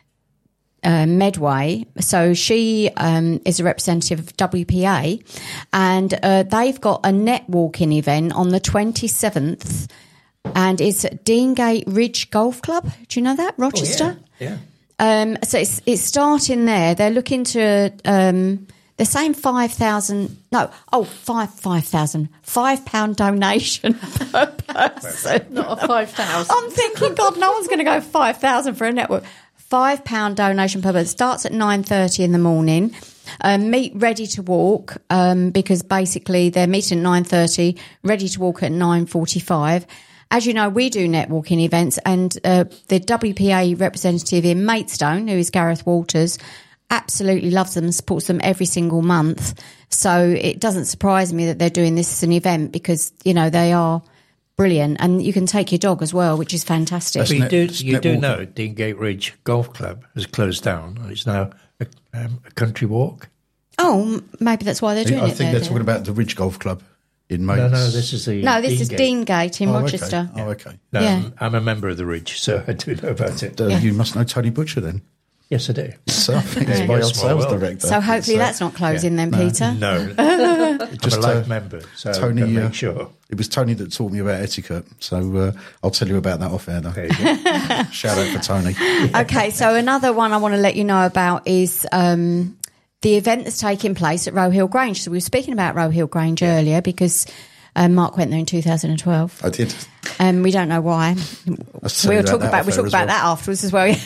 uh, Medway. So she um, is a representative of W P A, and uh, they've got a netwalking event on the twenty-seventh, and it's at Deangate Ridge Golf Club. Do you know that, Rochester? Oh, yeah. yeah. Um, so it's it's starting there. They're looking to um, they're saying five thousand. No, oh five five thousand five pound donation per person. Not a five thousand. I'm thinking, God, no one's going to go five thousand for a network. Five pound donation per person. Starts at nine thirty in the morning. Um, meet ready to walk um, because basically they're meeting at nine thirty, ready to walk at nine forty five. As you know, we do networking events, and uh, the W P A representative in Maidstone, who is Gareth Walters, absolutely loves them and supports them every single month. So it doesn't surprise me that they're doing this as an event because, you know, they are brilliant. And you can take your dog as well, which is fantastic. But you net- do, it's you do netwalking. know Deangate Ridge Golf Club has closed down, and it's now a, um, a country walk. Oh, m- maybe that's why they're doing I it think there. they're talking about the Ridge Golf Club in Maidstone. No, no, this is the No, this is Deangate. Deangate in Oh, Rochester. Okay. Oh, okay. No, Yeah. I'm, I'm a member of the Ridge, so I do know about it. Uh, Yeah. You must know Tony Butcher then. Yes, I do. So I think Yeah, he's my yeah, old small sales world. director. So hopefully So that's not closing then, Peter. No, I'm Just, a life uh, member, so Tony, Tony, uh, make sure. It was Tony that taught me about etiquette, so uh, I'll tell you about that off air. Though. There you go. Shout out for Tony. Okay, so another one I want to let you know about is um, the event that's taking place at Roe Hill Grange. So we were speaking about Roe Hill Grange earlier because um, Mark went there in two thousand twelve. I did. Um, we don't know why. I'll tell We'll you talk that about off we'll air talk as about well. that afterwards as well.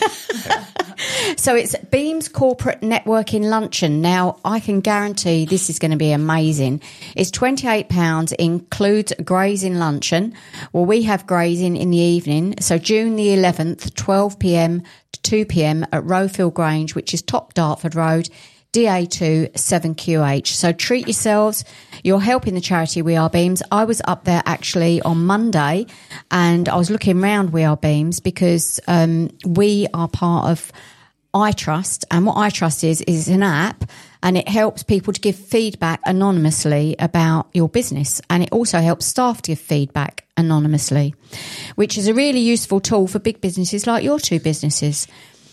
So it's Beams Corporate Networking Luncheon. Now, I can guarantee this is going to be amazing. It's twenty-eight pounds, includes grazing luncheon. Well, we have grazing in the evening. So June the eleventh, twelve p.m. to two p.m. at Rowfield Grange, which is Top Dartford Road, D A two seven Q H. So treat yourselves. You're helping the charity We Are Beams. I was up there actually on Monday, and I was looking around We Are Beams because um, we are part of iTrust, and what iTrust is is an app, and it helps people to give feedback anonymously about your business, and it also helps staff to give feedback anonymously, which is a really useful tool for big businesses like your two businesses.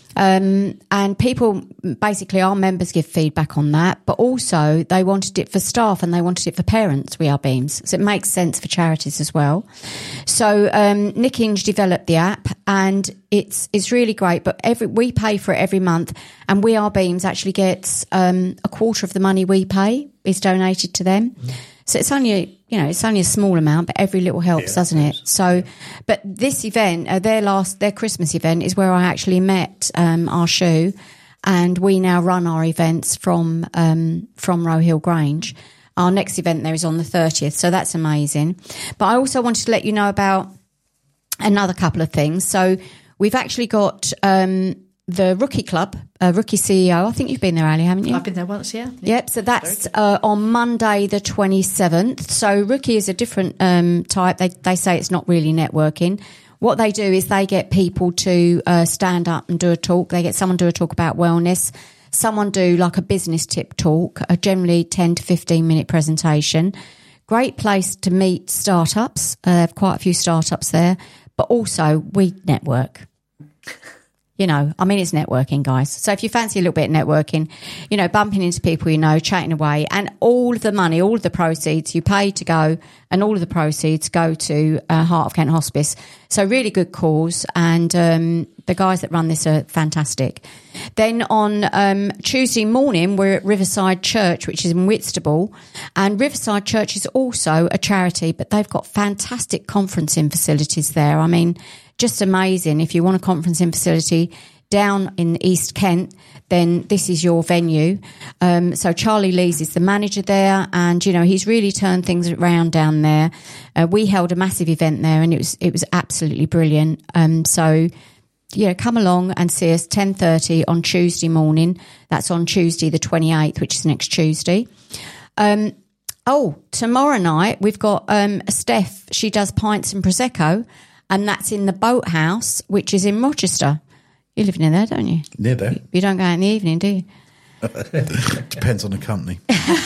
Um, and people, basically our members give feedback on that, but also they wanted it for staff and they wanted it for parents, We Are Beams. So it makes sense for charities as well. So um, Nick Inge developed the app, and it's it's really great, but every we pay for it every month, and We Are Beams actually gets um, a quarter of the money we pay is donated to them. Mm. So it's only, a, you know, it's only a small amount, but every little helps, Yeah, doesn't it? So, but this event, uh, their last, their Christmas event is where I actually met um, our shoe, and we now run our events from um, from Roe Hill Grange. Our next event there is on the thirtieth, so that's amazing. But I also wanted to let you know about another couple of things. So we've actually got um, the Rookie Club, uh, Rookie C E O. I think you've been there, Ali, haven't you? I've been there once, yeah. Yep, so that's uh, on Monday the twenty-seventh. So Rookie is a different um, type. They they say it's not really networking. What they do is they get people to uh, stand up and do a talk. They get someone to do a talk about wellness, someone do like a business tip talk, a generally ten to fifteen minute presentation. Great place to meet startups. Uh, they have quite a few startups there, but also we network. You know, I mean, it's networking, guys. So if you fancy a little bit of networking, you know, bumping into people you know, chatting away, and all of the money, all of the proceeds you pay to go, and all of the proceeds go to uh, Heart of Kent Hospice. So really good cause, and um, the guys that run this are fantastic. Then on um, Tuesday morning, we're at Riverside Church, which is in Whitstable, and Riverside Church is also a charity, but they've got fantastic conferencing facilities there. I mean, just amazing. If you want a conferencing facility down in East Kent, then this is your venue. Um, so Charlie Lees is the manager there, and you know he's really turned things around down there. Uh, we held a massive event there, and it was it was absolutely brilliant. Um, so yeah, come along and see us ten thirty on Tuesday morning. That's on Tuesday the twenty-eighth, which is next Tuesday. Um, Oh, tomorrow night we've got um, Steph. She does pints and Prosecco, and that's in the Boathouse, which is in Rochester. You live near there, don't you? Near there. You, you don't go out in the evening, do you? Depends on the company.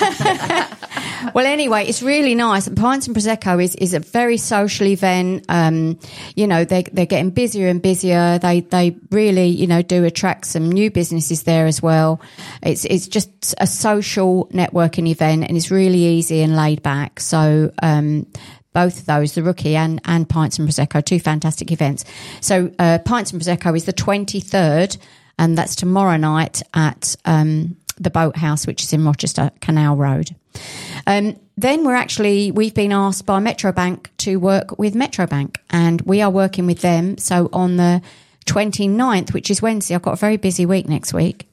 Well, anyway, it's really nice. And Pints and Prosecco is, is a very social event. Um, you know, they, they're getting busier and busier. They they really, you know, do attract some new businesses there as well. It's it's just a social networking event, and it's really easy and laid back. So um, both of those, the Rookie and, and Pints and Prosecco, two fantastic events. So uh, Pints and Prosecco is the twenty-third, and that's tomorrow night at um, the Boathouse, which is in Rochester, Canal Road. Um, then we're actually, we've been asked by Metrobank to work with Metrobank, and we are working with them. So on the twenty-ninth, which is Wednesday, I've got a very busy week next week,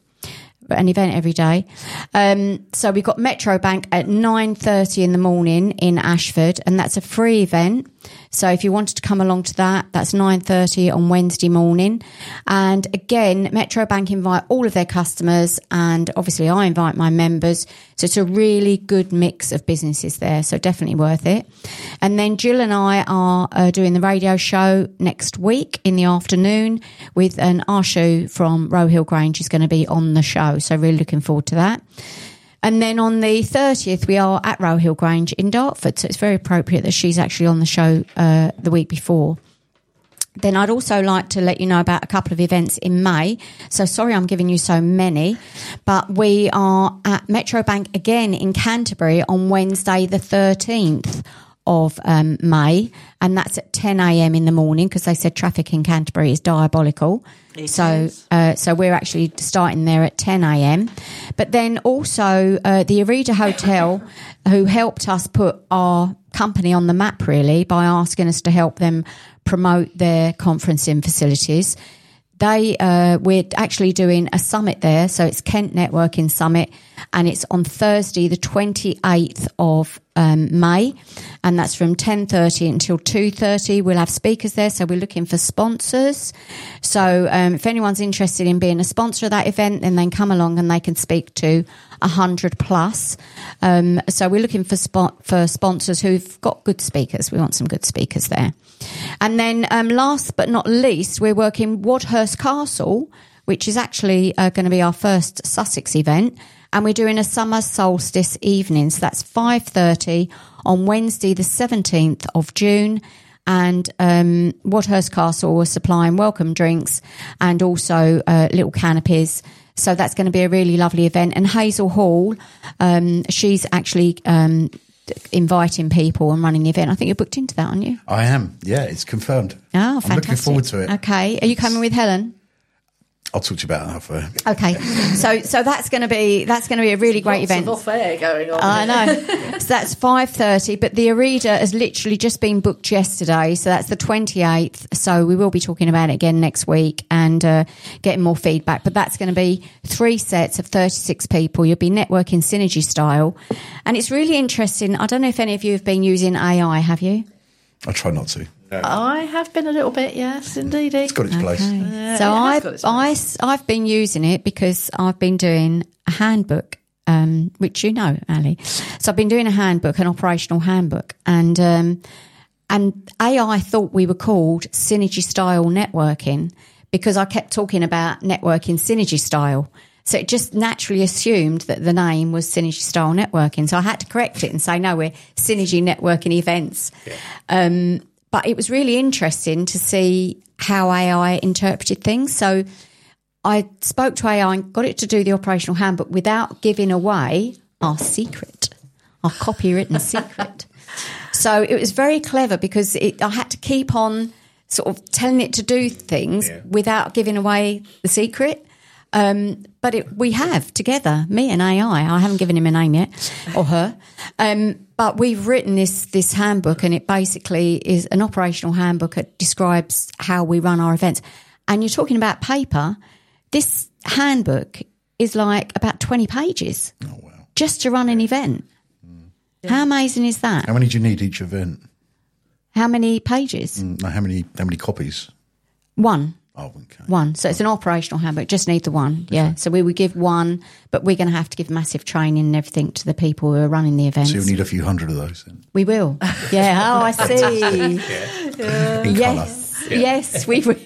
an event every day. Um, so we've got Metrobank at nine thirty in the morning in Ashford, and that's a free event. So if you wanted to come along to that, that's nine thirty on Wednesday morning. And again, Metrobank invite all of their customers, and obviously I invite my members. So it's a really good mix of businesses there. So definitely worth it. And then Jill and I are uh, doing the radio show next week in the afternoon with an Arshu from Roe Hill Grange is going to be on the show. So really looking forward to that. And then on the thirtieth, we are at Roe Hill Grange in Dartford. So it's very appropriate that she's actually on the show uh, the week before. Then I'd also like to let you know about a couple of events in May. So sorry I'm giving you so many, but we are at Metrobank again in Canterbury on Wednesday the thirteenth of um, May, and that's at ten a.m. in the morning because they said traffic in Canterbury is diabolical. It so is. Uh, so we're actually starting there at ten a.m. But then also uh, the Arida Hotel, who helped us put our company on the map really by asking us to help them promote their conferencing facilities. They uh, we're actually doing a summit there, so it's Kent Networking Summit, and it's on Thursday, the twenty-eighth of um, May, and that's from ten thirty until two thirty. We'll have speakers there, so we're looking for sponsors. So um, if anyone's interested in being a sponsor of that event, then they can come along and they can speak to a hundred plus. Um, so we're looking for spot for sponsors who've got good speakers. We want some good speakers there. And then um, last but not least, we're working Wadhurst Castle, which is actually uh, going to be our first Sussex event. And we're doing a summer solstice evening. So that's five thirty on Wednesday, the seventeenth of June. And um, Wadhurst Castle was supplying welcome drinks and also uh, little canopies. So that's going to be a really lovely event. And Hazel Hall, um, she's actually um, inviting people and running the event. I think you're booked into that, aren't you? I am. Yeah, it's confirmed. Oh, fantastic. I'm looking forward to it. Okay. Are you coming with Helen? I'll talk to you about that for. Okay, so so that's going to be that's going to be a really great Lots event. Of off air going on. I know. So that's five thirty, but the Arida has literally just been booked yesterday, so that's the twenty-eighth. So we will be talking about it again next week and uh, getting more feedback. But that's going to be three sets of thirty-six people. You'll be networking synergy style, and it's really interesting. I don't know if any of you have been using A I. Have you? I try not to. No. I have been a little bit, yes, indeed. It's got its okay. place. Uh, so I've, its place. I, I've been using it because I've been doing a handbook, um, which you know, Ali. So I've been doing a handbook, an operational handbook, and um, and A I thought we were called Synergy Style Networking because I kept talking about networking Synergy Style. So it just naturally assumed that the name was Synergy Style Networking. So I had to correct it and say, no, we're Synergy Networking Events. Yeah. Um, But it was really interesting to see how A I interpreted things. So I spoke to A I and got it to do the operational handbook without giving away our secret, our copywritten secret. So it was very clever because it, I had to keep on sort of telling it to do things yeah. without giving away the secret. Um, but it, we have together, me and A I. I haven't given him a name yet, or her. Um, but we've written this this handbook, and it basically is an operational handbook that describes how we run our events. And you're talking about paper. This handbook is like about twenty pages oh, wow. just to run an event. Mm. Yeah. How amazing is that? How many do you need each event? How many pages? Mm, no, how many? How many copies? One. Oh, okay. One. So it's an operational handbook. Just need the one. Yeah. Okay. So we would give one, but we're going to have to give massive training and everything to the people who are running the events. So you'll need a few hundred of those then. We will. Yeah. Oh, I see. Yeah. In Yes. colour. Yes, we will.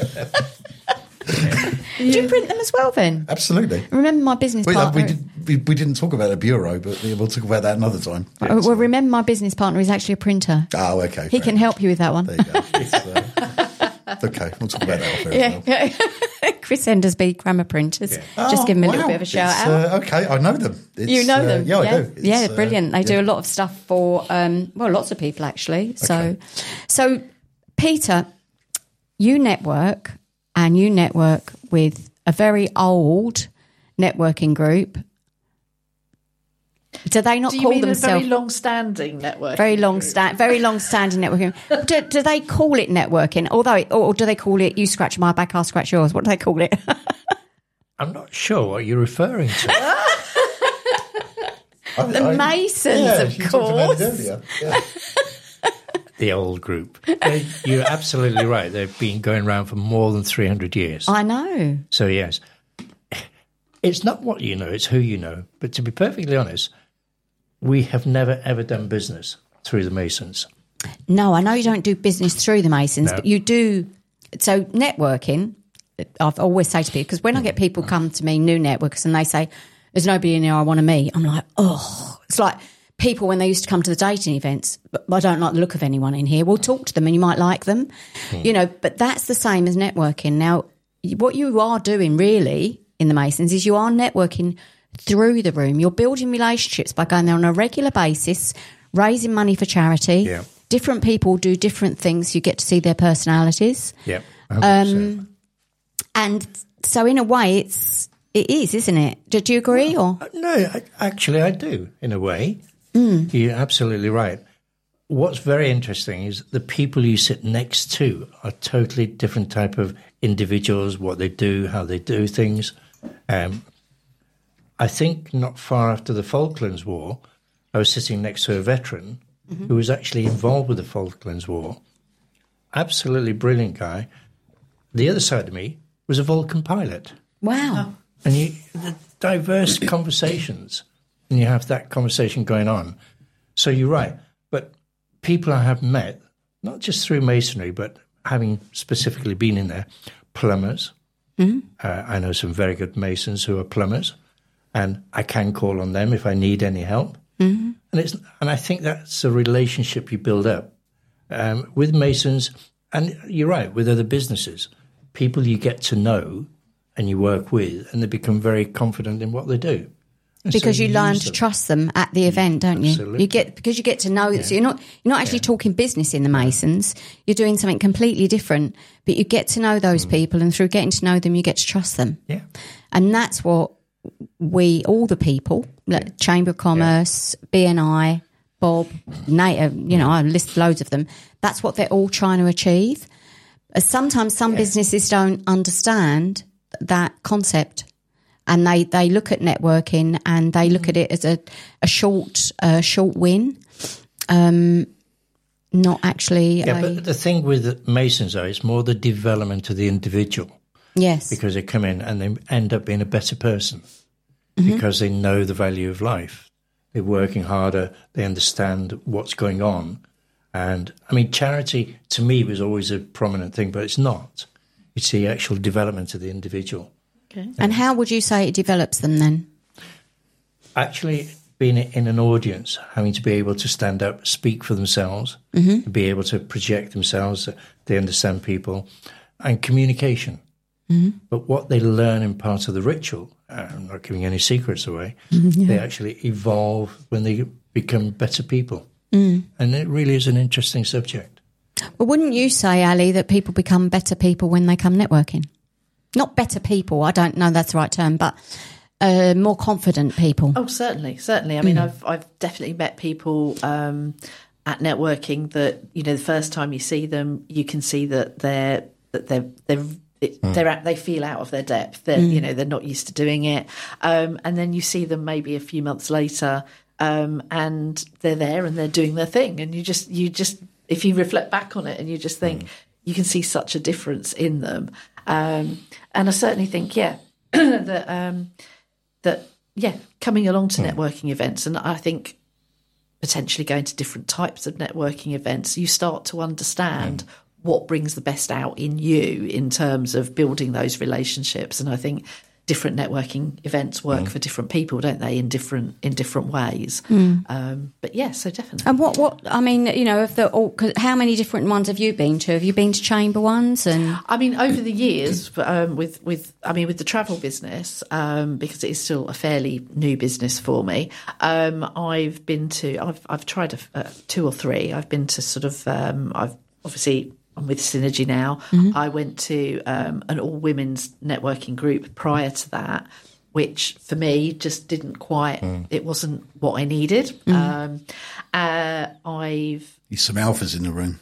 Do you print them as well then? Absolutely. Remember my business We, uh, partner. we, did, we, we didn't talk about a bureau, but we'll talk about that another time. Uh, well, remember my business partner is actually a printer. Oh, okay. He fair can enough. help you with that one. There you go. It's, uh, okay, we'll talk about that off air as well. Yeah. Chris Endersby, Grammar Printers. Just give him a Oh, little wow. bit of a shout It's, out. Uh, okay, I know them. It's, You know uh, them? yeah, I do. It's, yeah, uh, brilliant. They yeah. do a lot of stuff for, um, well, lots of people actually. So, Okay. so Peter, you network and you network with a very old networking group. Do they not Do you call mean a themselves very long-standing network? very long sta- very long standing networking? do, do they call it networking? Although, it, or do they call it you scratch my back, I'll scratch yours? What do they call it? I'm not sure what you're referring to. The Masons, yeah, of you talked about course. it earlier. Yeah. The old group. They, you're absolutely right. They've been going around for more than three hundred years. I know. So, yes, it's not what you know, it's who you know. But to be perfectly honest, we have never, ever done business through the Masons. No, I know you don't do business through the Masons, No. but you do. So networking, I've always say to people, because when I get people come to me, new networkers, and they say, there's nobody in here I want to meet, I'm like, oh, it's like people when they used to come to the dating events, but I don't like the look of anyone in here. We'll talk to them and you might like them, you know, but that's the same as networking. Now, what you are doing really in the Masons is you are networking through the room. You're building relationships by going there on a regular basis, raising money for charity. Yeah. Different people do different things. You get to see their personalities. Yep. one hundred percent. Um, and so in a way, it's, it is, isn't it? Do, do you agree? Or No, I, actually, I do, in a way. Mm. You're absolutely right. What's very interesting is the people you sit next to are totally different type of individuals, what they do, how they do things. Um, I think not far after the Falklands War, I was sitting next to a veteran mm-hmm. who was actually involved with the Falklands War. Absolutely brilliant guy. The other side of me was a Vulcan pilot. wow. And you, the diverse conversations, and you have that conversation going on. So you're right. But people I have met, not just through masonry, but having specifically been in there, plumbers. Mm-hmm. Uh, I know some very good masons who are plumbers, and I can call on them if I need any help. Mm-hmm. And it's and I think that's a relationship you build up um, with masons, and you're right, with other businesses, people you get to know and you work with, and they become very confident in what they do. And Because so you learn use to them. trust them at the event, don't you? Absolutely. You get because you get to know. So you're not you're not actually Yeah. talking business in the Masons. You're doing something completely different, but you get to know those Mm. people, and through getting to know them, you get to trust them. Yeah. And that's what we, all the people, like Chamber of Commerce, B N I, Bob, NATO, you know, I list loads of them. That's what they're all trying to achieve. Uh, Sometimes some businesses don't understand that concept, and they, they look at networking and they look at it as a, a short uh, short win, um, not actually. Yeah, a, but the thing with Masons, though, it's more the development of the individual, yes, because they come in and they end up being a better person Mm-hmm. because they know the value of life. They're working harder. They understand what's going on. And, I mean, charity, to me, was always a prominent thing, but it's not. It's the actual development of the individual. Okay. and how would you say it develops them then? Actually, being in an audience, having to be able to stand up, speak for themselves, Mm-hmm. be able to project themselves, they understand people, and communication. Mm-hmm. But what they learn in part of the ritual, uh, I'm not giving any secrets away, Mm-hmm. they actually evolve when they become better people. Mm. And it really is an interesting subject. Well, wouldn't you say, Ali, that people become better people when they come networking? Not better people, I don't know that's the right term, but uh, more confident people. Oh, certainly, certainly. I mean, I've I've definitely met people um, at networking that, you know, the first time you see them, you can see that they're that they're they're it, they're at, they feel out of their depth. They're you know they're not used to doing it, um, and then you see them maybe a few months later, um, and they're there and they're doing their thing, and you just you just if you reflect back on it and you just think. You can see such a difference in them. Um, and I certainly think, yeah, that um, that yeah, coming along to mm. networking events, and I think potentially going to different types of networking events, you start to understand mm. what brings the best out in you in terms of building those relationships. And I think different networking events work mm. for different people, don't they, in different in different ways. Mm. Um, but yeah, so definitely. And what, what I mean, you know, of the all, how many different ones have you been to? Have you been to chamber ones? And I mean, over the years, um, with with I mean, with the travel business, um, because it is still a fairly new business for me. Um, I've been to, I've I've tried a, uh, two or three. I've been to sort of, um, I've obviously. I'm with Synergy now. Mm-hmm. I went to um, an all-women's networking group prior to that, which for me just didn't quite, mm. it wasn't what I needed. Mm. Um, uh, I've... Need some alphas in the room.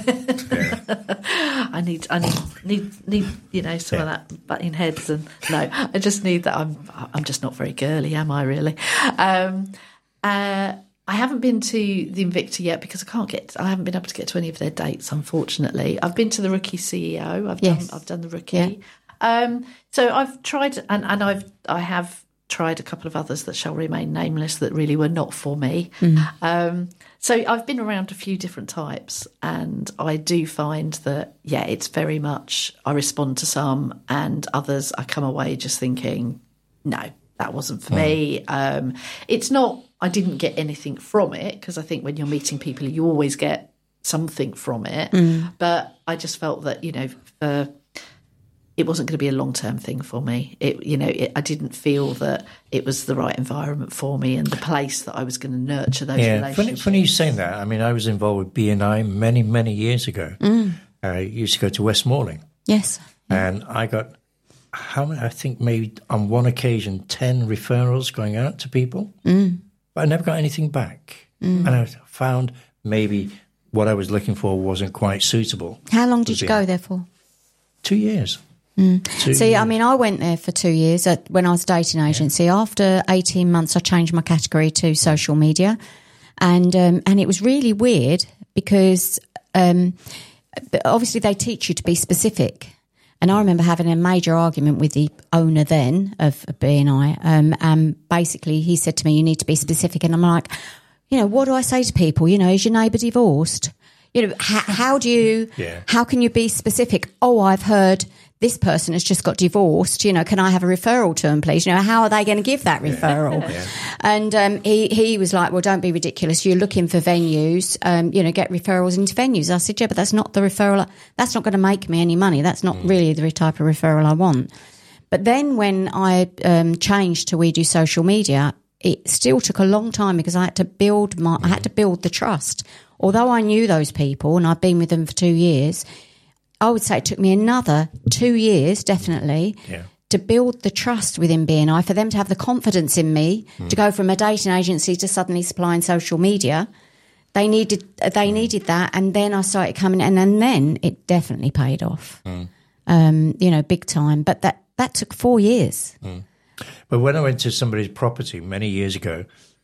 I need, I need, need, need, you know, some yeah. of that butting heads, and no, I just need that. I'm, I'm just not very girly, am I really? Um, uh, I haven't been to the Invicta yet because I can't get. I haven't been able to get to any of their dates, unfortunately. I've been to the Rookie C E O. I've yes. done. I've done the Rookie. Yeah. Um, so I've tried, and, and I've I have tried a couple of others that shall remain nameless that really were not for me. Mm. Um, so I've been around a few different types, and I do find that yeah, it's very much I respond to some, and others I come away just thinking, no, that wasn't for mm. me. Um, it's not. I didn't get anything from it, because I think when you're meeting people, you always get something from it. Mm. But I just felt that, you know, uh, it wasn't going to be a long-term thing for me. It, you know, it, I didn't feel that it was the right environment for me and the place that I was going to nurture those yeah, relationships. Funny, funny you saying that. I mean, I was involved with B N I many, many years ago. Mm. I used to go to Westmoreland. Yes. And I got, how many, I think maybe on one occasion, ten referrals going out to people. Mm. But I never got anything back. Mm. And I found maybe what I was looking for wasn't quite suitable. How long did you go there for? Two years. Mm. Two See, years. I mean, I went there for two years at, when I was a dating agency. Yeah. After eighteen months, I changed my category to social media. And um, and it was really weird because um, obviously they teach you to be specific. And I remember having a major argument with the owner then of B N I. Um, and basically he said to me, you need to be specific. And I'm like, you know, what do I say to people? You know, is your neighbour divorced? You know, how, how do you, yeah. how can you be specific? Oh, I've heard this person has just got divorced. You know, can I have a referral to them, please? You know, how are they going to give that referral? Yeah. And um, he, he was like, well, don't be ridiculous. You're looking for venues, um, you know, get referrals into venues. I said, yeah, but that's not the referral. That's not going to make me any money. That's not mm. really the type of referral I want. But then when I um, changed to We Do Social Media, it still took a long time because I had to build my, mm. I had to build the trust. Although I knew those people and I'd been with them for two years, I would say it took me another two years, definitely, yeah. to build the trust within B N I, for them to have the confidence in me mm. to go from a dating agency to suddenly supplying social media. They needed they mm. needed that, and then I started coming, and, and then it definitely paid off, mm. um, you know, big time. But that, that took four years. Mm. But when I went to somebody's property many years ago,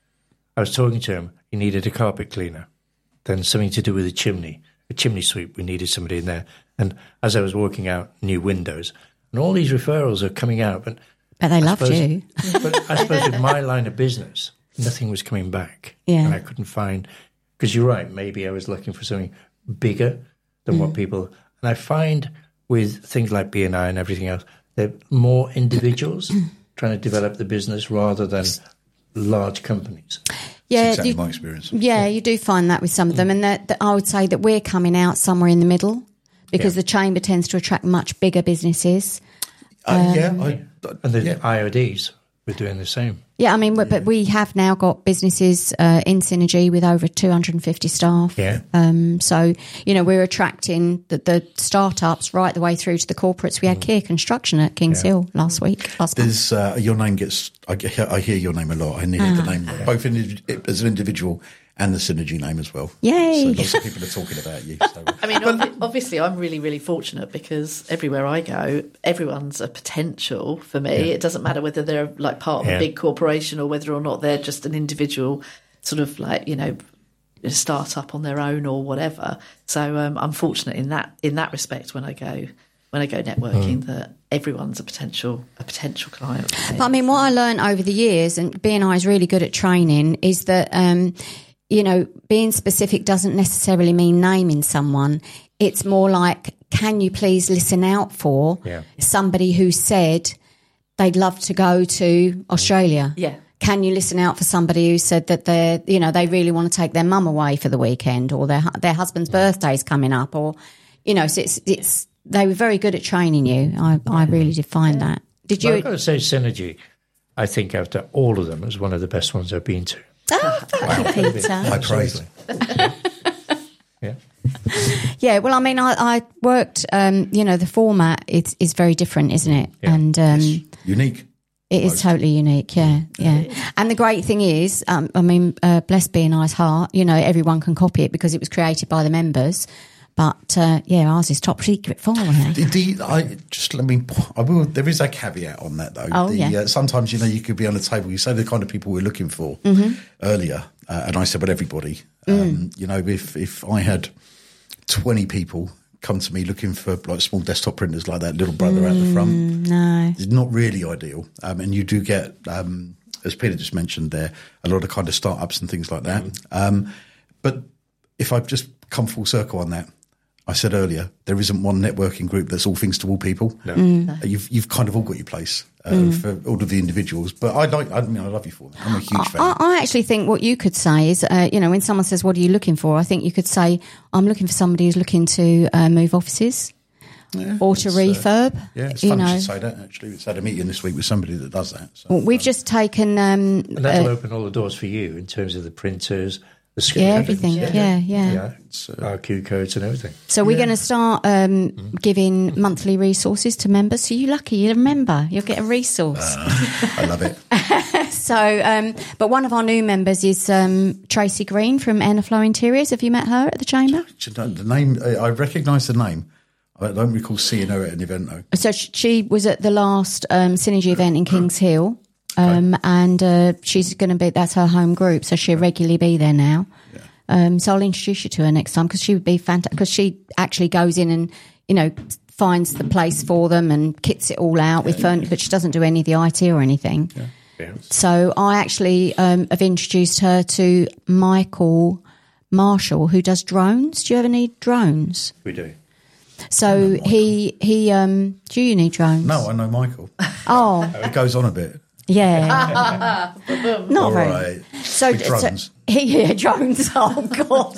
I was talking to him, he needed a carpet cleaner, then something to do with a chimney. A chimney sweep, we needed somebody in there. And as I was working out new windows, and all these referrals are coming out. But, but they I loved suppose, you. But I suppose with my line of business, nothing was coming back. Yeah. And I couldn't find, because you're right, maybe I was looking for something bigger than mm. what people, and I find with things like B N I and everything else, they're more individuals trying to develop the business rather than large companies. Yeah, That's exactly you, my experience. Yeah, you do find that with some of them, and that, that I would say that we're coming out somewhere in the middle because yeah. the chamber tends to attract much bigger businesses. Uh, um, yeah, I, and the yeah. I O Ds were doing the same. Yeah, I mean, but, but we have now got businesses uh, in Synergy with over two hundred fifty staff. Yeah. Um, so, you know, we're attracting the, the startups right the way through to the corporates. We had mm. Kier Construction at Kings yeah. Hill last week. Last There's, uh, your name gets, I, I hear your name a lot. I hear ah. the name, both in, as an individual and the Synergy name as well. Yay. So lots of people are talking about you. So. I mean, ob- obviously, I'm really, really fortunate because everywhere I go, everyone's a potential for me. Yeah. It doesn't matter whether they're like part of yeah. a big corporation or whether or not they're just an individual sort of like, you know, start up on their own or whatever. So um, I'm fortunate in that in that respect when I go when I go networking mm. that everyone's a potential a potential client. But I mean, what I learned over the years, and B and I is really good at training, is that um, you know, being specific doesn't necessarily mean naming someone. It's more like, can you please listen out for yeah. somebody who said they'd love to go to Australia? Yeah. Can you listen out for somebody who said that they're, you know, they really want to take their mum away for the weekend, or their their husband's yeah. birthday's coming up, or, you know, so it's it's they were very good at training you. I I really did find yeah. that. Did you? Well, I've got to say, Synergy, I think after all of them, is one of the best ones I've been to. Oh, thank you, Peter. My praise. Yeah. Yeah, well, I mean, I, I worked, um, you know, the format is, is very different, isn't it? Yeah. And um, it's unique. It is totally unique, yeah, yeah. And the great thing is, um, I mean, uh, bless B and I's heart, you know, everyone can copy it because it was created by the members. But, uh, yeah, ours is top secret for me. Indeed, I just, let me, I will, there is a caveat on that, though. Oh, the, yeah. Uh, sometimes, you know, you could be on a table, you say the kind of people we're looking for mm-hmm. earlier, uh, and I said, well, everybody. Um, mm. You know, if, if I had twenty people come to me looking for like small desktop printers like that, little brother mm, out the front, no. it's not really ideal. Um, and you do get, um, as Peter just mentioned there, a lot of kind of startups and things like that. Mm. Um, but if I've just come full circle on that, I said earlier, there isn't one networking group that's all things to all people. No. Mm. Uh, you've you've kind of all got your place uh, mm. for all of the individuals. But I like, I mean, I love you for that. I'm a huge fan. I, I actually think what you could say is, uh, you know, when someone says, "What are you looking for?" I think you could say, "I'm looking for somebody who's looking to uh, move offices." Yeah, or to refurb. Uh, yeah, it's you funny know. you should say that, actually. We've had a meeting this week with somebody that does that. So, well, we've um, just taken... Um, and that'll uh, open all the doors for you in terms of the printers, the yeah, screen, everything. Yeah, yeah. yeah. yeah it's, uh, R Q codes and everything. So we're Yeah. going to start um, Mm. giving monthly resources to members. So you're lucky, you're a member. You'll get a resource. Uh, I love it. So, um, but one of our new members is um, Tracy Green from Enerflow Interiors. Have you met her at the Chamber? Do you know, the name, I recognise the name. I don't recall seeing her at an event, though. So she, she was at the last um, Synergy event in Kings Hill. Um, and uh, she's going to be, that's her home group, so she'll regularly be there now. Yeah. Um, so I'll introduce you to her next time, because she would be fantastic, because she actually goes in and, you know, finds the place for them and kits it all out with furniture, but she doesn't do any of the I T or anything. Yeah. Yeah. So I actually um, have introduced her to Michael Marshall, who does drones. Do you ever need drones? We do. So he, he, um, do you need drones? No, I know Michael. Oh, It goes on a bit. yeah. Not All very. right. So, With so drones. he, yeah, drones. Oh God.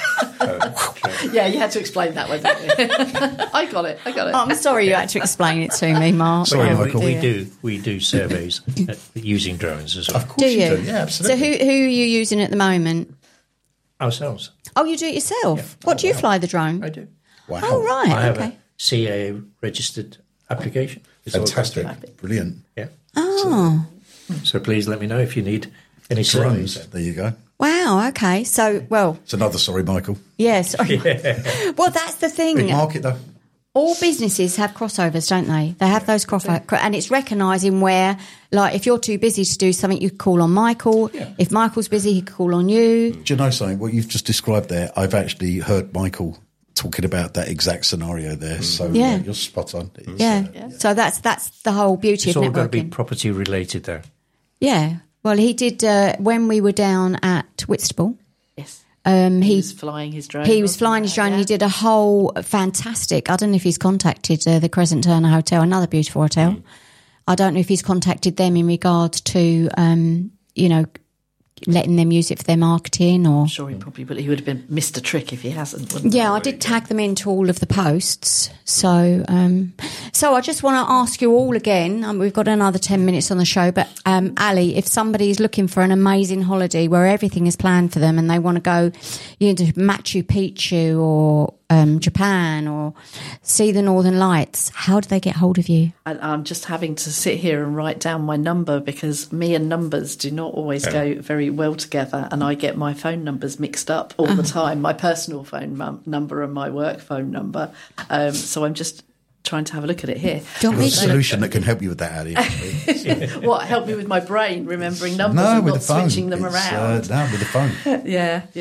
Yeah, you had to explain that one, didn't you? I got it. I got it. I'm sorry you had to explain it to me, Mark. Sorry, Oh, Michael. We dear. do we do surveys uh, using drones as well. Of course Do you you? do. Yeah, So absolutely. who who are you using at the moment? Ourselves. Oh, you do it yourself. Yeah. What do you wow. fly the drone? I do. Wow. Oh, right. I have okay. a C A registered application. It's all Fantastic. custom. Brilliant. Yeah. Oh, So please let me know if you need any Drones. surveys. There you go. wow. Okay. So, well, It's another sorry, Michael. yes. Well, that's the Big thing. market, though. All businesses have crossovers, don't they? They have those crossovers, and it's recognising where, like, if you're too busy to do something, you call on Michael. Yeah. If Michael's busy, he can call on you. Do you know something? What you've just described there, I've actually heard Michael talking about that exact scenario there. So Yeah. uh, you're spot on. It's, Yeah. uh, So that's that's the whole beauty It's of all got to be networking. property related, though. Yeah. Well, he did uh, when we were down at Whitstable. Yes. Um, He he was flying his drone. he was wasn't flying his drone. Yeah. He did a whole fantastic. I don't know if he's contacted uh, the Crescent Turner Hotel, another beautiful hotel. Mm. I don't know if he's contacted them in regards to, um, you know, letting them use it for their marketing or. I'm sure he probably would. He would have been missed a trick if he hasn't. Wouldn't Yeah, I did tag them into all of the posts. So, um, so I just want to ask you all again. Um, we've got another ten minutes on the show, but um, Ali, if somebody is looking for an amazing holiday where everything is planned for them and they want to go, you know, to Machu Picchu or um, Japan or see the Northern Lights, how do they get hold of you? And I'm just having to sit here and write down my number because me and numbers do not always go very well together, and I get my phone numbers mixed up all the time, my personal phone mum- number and my work phone number. Um, so I'm just trying to have a look at it here. Do you want There's a me to- solution that can help you with that, Ali. actually. What, help me with my brain remembering numbers no, and with not the phone. switching them It's, around? Uh, no, with the phone. Yeah, yeah.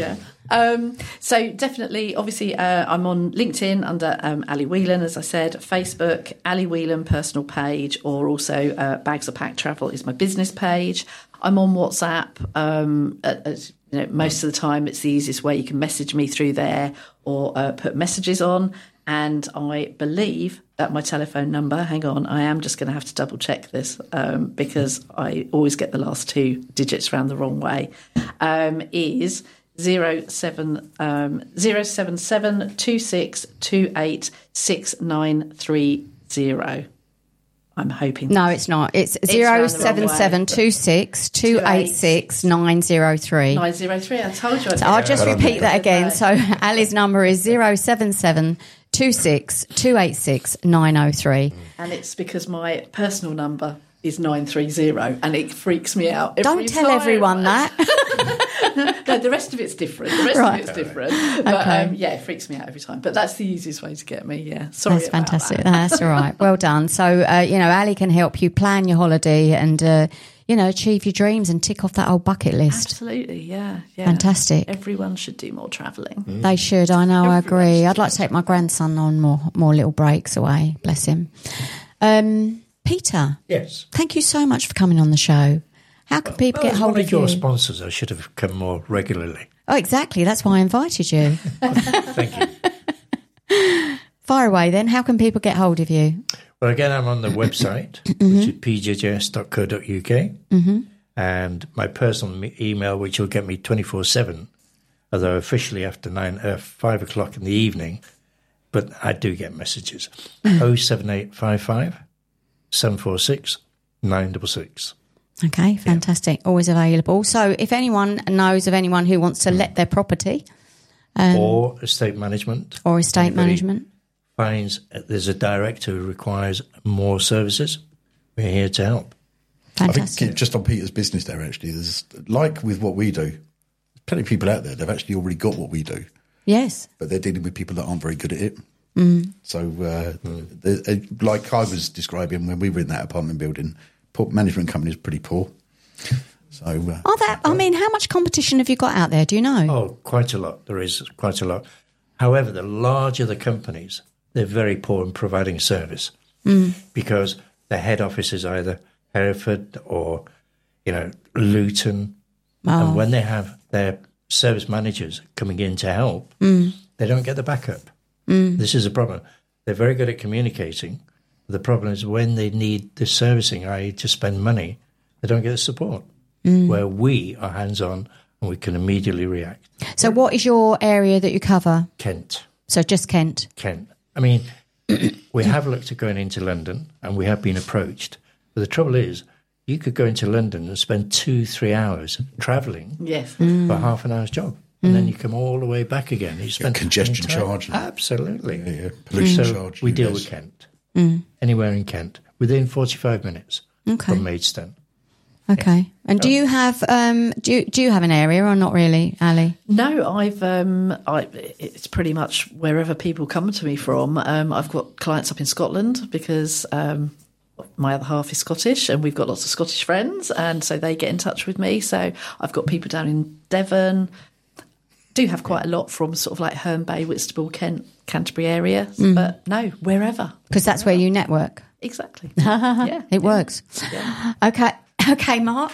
Um, so definitely, obviously, uh, I'm on LinkedIn under um, Ali Whelan, as I said, Facebook, Ali Whelan personal page, or also uh, Bags of Pack Travel is my business page. I'm on WhatsApp. Um, as, you know, most of the time, it's the easiest way. You can message me through there or uh, put messages on. And I believe that my telephone number, hang on, I am just going to have to double check this um, because I always get the last two digits around the wrong way, um, is zero seven um, zero seven seven two six two eight six nine three zero. I'm hoping. No, it's not. It's zero seven seven two six two eight six nine zero three. Nine zero three. I told you. So I'll just repeat that again. So Ali's number is zero seven seven two six two eight six nine zero three. And it's because my personal number is nine three zero, and it freaks me out every Don't tell time. everyone that. No, the rest of it's different. The rest Right. of it's different. But Okay. um, yeah, it freaks me out every time. But that's the easiest way to get me. Yeah, sorry. That's about fantastic. That. That's all right. Well done. So, uh, you know, Ali can help you plan your holiday and, uh, you know, achieve your dreams and tick off that old bucket list. Absolutely. Yeah. Yeah. Fantastic. Everyone should do more travelling. They should. I know. I Everyone agree. should I'd like to take my grandson on more, more little breaks away. Bless him. Um, Peter. Yes. Thank you so much for coming on the show. How can people Well, get as hold one of of your you? sponsors, I should have come more regularly. Oh, exactly. That's why I invited you. Thank you. Fire away then. How can people get hold of you? Well, again, I'm on the website, Mm-hmm. which is p j j s dot co dot u k, mm-hmm. and my personal me- email, which will get me twenty-four seven, although officially after nine, uh, five o'clock in the evening, but I do get messages. oh seven eight five five seven four six nine six six. Okay, fantastic. Always available. So if anyone knows of anyone who wants to let their property or estate management. or estate Anybody management, finds there's a director who requires more services, we're here to help. I fantastic. think just on Peter's business there, actually, there's like with what we do, there's plenty of people out there, they've actually already got what we do, Yes. but they're dealing with people that aren't very good at it. Mm. So, uh, the, uh, like I was describing when we were in that apartment building, poor management company is pretty poor. So, uh, Are that, I mean, how much competition have you got out there? Do you know? Oh, quite a lot. There is quite a lot. However, the larger the companies, they're very poor in providing service Mm. because the head office is either Hereford or, you know, Luton. Oh. And when they have their service managers coming in to help, Mm. they don't get the backup. Mm. This is a problem. They're very good at communicating. The problem is when they need the servicing, that is to spend money, they don't get the support. Mm. Where we are hands-on and we can immediately react. So what is your area that you cover? Kent. So just Kent. Kent. I mean, we have looked at going into London and we have been approached. But the trouble is, you could go into London and spend two, three hours travelling Yes. for half an hour's job. And then you come all the way back again. You spend congestion the entire- charge. Absolutely. Yeah, yeah. Pollution so charge, we deal yes. with Kent. Anywhere in Kent. Within forty-five minutes Okay. from Maidstone. Okay. And do you have um do you, do you have an area or not really, Ali? No, I've um, I, it's pretty much wherever people come to me from. Um, I've got clients up in Scotland because um, my other half is Scottish, and we've got lots of Scottish friends, and so they get in touch with me. So I've got people down in Devon. Do have quite a lot from sort of like Herne Bay, Whitstable, Kent, Canterbury area, but no, wherever. Because that's where you network. Exactly. Yeah, It works. Yeah. Okay. Okay, Mark.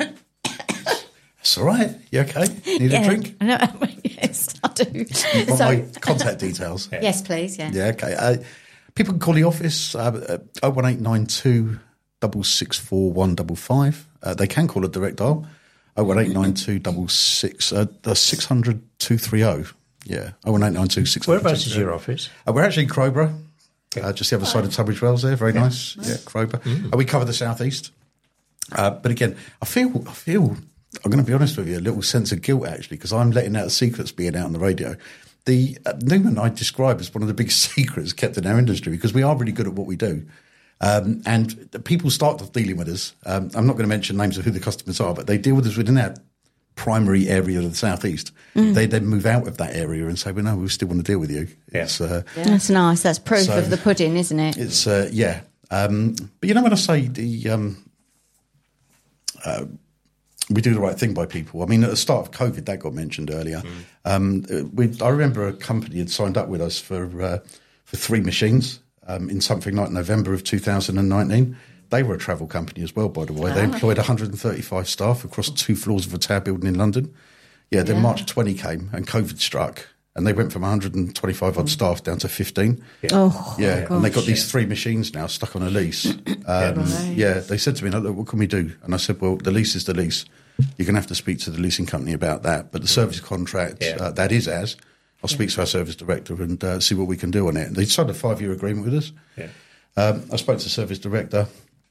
That's all right. You okay? Need a drink? No, yes, I do. You want So- my contact details? Yes, please. Yeah. Yeah, okay. Uh, people can call the office uh, oh one eight nine two six six four one five five. Uh, they can call a direct dial oh one eight nine two six six uh, six hundred two thirty. Yeah, oh one eight nine two six hundred. Whereabouts is your office? Uh, we're actually in Crowborough, uh, just the other side of Tunbridge Wells there. Very nice. Yeah, Crowborough. Uh, we cover the southeast. Uh, but again, I feel, I feel, I'm going to be honest with you, a little sense of guilt actually, because I'm letting out secrets being out on the radio. The uh, Newman I describe as one of the big secrets kept in our industry because we are really good at what we do. Um, and the people start dealing with us. Um, I'm not going to mention names of who the customers are, but they deal with us within our primary area of the southeast. Mm. They then move out of that area and say, well, no, we still want to deal with you. Yeah. It's, uh, Yeah. That's nice. That's proof So- of the pudding, isn't it? It's, uh, yeah. Um, but you know when I say the... Um, Uh, we do the right thing by people. I mean, at the start of COVID, that got mentioned earlier. Mm. Um, we, I remember a company had signed up with us for uh, for three machines um, in something like November of two thousand nineteen. They were a travel company as well, by the way. Ah. They employed one hundred thirty-five staff across two floors of a tower building in London. Yeah, then yeah. March twentieth came and COVID struck. And they went from one hundred twenty-five odd staff down to fifteen. Yeah. Oh, yeah. gosh. And they got these three machines now stuck on a lease. Um, right. Yeah, they said to me, look, what can we do? And I said, well, the lease is the lease. You're going to have to speak to the leasing company about that. But the service contract, yeah. uh, that is as. I'll speak yeah. to our service director and uh, see what we can do on it. And they signed a five-year agreement with us. Yeah. Um, I spoke to the service director.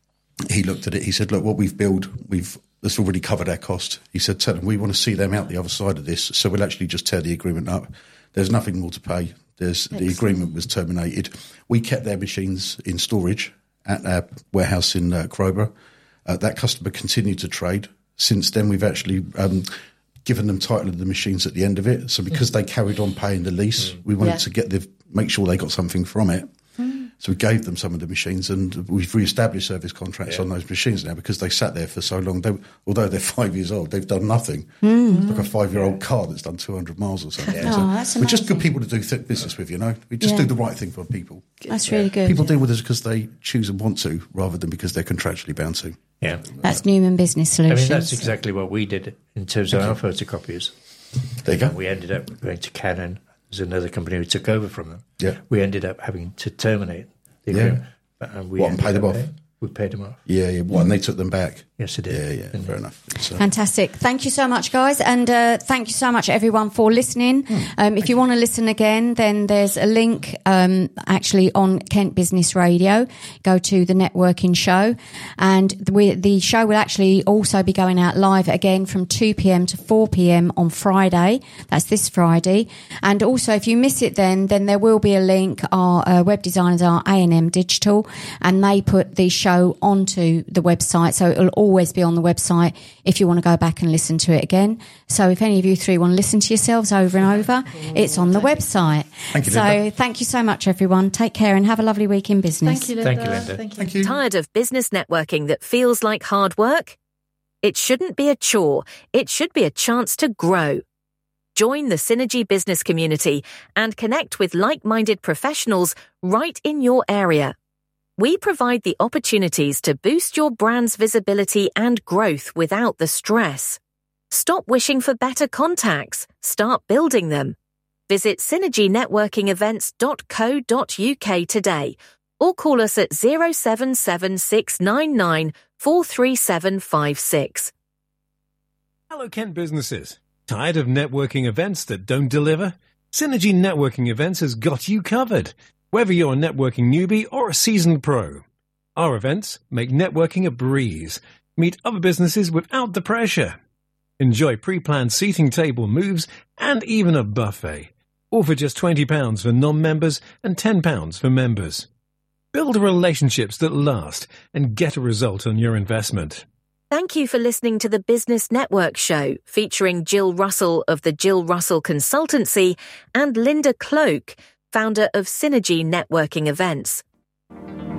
He looked at it. He said, look, what we've built, we've that's already covered our cost. He said, tell them we want to see them out the other side of this, so we'll actually just tear the agreement up. There's nothing more to pay. There's Excellent. The agreement was terminated. We kept their machines in storage at our warehouse in uh, Crowborough. Uh, that customer continued to trade. Since then, we've actually um, given them title of the machines at the end of it. So because mm. they carried on paying the lease, mm. we wanted yeah. to get the make sure they got something from it. So we gave them some of the machines, and we've re-established service contracts yeah. on those machines now because they sat there for so long. They, although they're five years old, they've done nothing. Mm. It's like a five-year-old yeah. car that's done two hundred miles or something. Yeah. So oh, that's we're just good people to do th- business with, you know. We just yeah. do the right thing for people. That's really good. People deal with us because they choose and want to, rather than because they're contractually bound to. Yeah, that's Newman Business Solutions. I mean, that's exactly what we did in terms of our photocopiers. There you go. And we ended up going to Canon. There's another company who took over from them. Yeah, we ended up having to terminate. Yeah. And we what, and pay them off? Pay, we paid them off. Yeah, yeah. What, and they took them back? Yes, it did. Yeah, yeah, fair enough. So. Fantastic. Thank you so much, guys. And uh, thank you so much, everyone, for listening. Mm, um, if you, you want to listen again, then there's a link um, actually on Kent Business Radio. Go to the networking show. And the, the show will actually also be going out live again from two p.m. to four p.m. on Friday. That's this Friday. And also, if you miss it then, then there will be a link. Our uh, web designers are A and M Digital, and they put the show onto the website. So it'll always be on the website if you want to go back and listen to it again. So if any of you three want to listen to yourselves over and over, it's on the website. Thank you, so Linda. Thank you so much, everyone. Take care and have a lovely week in business. Thank you, Linda. Thank you, Linda. Thank you. Thank you. Tired of business networking that feels like hard work? It shouldn't be a chore. It should be a chance to grow. Join the Synergy business community and connect with like-minded professionals right in your area. We provide the opportunities to boost your brand's visibility and growth without the stress. Stop wishing for better contacts. Start building them. Visit synergy networking events dot co dot uk today or call us at zero seven seven six nine nine four three seven five six. Hello, Kent businesses. Tired of networking events that don't deliver? Synergy Networking Events has got you covered. Whether you're a networking newbie or a seasoned pro, our events make networking a breeze. Meet other businesses without the pressure. Enjoy pre-planned seating table moves and even a buffet. All for just twenty pounds for non-members and ten pounds for members. Build relationships that last and get a result on your investment. Thank you for listening to the Business Network Show, featuring Jill Russell of the Jill Russell Consultancy and Linda Cloak, founder of Synergy Networking Events.